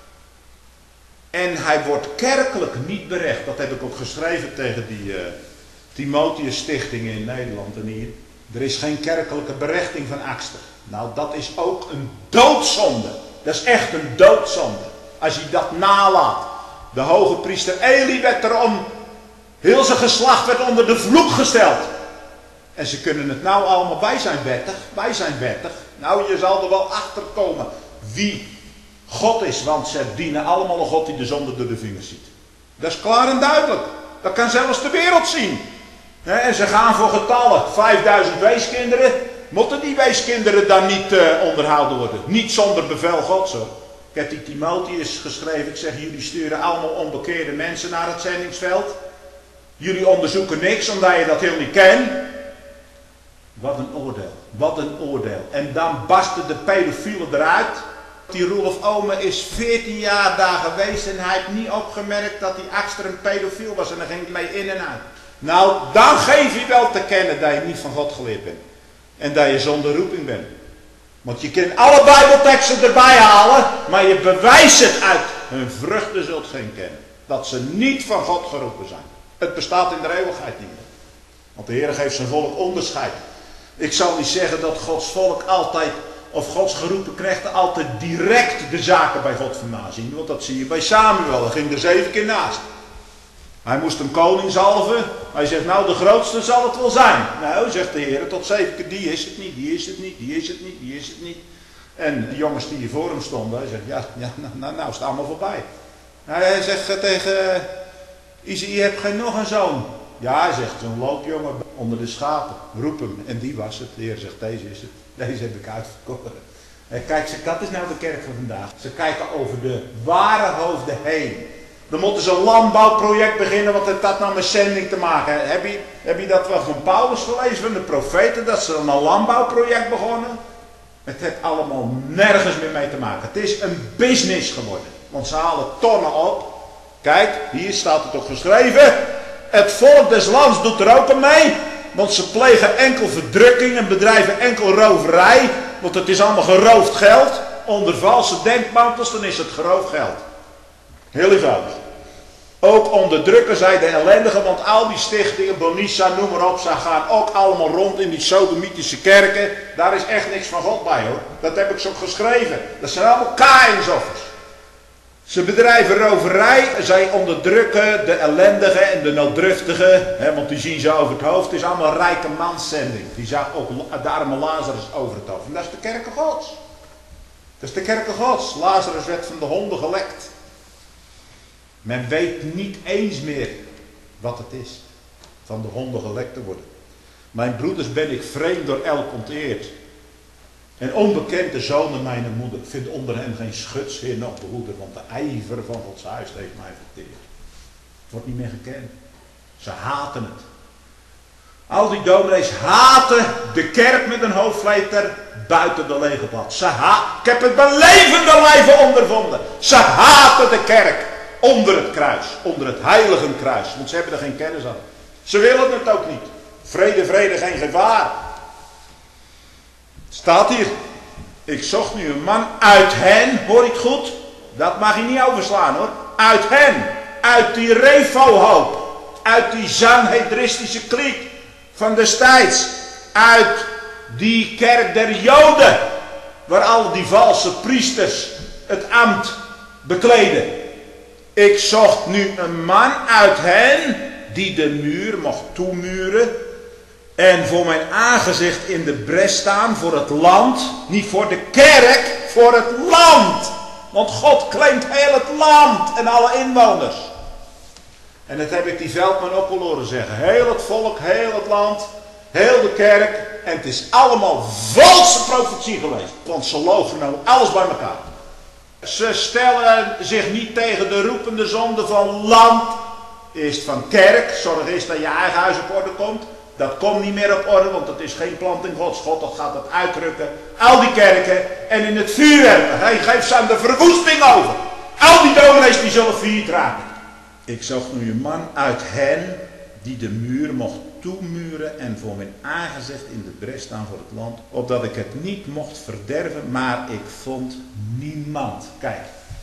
En hij wordt kerkelijk niet berecht. Dat heb ik ook geschreven tegen die Timotheus Stichting in Nederland en hier. Er is geen kerkelijke berechting van akster. Nou, dat is ook een doodzonde. Dat is echt een doodzonde. Als je dat nalaat. De hoge priester Eli werd erom. Heel zijn geslacht werd onder de vloek gesteld. En ze kunnen het nou allemaal, wij zijn wettig. Wij zijn wettig. Nou, je zal er wel achter komen wie God is, want ze dienen allemaal een God die de zonde door de vingers ziet. Dat is klaar en duidelijk. Dat kan zelfs de wereld zien. En ze gaan voor getallen. 5000 weeskinderen. Moeten die weeskinderen dan niet onderhouden worden? Niet zonder bevel Gods hoor. Ik heb die Timotheus geschreven. Ik zeg, jullie sturen allemaal onbekeerde mensen naar het zendingsveld. Jullie onderzoeken niks omdat je dat heel niet kent. Wat een oordeel. Wat een oordeel. En dan barsten de pedofielen eruit. Die Roelof Ome is 14 jaar daar geweest en hij heeft niet opgemerkt dat die achter een pedofiel was en dan ging het mee in en uit. Nou, dan geef je wel te kennen dat je niet van God geleerd bent. En dat je zonder roeping bent. Want je kunt alle Bijbelteksten erbij halen, maar je bewijst het uit. Hun vruchten zult geen kennen. Dat ze niet van God geroepen zijn. Het bestaat in de eeuwigheid niet meer. Want de Heer geeft zijn volk onderscheid. Ik zal niet zeggen dat Gods volk altijd, of Gods geroepen knechten altijd direct de zaken bij God vandaan zien. Want dat zie je bij Samuel. Hij ging er 7 keer naast. Hij moest een koning zalven. Hij zegt, nou de grootste zal het wel zijn. Nou, zegt de Heer, tot 7 keer, die is het niet, die is het niet, die is het niet, die is het niet. En de jongens die hier voor hem stonden, hij zegt, nou is het allemaal voorbij. Hij zegt tegen Isaïe, je hebt geen nog een zoon. Ja, hij zegt, zo'n loopjongen onder de schapen, roep hem. En die was het. De Heer zegt, deze is het. Deze heb ik uitverkoren. En kijk, dat is nou de kerk van vandaag. Ze kijken over de ware hoofden heen. Dan moeten ze een landbouwproject beginnen, wat heeft dat nou met zending te maken? Heb je dat wel van Paulus gelezen, van de profeten, dat ze dan een landbouwproject begonnen? Het heeft allemaal nergens meer mee te maken. Het is een business geworden. Want ze halen tonnen op. Kijk, hier staat het ook geschreven. Het volk des lands doet er ook aan mee. Want ze plegen enkel verdrukking en bedrijven enkel roverij. Want het is allemaal geroofd geld. Onder valse denkmantels, dan is het geroofd geld. Heel eenvoudig. Ook onderdrukken zij de ellendigen, want al die stichtingen, Bonissa, noem maar op, ze gaan ook allemaal rond in die sodomitische kerken. Daar is echt niks van God bij hoor. Dat heb ik zo geschreven. Dat zijn allemaal Kaïnsoffers. Ze bedrijven roverij, zij onderdrukken de ellendigen en de nooddruftigen, want die zien ze over het hoofd. Het is allemaal rijke manszending. Die zag ook de arme Lazarus over het hoofd. En dat is de kerk Gods. Dat is de kerk Gods. Lazarus werd van de honden gelekt. Men weet niet eens meer wat het is van de honden gelekt te worden. Mijn broeders, ben ik vreemd door elk onteerd. En onbekend de zonen mijn moeder. Ik vind onder hen geen schutsheer nog behoeder, want de ijver van Gods huis heeft mij verteerd. Het wordt niet meer gekend. Ze haten het. Al die dominees haten de kerk met een hoofdletter buiten de legerplaats. Ik heb het bij levende lijve ondervonden. Ze haten de kerk. Onder het kruis, onder het heilige kruis, want ze hebben er geen kennis aan. Ze willen het ook niet. Vrede, vrede, geen gevaar. Staat hier. Ik zocht nu een man uit hen, hoor ik goed? Dat mag je niet overslaan hoor. Uit hen, uit die Refohoop, uit die Sanhedristische kliek van destijds, uit die kerk der Joden, waar al die valse priesters het ambt bekleden. Ik zocht nu een man uit hen die de muur mocht toemuren en voor mijn aangezicht in de bres staan voor het land. Niet voor de kerk, voor het land. Want God claimt heel het land en alle inwoners. En dat heb ik die Veldman ook al horen zeggen. Heel het volk, heel het land, heel de kerk. En het is allemaal valse profetie geweest. Want ze logen nou alles bij elkaar. Ze stellen zich niet tegen de roepende zonde van land. Eerst van kerk. Zorg eerst dat je eigen huis op orde komt. Dat komt niet meer op orde, want dat is geen planting Gods. God dat gaat dat uitdrukken. Al die kerken en in het vuur werpen. Hij geeft ze aan de verwoesting over. Al die dominees die zullen failliet raken. Ik zocht nu een man uit hen die de muur mocht toemuren en voor mijn aangezicht in de bres staan voor het land, opdat ik het niet mocht verderven, maar ik vond niemand. Kijk,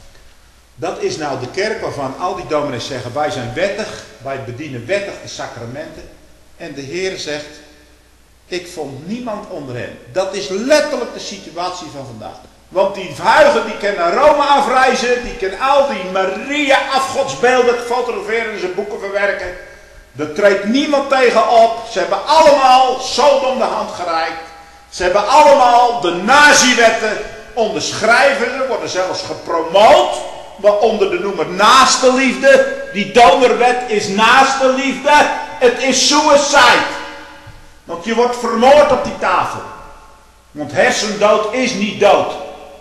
dat is nou de kerk waarvan al die dominees zeggen, wij zijn wettig, wij bedienen wettig de sacramenten. En de Heer zegt, ik vond niemand onder hen. Dat is letterlijk de situatie van vandaag. Want die huigen die kunnen naar Rome afreizen, die kunnen al die Maria afgodsbeelden fotograferen en zijn boeken verwerken. Er treedt niemand tegen op. Ze hebben allemaal Sodom de hand gereikt. Ze hebben allemaal de naziwetten onderschrijven. Ze worden zelfs gepromoot. Maar onder de noemer naaste liefde. Die donorwet is naaste liefde. Het is suicide. Want je wordt vermoord op die tafel. Want hersendood is niet dood.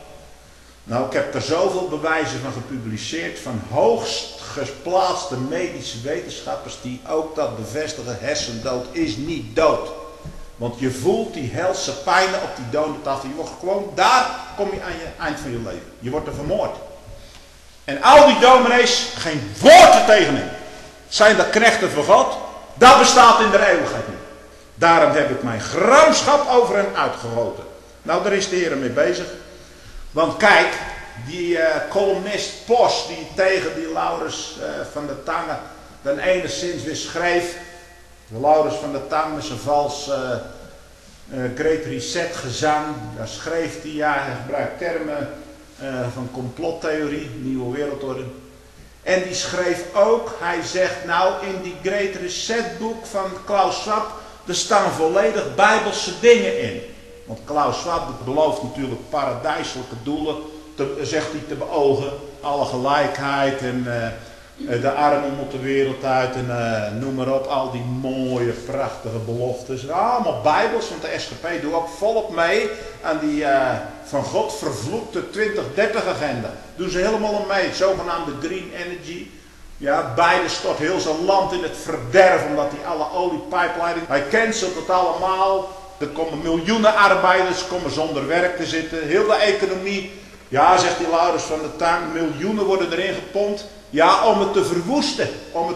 Nou, ik heb er zoveel bewijzen van gepubliceerd. Van hoogst geplaatste medische wetenschappers die ook dat bevestigen. Hersendood is niet dood. Want je voelt die helse pijnen op die dodentafel. Je wordt gewoon, daar kom je aan je eind van je leven. Je wordt er vermoord. En al die dominees, geen woord er tegenin. Zijn dat knechten van God? Dat bestaat in de eeuwigheid niet. Daarom heb ik mijn gramschap over hen uitgegoten. Nou, daar is de Heer mee bezig. Want kijk, die columnist Post, die tegen die Laurens van der Tange dan enigszins weer schreef. De Laurens van der Tange met zijn vals Great Reset gezang. Daar schreef hij, ja, hij gebruikt termen van complottheorie, nieuwe wereldorde. En die schreef ook, hij zegt nou in die Great Reset boek van Klaus Schwab, er staan volledig bijbelse dingen in. Want Klaus Schwab belooft natuurlijk paradijselijke doelen, zegt hij te beogen. Alle gelijkheid en de armen moeten de wereld uit en noem maar op. Al die mooie, prachtige beloftes. Allemaal bijbels, want de SGP doet ook volop mee aan die van God vervloekte 2030 agenda. Doen ze helemaal aan mee, het zogenaamde Green Energy. Ja, beide stort heel zijn land in het verderf, omdat hij alle oliepijpleiding, hij cancelt het allemaal. Er komen miljoenen arbeiders, komen zonder werk te zitten. Heel de economie, ja, zegt die Laurens van der Tange, miljoenen worden erin gepompt. Ja, om het te verwoesten,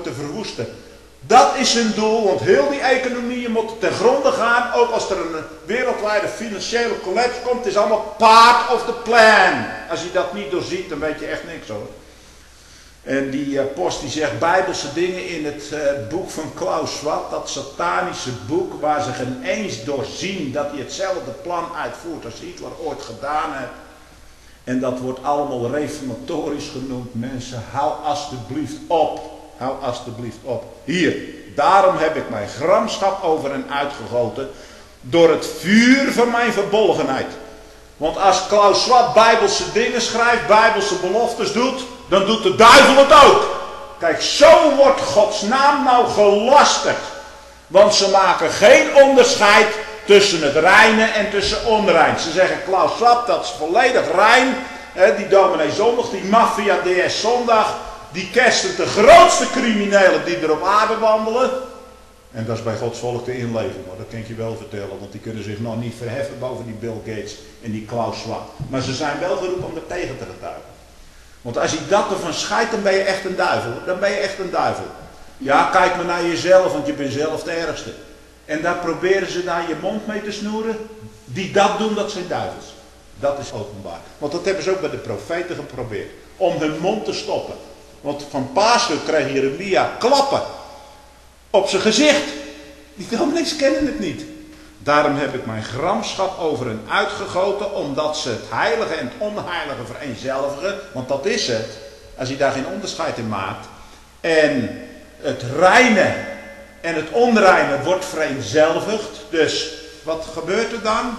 Dat is hun doel, want heel die economieën moeten ten gronde gaan. Ook als er een wereldwijde financiële collapse komt, is allemaal part of the plan. Als je dat niet doorziet, dan weet je echt niks hoor. En die Post die zegt bijbelse dingen in het boek van Klaus Schwab, dat satanische boek waar ze geen eens doorzien dat hij hetzelfde plan uitvoert als Hitler ooit gedaan heeft. En dat wordt allemaal reformatorisch genoemd. Mensen, hou alstublieft op. Hou alstublieft op. Hier, daarom heb ik mijn gramschap over hen uitgegoten door het vuur van mijn verbolgenheid. Want als Klaus Schwab bijbelse dingen schrijft, bijbelse beloftes doet, dan doet de duivel het ook. Kijk, zo wordt Gods naam nou gelasterd. Want ze maken geen onderscheid tussen het reine en tussen onrein. Ze zeggen Klaus Schwab, dat is volledig rein. Die dominee zondag, die maffia DS zondag, die kersten de grootste criminelen die er op aarde wandelen. En dat is bij Gods volk de inleving, maar dat kan ik je wel vertellen, want die kunnen zich nog niet verheffen boven die Bill Gates en die Klaus Schwab. Maar ze zijn wel geroepen om er tegen te getuigen. Want als je dat ervan scheidt, dan ben je echt een duivel. Ja, kijk maar naar jezelf, want je bent zelf de ergste. En daar proberen ze daar je mond mee te snoeren. Die dat doen, dat zijn duivels. Dat is openbaar. Want dat hebben ze ook bij de profeten geprobeerd. Om hun mond te stoppen. Want van Pasen kreeg Jeremia klappen op zijn gezicht. Die dominees kennen het niet. Daarom heb ik mijn gramschap over hen uitgegoten, omdat ze het heilige en het onheilige vereenzelvigen. Want dat is het, als je daar geen onderscheid in maakt. En het reine en het onreine wordt vereenzelvigd. Dus wat gebeurt er dan?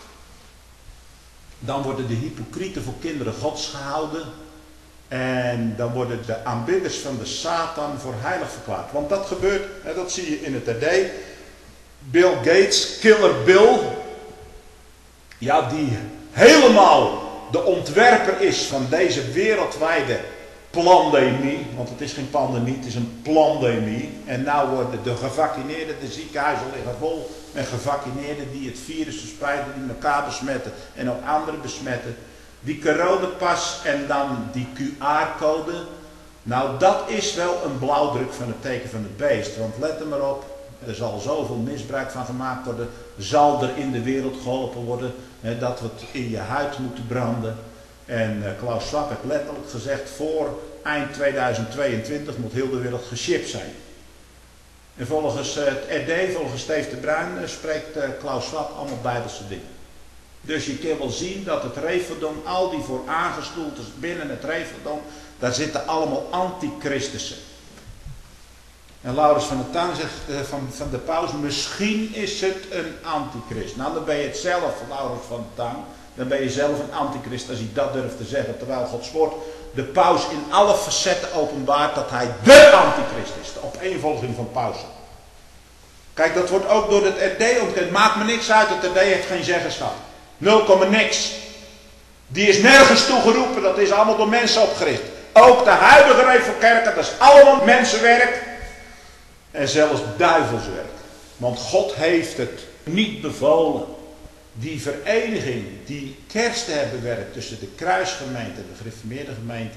Dan worden de hypocrieten voor kinderen Gods gehouden. En dan worden de aanbidders van de Satan voor heilig verklaard. Want dat gebeurt, dat zie je in het AD. Bill Gates, Killer Bill. Ja, die helemaal de ontwerper is van deze wereldwijde pandemie. Want het is geen pandemie, het is een pandemie. En nou worden de gevaccineerden, de ziekenhuizen liggen vol met gevaccineerden die het virus verspreiden, die elkaar besmetten en ook anderen besmetten. Die coronapas en dan die QR-code. Nou, dat is wel een blauwdruk van het teken van het beest. Want let er maar op, er zal zoveel misbruik van gemaakt worden. Zal er in de wereld geholpen worden dat we het in je huid moeten branden. En Klaus Schwab heeft letterlijk gezegd, voor eind 2022 moet heel de wereld gechipt zijn. En volgens het RD, volgens Steve de Bruin, spreekt Klaus Schwab allemaal bijbelse dingen. Dus je kan wel zien dat het Referdom, al die vooraangestoeltes binnen het Referdom, daar zitten allemaal antichristussen. En Laurens van der Tange zegt van de paus, misschien is het een antichrist. Nou, dan ben je het zelf, Laurens van der Tange. Dan ben je zelf een antichrist als je dat durft te zeggen. Terwijl Gods woord de paus in alle facetten openbaart dat hij de antichrist is. De opeenvolging van pausen. Kijk, dat wordt ook door het RD ontkend. Maakt me niks uit, het RD heeft geen zeggenschap. 0, niks. Die is nergens toegeroepen, dat is allemaal door mensen opgericht. Ook de huidige Reformkerken, dat is allemaal mensenwerk. En zelfs duivelswerk. Want God heeft het niet bevolen. Die vereniging, die kerstenbewerk tussen de kruisgemeente en de gereformeerde gemeente.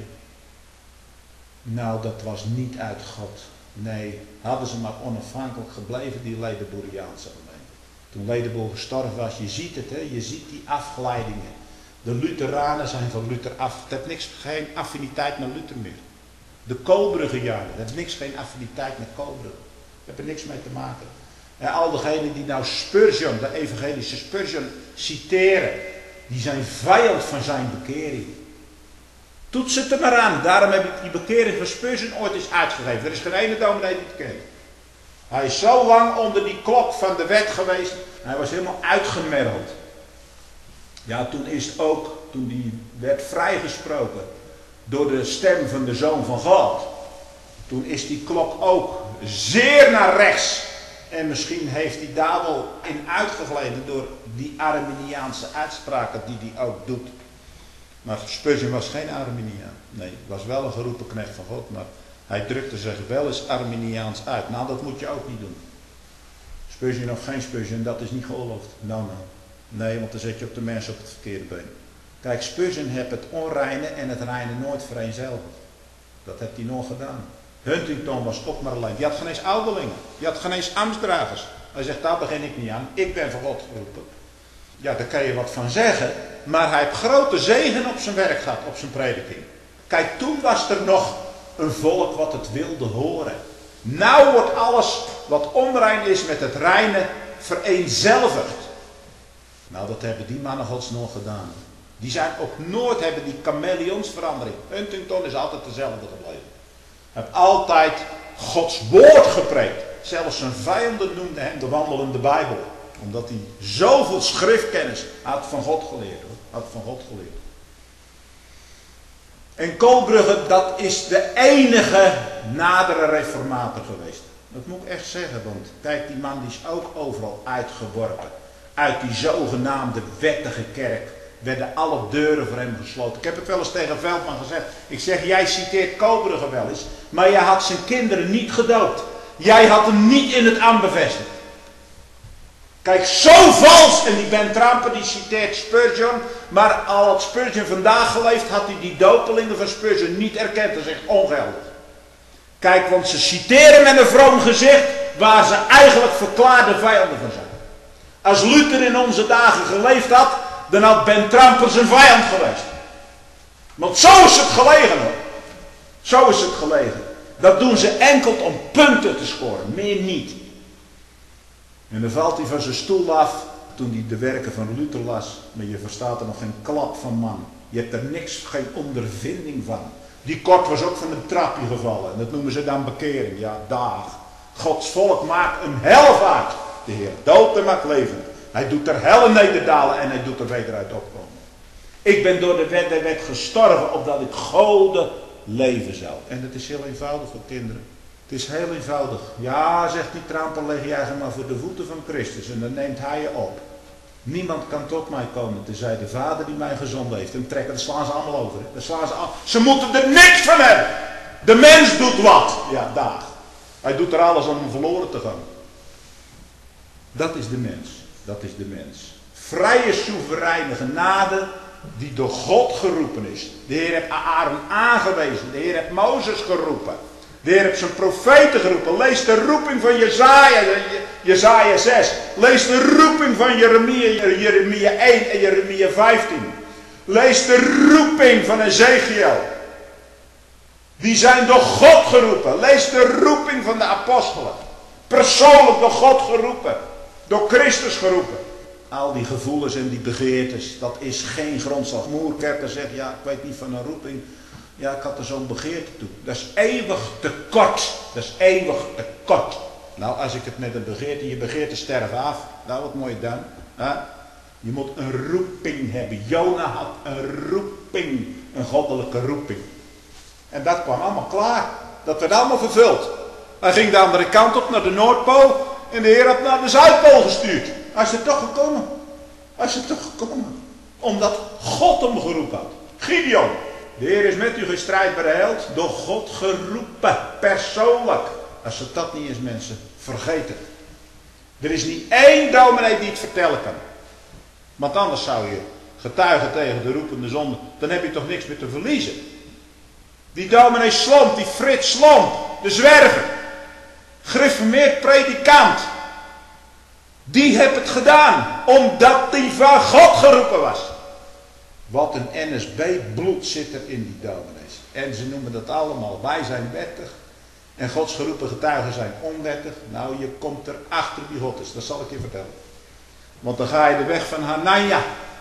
Nou, dat was niet uit God. Nee, hadden ze maar onafhankelijk gebleven, die Ledenboeriaanse gemeente. Toen Ledenboer gestorven was, je ziet het, hè? Je ziet die afgeleidingen. De Lutheranen zijn van Luther af. Het heeft geen affiniteit met Luther meer. De Koolbruggenjaren, dat heeft geen affiniteit met Koolbrugge. Dat heeft er niks mee te maken. En al diegenen die nou Spurgeon, de evangelische Spurgeon, citeren, die zijn vijand van zijn bekering. Toets het er maar aan. Daarom heb ik die bekering van Spurgeon ooit eens uitgegeven. Er is geen ene dominee die het kent. Hij is zo lang onder die klok van de wet geweest. Hij was helemaal uitgemergeld. Ja, toen is het ook, toen die werd vrijgesproken door de stem van de Zoon van God. Toen is die klok ook zeer naar rechts. En misschien heeft hij daar wel in uitgegleden door die Arminiaanse uitspraken die hij ook doet. Maar Spurgeon was geen Arminiaan. Nee, was wel een geroepen knecht van God, maar hij drukte zich wel eens Arminiaans uit. Nou, dat moet je ook niet doen. Spurgeon of geen Spurgeon, dat is niet geoorloofd. Nou. Nee, want dan zet je op de mensen op het verkeerde been. Kijk, Spurgeon heeft het onreine en het reine nooit vereenzelvigd. Dat heeft hij nooit gedaan. Huntington was ook maar alleen. Die had geen eens ouderlingen. Die had geen eens ambtsdragers. Hij zegt, daar begin ik niet aan. Ik ben van God geroepen. Ja, daar kan je wat van zeggen. Maar hij heeft grote zegen op zijn werk gehad, op zijn prediking. Kijk, toen was er nog een volk wat het wilde horen. Nou wordt alles wat onrein is met het reine vereenzelvigd. Nou, dat hebben die mannen Gods nog gedaan. Die zijn ook nooit, hebben die chameleonsverandering. Huntington is altijd dezelfde gebleven. Hij heeft altijd Gods woord gepreekt. Zelfs zijn vijanden noemden hem de wandelende Bijbel. Omdat hij zoveel schriftkennis had van God geleerd. Had van God geleerd. En Koolbrugge, dat is de enige nadere reformator geweest. Dat moet ik echt zeggen, want kijk, die man die is ook overal uitgeworpen. Uit die zogenaamde wettige kerk werden alle deuren voor hem gesloten. Ik heb het wel eens tegen Veldman gezegd. Ik zeg, jij citeert Koolbrugge wel eens, maar jij had zijn kinderen niet gedoopt. Jij had hem niet in het ambt bevestigd. Kijk, zo vals! En die Ben Tramper die citeert Spurgeon, maar al had Spurgeon vandaag geleefd, had hij die dopelingen van Spurgeon niet erkend. Dat is echt ongeldig. Kijk, want ze citeren met een vroom gezicht, waar ze eigenlijk verklaarde vijanden van zijn. Als Luther in onze dagen geleefd had, dan had Ben Tramper zijn vijand geweest. Want zo is het gelegen hoor. Zo is het gelegen. Dat doen ze enkel om punten te scoren, meer niet. En dan valt hij van zijn stoel af toen hij de werken van Luther las. Maar je verstaat er nog geen klap van, man. Je hebt er niks, geen ondervinding van. Die Kort was ook van een trapje gevallen. En dat noemen ze dan bekering. Ja, dag. Gods volk maakt een helvaart. De Heer doodt en maakt levend. Hij doet er hel nederdalen en hij doet er weder uit opkomen. Ik ben door de wet der wet gestorven opdat ik Gode leven zou. En het is heel eenvoudig voor kinderen. Het is heel eenvoudig. Ja, zegt die Tramper, leg jij maar voor de voeten van Christus en dan neemt hij je op. Niemand kan tot mij komen, tenzij de Vader die mij gezonden heeft. En trekken, daar slaan ze allemaal over. Daar slaan ze, ze moeten er niks van hebben. De mens doet wat. Ja, daar. Hij doet er alles om verloren te gaan. Dat is de mens. Dat is de mens. Vrije, soevereine genade die door God geroepen is. De Heer heeft Aaron aangewezen. De Heer heeft Mozes geroepen. De Heer heeft zijn profeten geroepen. Lees de roeping van Jesaja, Jesaja 6. Lees de roeping van Jeremia 1 en Jeremia 15. Lees de roeping van Ezekiel. Die zijn door God geroepen. Lees de roeping van de apostelen. Persoonlijk door God geroepen. Door Christus geroepen. Al die gevoelens en die begeertes, dat is geen grondslag. Moerkerker zegt, ja, ik weet niet van een roeping. Ja, ik had er zo'n begeerte toe. Dat is eeuwig te kort. Dat is eeuwig te kort. Nou, als ik het met een begeerte, je begeerte sterven af. Nou, wat moet je dan? Je moet een roeping hebben. Jona had een roeping. Een goddelijke roeping. En dat kwam allemaal klaar. Dat werd allemaal vervuld. Hij ging de andere kant op, naar de Noordpool. En de Heer had naar de Zuidpool gestuurd. Hij is er toch gekomen. Hij is er toch gekomen. Omdat God hem geroepen had. Gideon. De Heer is met u geen strijdbare held. Door God geroepen. Persoonlijk. Als het dat niet is, mensen. Vergeet het. Er is niet één dominee die het vertellen kan. Want anders zou je getuigen tegen de roepende zonde. Dan heb je toch niks meer te verliezen. Die dominee Slomp, die Frits Slomp, de zwerver. Gereformeerd predikant. Die heeft het gedaan. Omdat hij van God geroepen was. Wat een NSB-bloed zit er in die dominees. En ze noemen dat allemaal. Wij zijn wettig. En Gods geroepen getuigen zijn onwettig. Nou, je komt erachter wie God is. Dat zal ik je vertellen. Want dan ga je de weg van Hanania.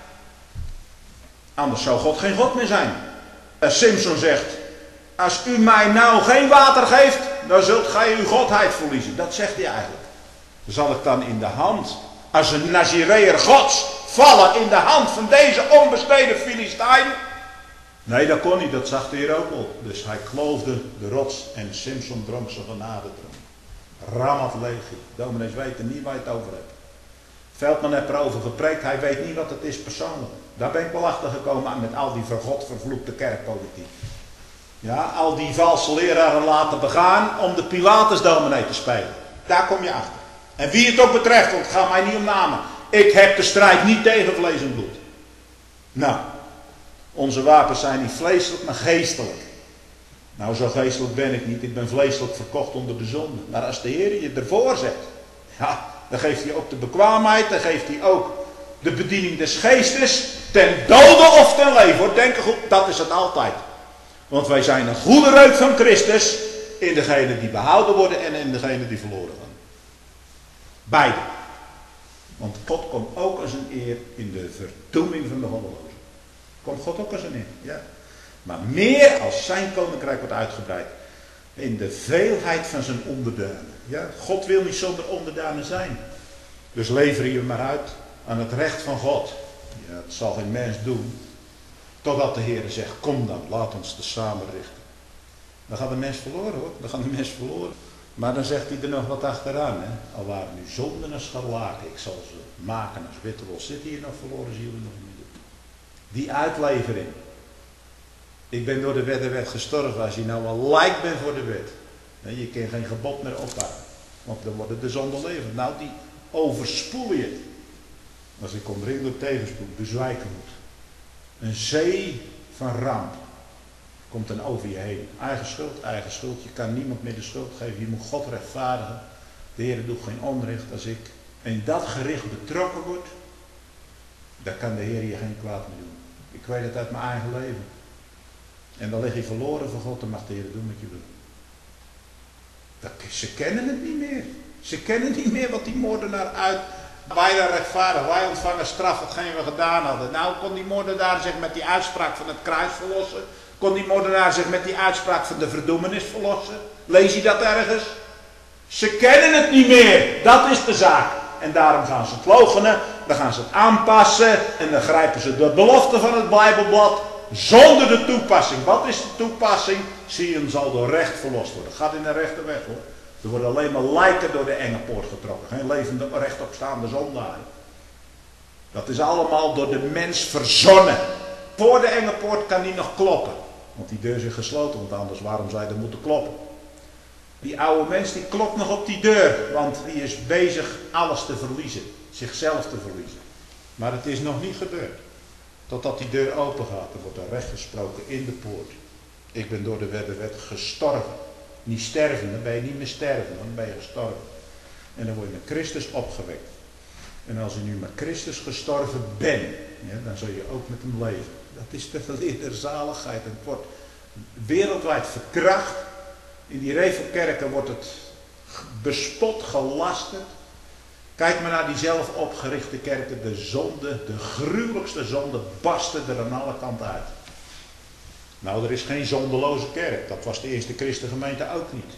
Anders zou God geen God meer zijn. Simpson zegt. Als u mij nou geen water geeft. Dan zult gij uw godheid verliezen. Dat zegt hij eigenlijk. Zal ik dan in de hand. Als een Nazireër Gods. Vallen in de hand van deze onbesteden Filistijn. Nee, dat kon niet. Dat zag de Heer ook al. Dus hij kloofde de rots. En Simpson dronk zijn genadedronk. Ramat Legie. Dominees weten niet waar je het over hebt. Veldman heeft erover gepreekt. Hij weet niet wat het is persoonlijk. Daar ben ik wel achter gekomen met al die God vervloekte kerkpolitiek. Ja, al die valse leraren laten begaan om de Pilatus-dominee te spelen. Daar kom je achter. En wie het ook betreft, want het gaat mij niet om namen. Ik heb de strijd niet tegen vlees en bloed. Nou, onze wapens zijn niet vleeselijk, maar geestelijk. Nou, zo geestelijk ben ik niet. Ik ben vleeselijk verkocht onder de zonde. Maar als de Heer je ervoor zet, ja, dan geeft hij ook de bekwaamheid, dan geeft hij ook de bediening des geestes, ten dode of ten leven. Hoor, denk goed, dat is het altijd. Want wij zijn een goede reuk van Christus in degene die behouden worden en in degene die verloren gaan. Beide. Want God komt ook als een eer in de verdoeming van de goddelozen. Komt God ook als een eer, ja. Maar meer als zijn koninkrijk wordt uitgebreid. In de veelheid van zijn onderdanen. Ja, God wil niet zonder onderdanen zijn. Dus lever je maar uit aan het recht van God. Ja, het zal geen mens doen. Totdat de Heer zegt, kom dan, laat ons te samen richten. Dan gaat de mens verloren hoor, dan gaan de mens verloren. Maar dan zegt hij er nog wat achteraan. Hè? Al waren nu zonden als scharlaken, ik zal ze maken als witte wol. Zit hier nog verloren zielen nog midden? Die uitlevering. Ik ben door de wet en wet gestorven. Als je nou al lijk bent voor de wet. Je kan geen gebod meer ophouden. Want dan worden de zonden levend. Nou, die overspoelen je. Als ik onredelijk tegenspoed, bezwijken moet. Een zee van ramp komt dan over je heen. Eigen schuld. Je kan niemand meer de schuld geven. Je moet God rechtvaardigen. De Heer doet geen onrecht. Als ik in dat gericht betrokken word, dan kan de Heer je geen kwaad meer doen. Ik weet het uit mijn eigen leven. En dan lig je verloren voor God, dan mag de Heer doen wat je wil. Ze kennen het niet meer. Ze kennen niet meer wat die moordenaar uit. Wij waren rechtvaardig, wij ontvangen straf hetgeen we gedaan hadden. Nou kon die moordenaar zich met die uitspraak van het kruis verlossen. Kon die moordenaar zich met die uitspraak van de verdoemenis verlossen. Lees je dat ergens? Ze kennen het niet meer. Dat is de zaak. En daarom gaan ze het loochenen. Dan gaan ze het aanpassen. En dan grijpen ze de belofte van het Bijbelblad. Zonder de toepassing. Wat is de toepassing? Sion zal door recht verlost worden. Gaat in de rechte weg hoor. Er worden alleen maar lijken door de enge poort getrokken. Geen levende rechtopstaande zondaren. Dat is allemaal door de mens verzonnen. Voor de enge poort kan die nog kloppen. Want die deur is gesloten. Want anders waarom zou je er moeten kloppen? Die oude mens die klopt nog op die deur. Want die is bezig alles te verliezen. Zichzelf te verliezen. Maar het is nog niet gebeurd. Totdat die deur open gaat. Er wordt er recht gesproken in de poort. Ik ben door de wet gestorven. Niet sterven, dan ben je niet meer sterven, dan ben je gestorven. En dan word je met Christus opgewekt. En als je nu met Christus gestorven bent, ja, dan zul je ook met hem leven. Dat is de geleerde zaligheid. En het wordt wereldwijd verkracht. In die revelkerken wordt het bespot, gelasterd. Kijk maar naar die zelf opgerichte kerken. De zonde, de gruwelijkste zonde, barsten er aan alle kanten uit. Nou, er is geen zondeloze kerk. Dat was de eerste christengemeente ook niet.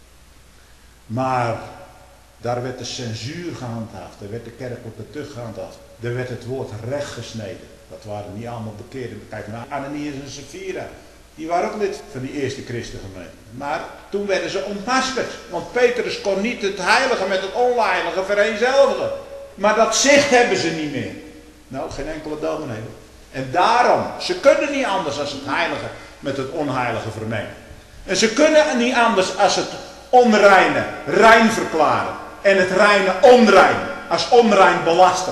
Maar daar werd de censuur gehandhaafd. Er werd de kerkelijke tucht gehandhaafd. Er werd het woord recht gesneden. Dat waren niet allemaal bekeerden. Kijk naar Ananias en Sapphira. Die waren ook lid van die eerste christengemeente. Maar toen werden ze ontmaskerd. Want Petrus kon niet het heilige met het onheilige vereenzelvigen. Maar dat zicht hebben ze niet meer. Nou, geen enkele dominee. En daarom, ze kunnen niet anders als het heilige met het onheilige vermengen. En ze kunnen niet anders als het onreine rein verklaren. en het reine onrein, als onrein belasten.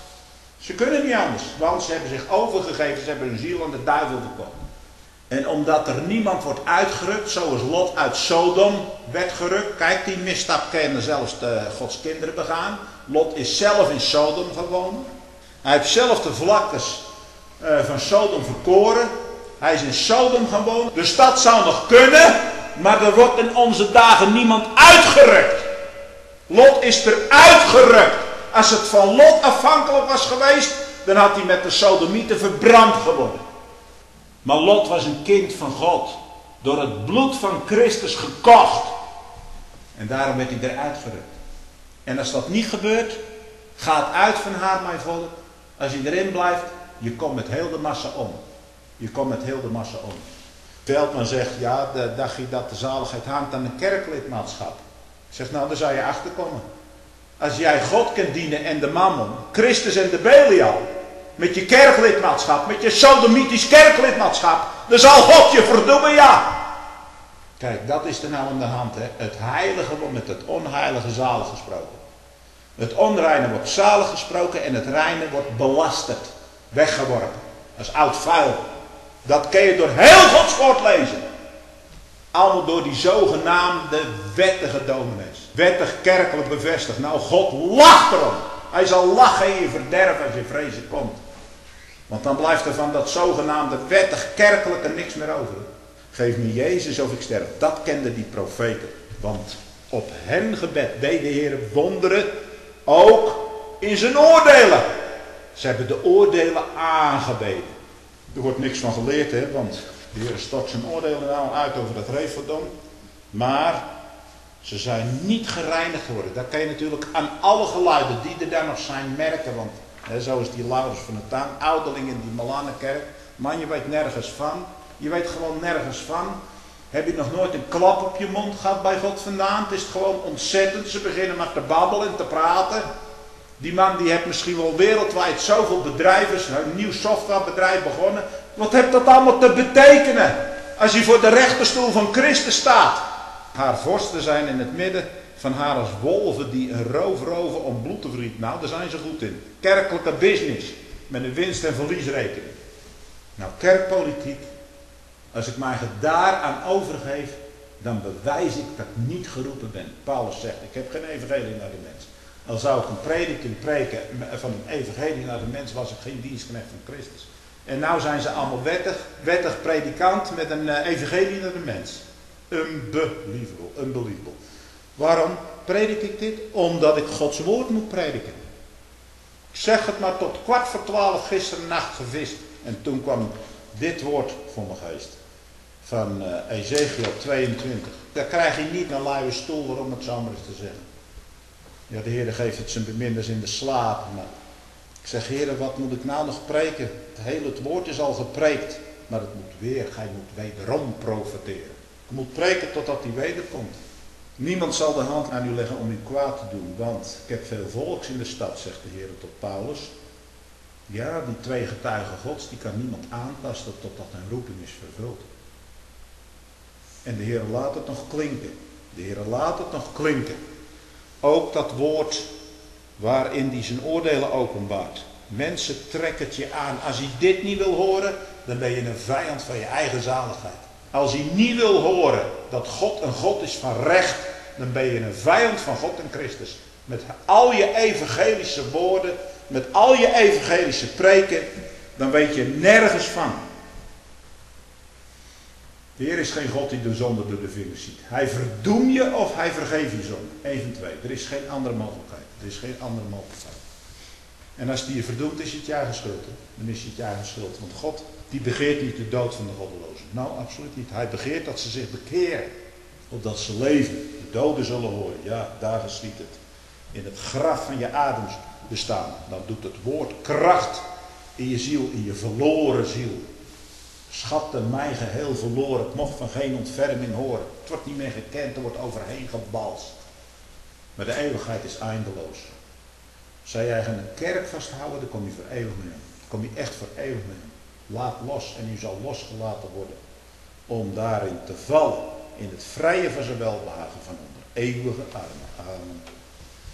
Ze kunnen niet anders, want ze hebben zich overgegeven, ze hebben hun ziel aan de duivel verkocht. En omdat er niemand wordt uitgerukt, zoals Lot uit Sodom werd gerukt. Kijk, die misstap kunnen zelfs Gods kinderen begaan. Lot is zelf in Sodom gewoond. Hij heeft zelf de vlaktes van Sodom verkoren. Hij is in Sodom gewoond. Dus dat zou nog kunnen, maar er wordt in onze dagen niemand uitgerukt. Lot is er uitgerukt. Als het van Lot afhankelijk was geweest, dan had hij met de Sodomieten verbrand geworden. Maar Lot was een kind van God. Door het bloed van Christus gekocht. En daarom werd hij eruit gerukt. En als dat niet gebeurt, gaat uit van haar, mijn volk. Als je erin blijft, je komt met heel de massa om. Je komt met heel de massa om. Veldman zegt, ja, dacht je dat de zaligheid hangt aan een kerklidmaatschap? Zegt, nou, daar zou je achterkomen. Als jij God kunt dienen en de mammon, Christus en de Belial, met je kerklidmaatschap, met je sodomitisch kerklidmaatschap, dan zal God je verdoemen, ja. Kijk, dat is er nou aan de hand, hè. Het heilige wordt met het onheilige zalig gesproken. Het onreine wordt zalig gesproken en het reine wordt belasterd, weggeworpen, als oud vuil. Dat kun je door heel Gods woord lezen. Allemaal door die zogenaamde wettige dominees. Wettig kerkelijk bevestigd. Nou, God lacht erom. Hij zal lachen in je verderf als je vrezen komt. Want dan blijft er van dat zogenaamde wettig kerkelijke niks meer over. Geef me Jezus of ik sterf. Dat kenden die profeten. Want op hen gebed deed de Heer wonderen. Ook in zijn oordelen. Ze hebben de oordelen aangebeden. Er wordt niks van geleerd, hè, want de Heer stort zijn oordelen nou uit over het Refodom. Maar ze zijn niet gereinigd geworden. Dat kan je natuurlijk aan alle geluiden die er daar nog zijn merken. Want hè, zo is die Laurens van de Tuin, ouderling in die Malanenkerk. Man, je weet nergens van. Je weet gewoon nergens van. Heb je nog nooit een klap op je mond gehad bij God vandaan? Het is gewoon ontzettend. Ze beginnen maar te babbelen en te praten. Die man die heeft misschien wel wereldwijd zoveel bedrijven, een nieuw softwarebedrijf begonnen. Wat heeft dat allemaal te betekenen? Als hij voor de rechterstoel van Christus staat. Haar vorsten zijn in het midden van haar als wolven die een roof roven om bloed te vergieten. Nou, daar zijn ze goed in. Kerkelijke business. Met een winst- en verliesrekening. Nou, kerkpolitiek. Als ik mij daaraan overgeef, dan bewijs ik dat ik niet geroepen ben. Paulus zegt, ik heb geen evangelie naar de mens. Al zou ik een prediking preken van een evangelie naar de mens, was ik geen dienstknecht van Christus. En nou zijn ze allemaal wettig predikant met een evangelie naar de mens. Unbelievable. Waarom predik ik dit? Omdat ik Gods woord moet prediken. Ik zeg het maar tot 11:15 gisternacht gevist. En toen kwam dit woord voor mijn geest. Van Ezekiel 22. Daar krijg je niet een luie stoel, waarom het zo maar eens te zeggen. Ja, de Heer geeft het zijn beminders in de slaap. Maar ik zeg, Heer, wat moet ik nou nog preken? Het woord is al gepreekt. Maar het moet weer, gij moet wederom profeteren. Je moet preken totdat hij wederkomt. Niemand zal de hand aan u leggen om u kwaad te doen. Want ik heb veel volks in de stad, zegt de Heer tot Paulus. Ja, die 2 getuigen Gods, die kan niemand aantasten totdat hun roeping is vervuld. En de Heer laat het nog klinken. De Heer laat het nog klinken. Ook dat woord waarin hij zijn oordelen openbaart. Mensen trekken het je aan. Als hij dit niet wil horen, dan ben je een vijand van je eigen zaligheid. Als hij niet wil horen dat God een God is van recht, dan ben je een vijand van God en Christus. Met al je evangelische woorden, met al je evangelische preken, dan weet je nergens van. De Heer is geen God die de zonde door de vingers ziet. Hij verdoemt je of hij vergeeft je zonde. Eén van twee. Er is geen andere mogelijkheid. Er is geen andere mogelijkheid. En als die je verdoemt, is het je eigen schuld. Hè? Dan is het je eigen schuld. Want God, die begeert niet de dood van de goddelozen. Nou, absoluut niet. Hij begeert dat ze zich bekeren. Opdat ze leven. De doden zullen horen. Ja, daar geschiet het. In het graf van je adems bestaan. Dan doet het woord kracht in je ziel. In je verloren ziel. Schatten mij geheel verloren. Het mocht van geen ontferming horen. Het wordt niet meer gekend. Er wordt overheen gebalst. Maar de eeuwigheid is eindeloos. Zou jij aan een kerk vasthouden, dan kom je voor eeuwig mee. Dan kom je echt voor eeuwig mee. Laat los en u zal losgelaten worden. Om daarin te vallen. In het vrije van zijn welbehagen van onder eeuwige armen. Amen.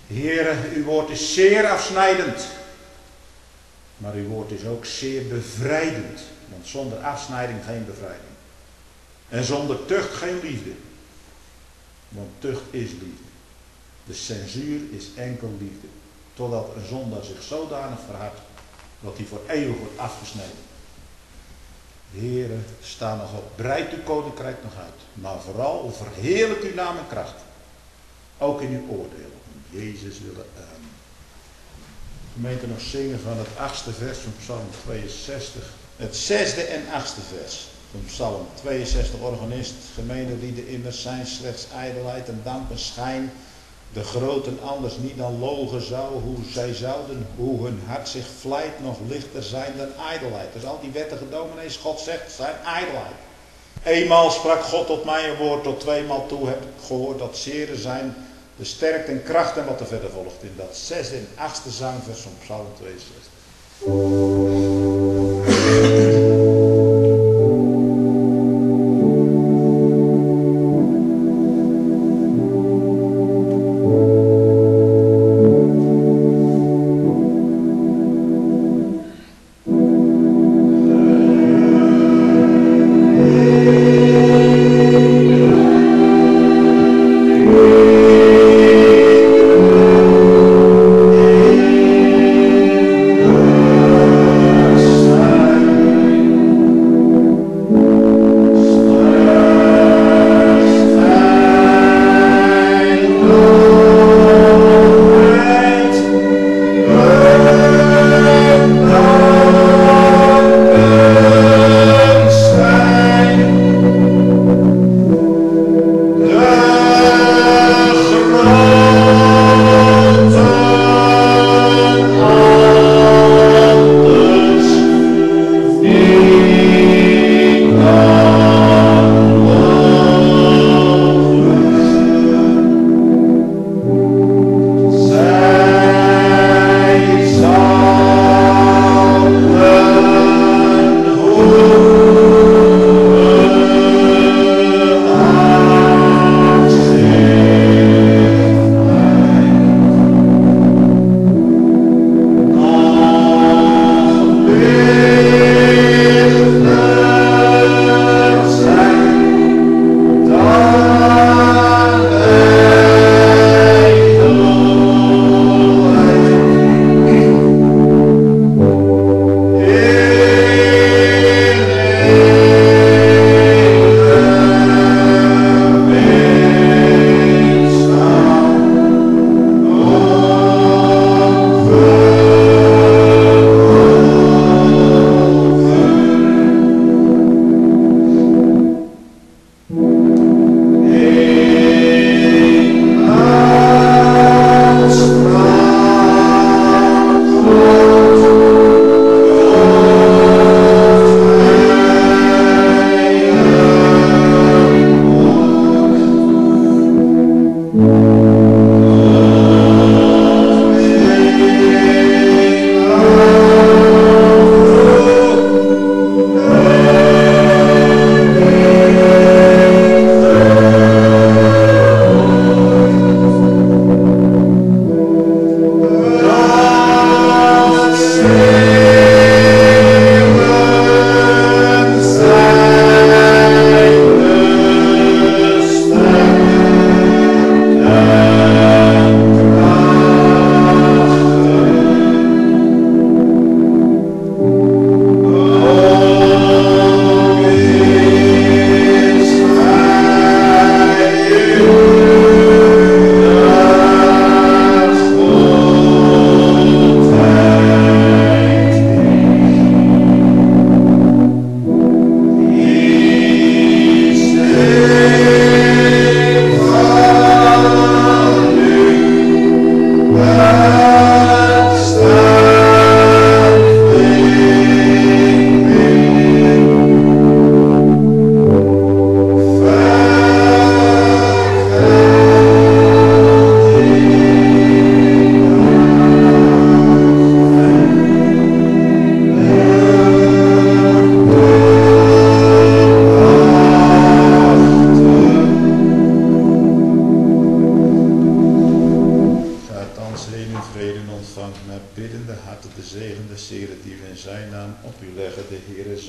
Heere, uw woord is zeer afsnijdend. Maar uw woord is ook zeer bevrijdend. Want zonder afsnijding geen bevrijding. En zonder tucht geen liefde. Want tucht is liefde. De censuur is enkel liefde. Totdat een zondaar zich zodanig verhardt dat hij voor eeuwig wordt afgesneden. Heere, sta nog op. Breid uw koninkrijk nog uit. Maar vooral verheerlijk uw naam en kracht. Ook in uw oordeel. In Jezus willen. Gemeente nog zingen van het 8e vers van Psalm 62. Het 6e en 8e vers van Psalm 62. Organist, gemeentelieden immers zijn slechts ijdelheid en damp en schijn. De groten anders niet dan logen zou, hoe zij zouden, hoe hun hart zich vlijt, nog lichter zijn dan ijdelheid. Dus al die wettige dominees, God zegt, zijn ijdelheid. Eenmaal sprak God tot mij een woord, tot tweemaal toe heb ik gehoord dat zere zijn de sterkte en kracht en wat er verder volgt in dat 6e en 8e zangvers van Psalm 62.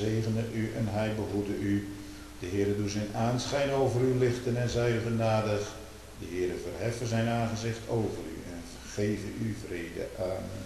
zegene u en hij behoede u. De Heere doet zijn aanschijn over u lichten en zij u genadig. De Heere verheffen zijn aangezicht over u en vergeven u vrede. Amen.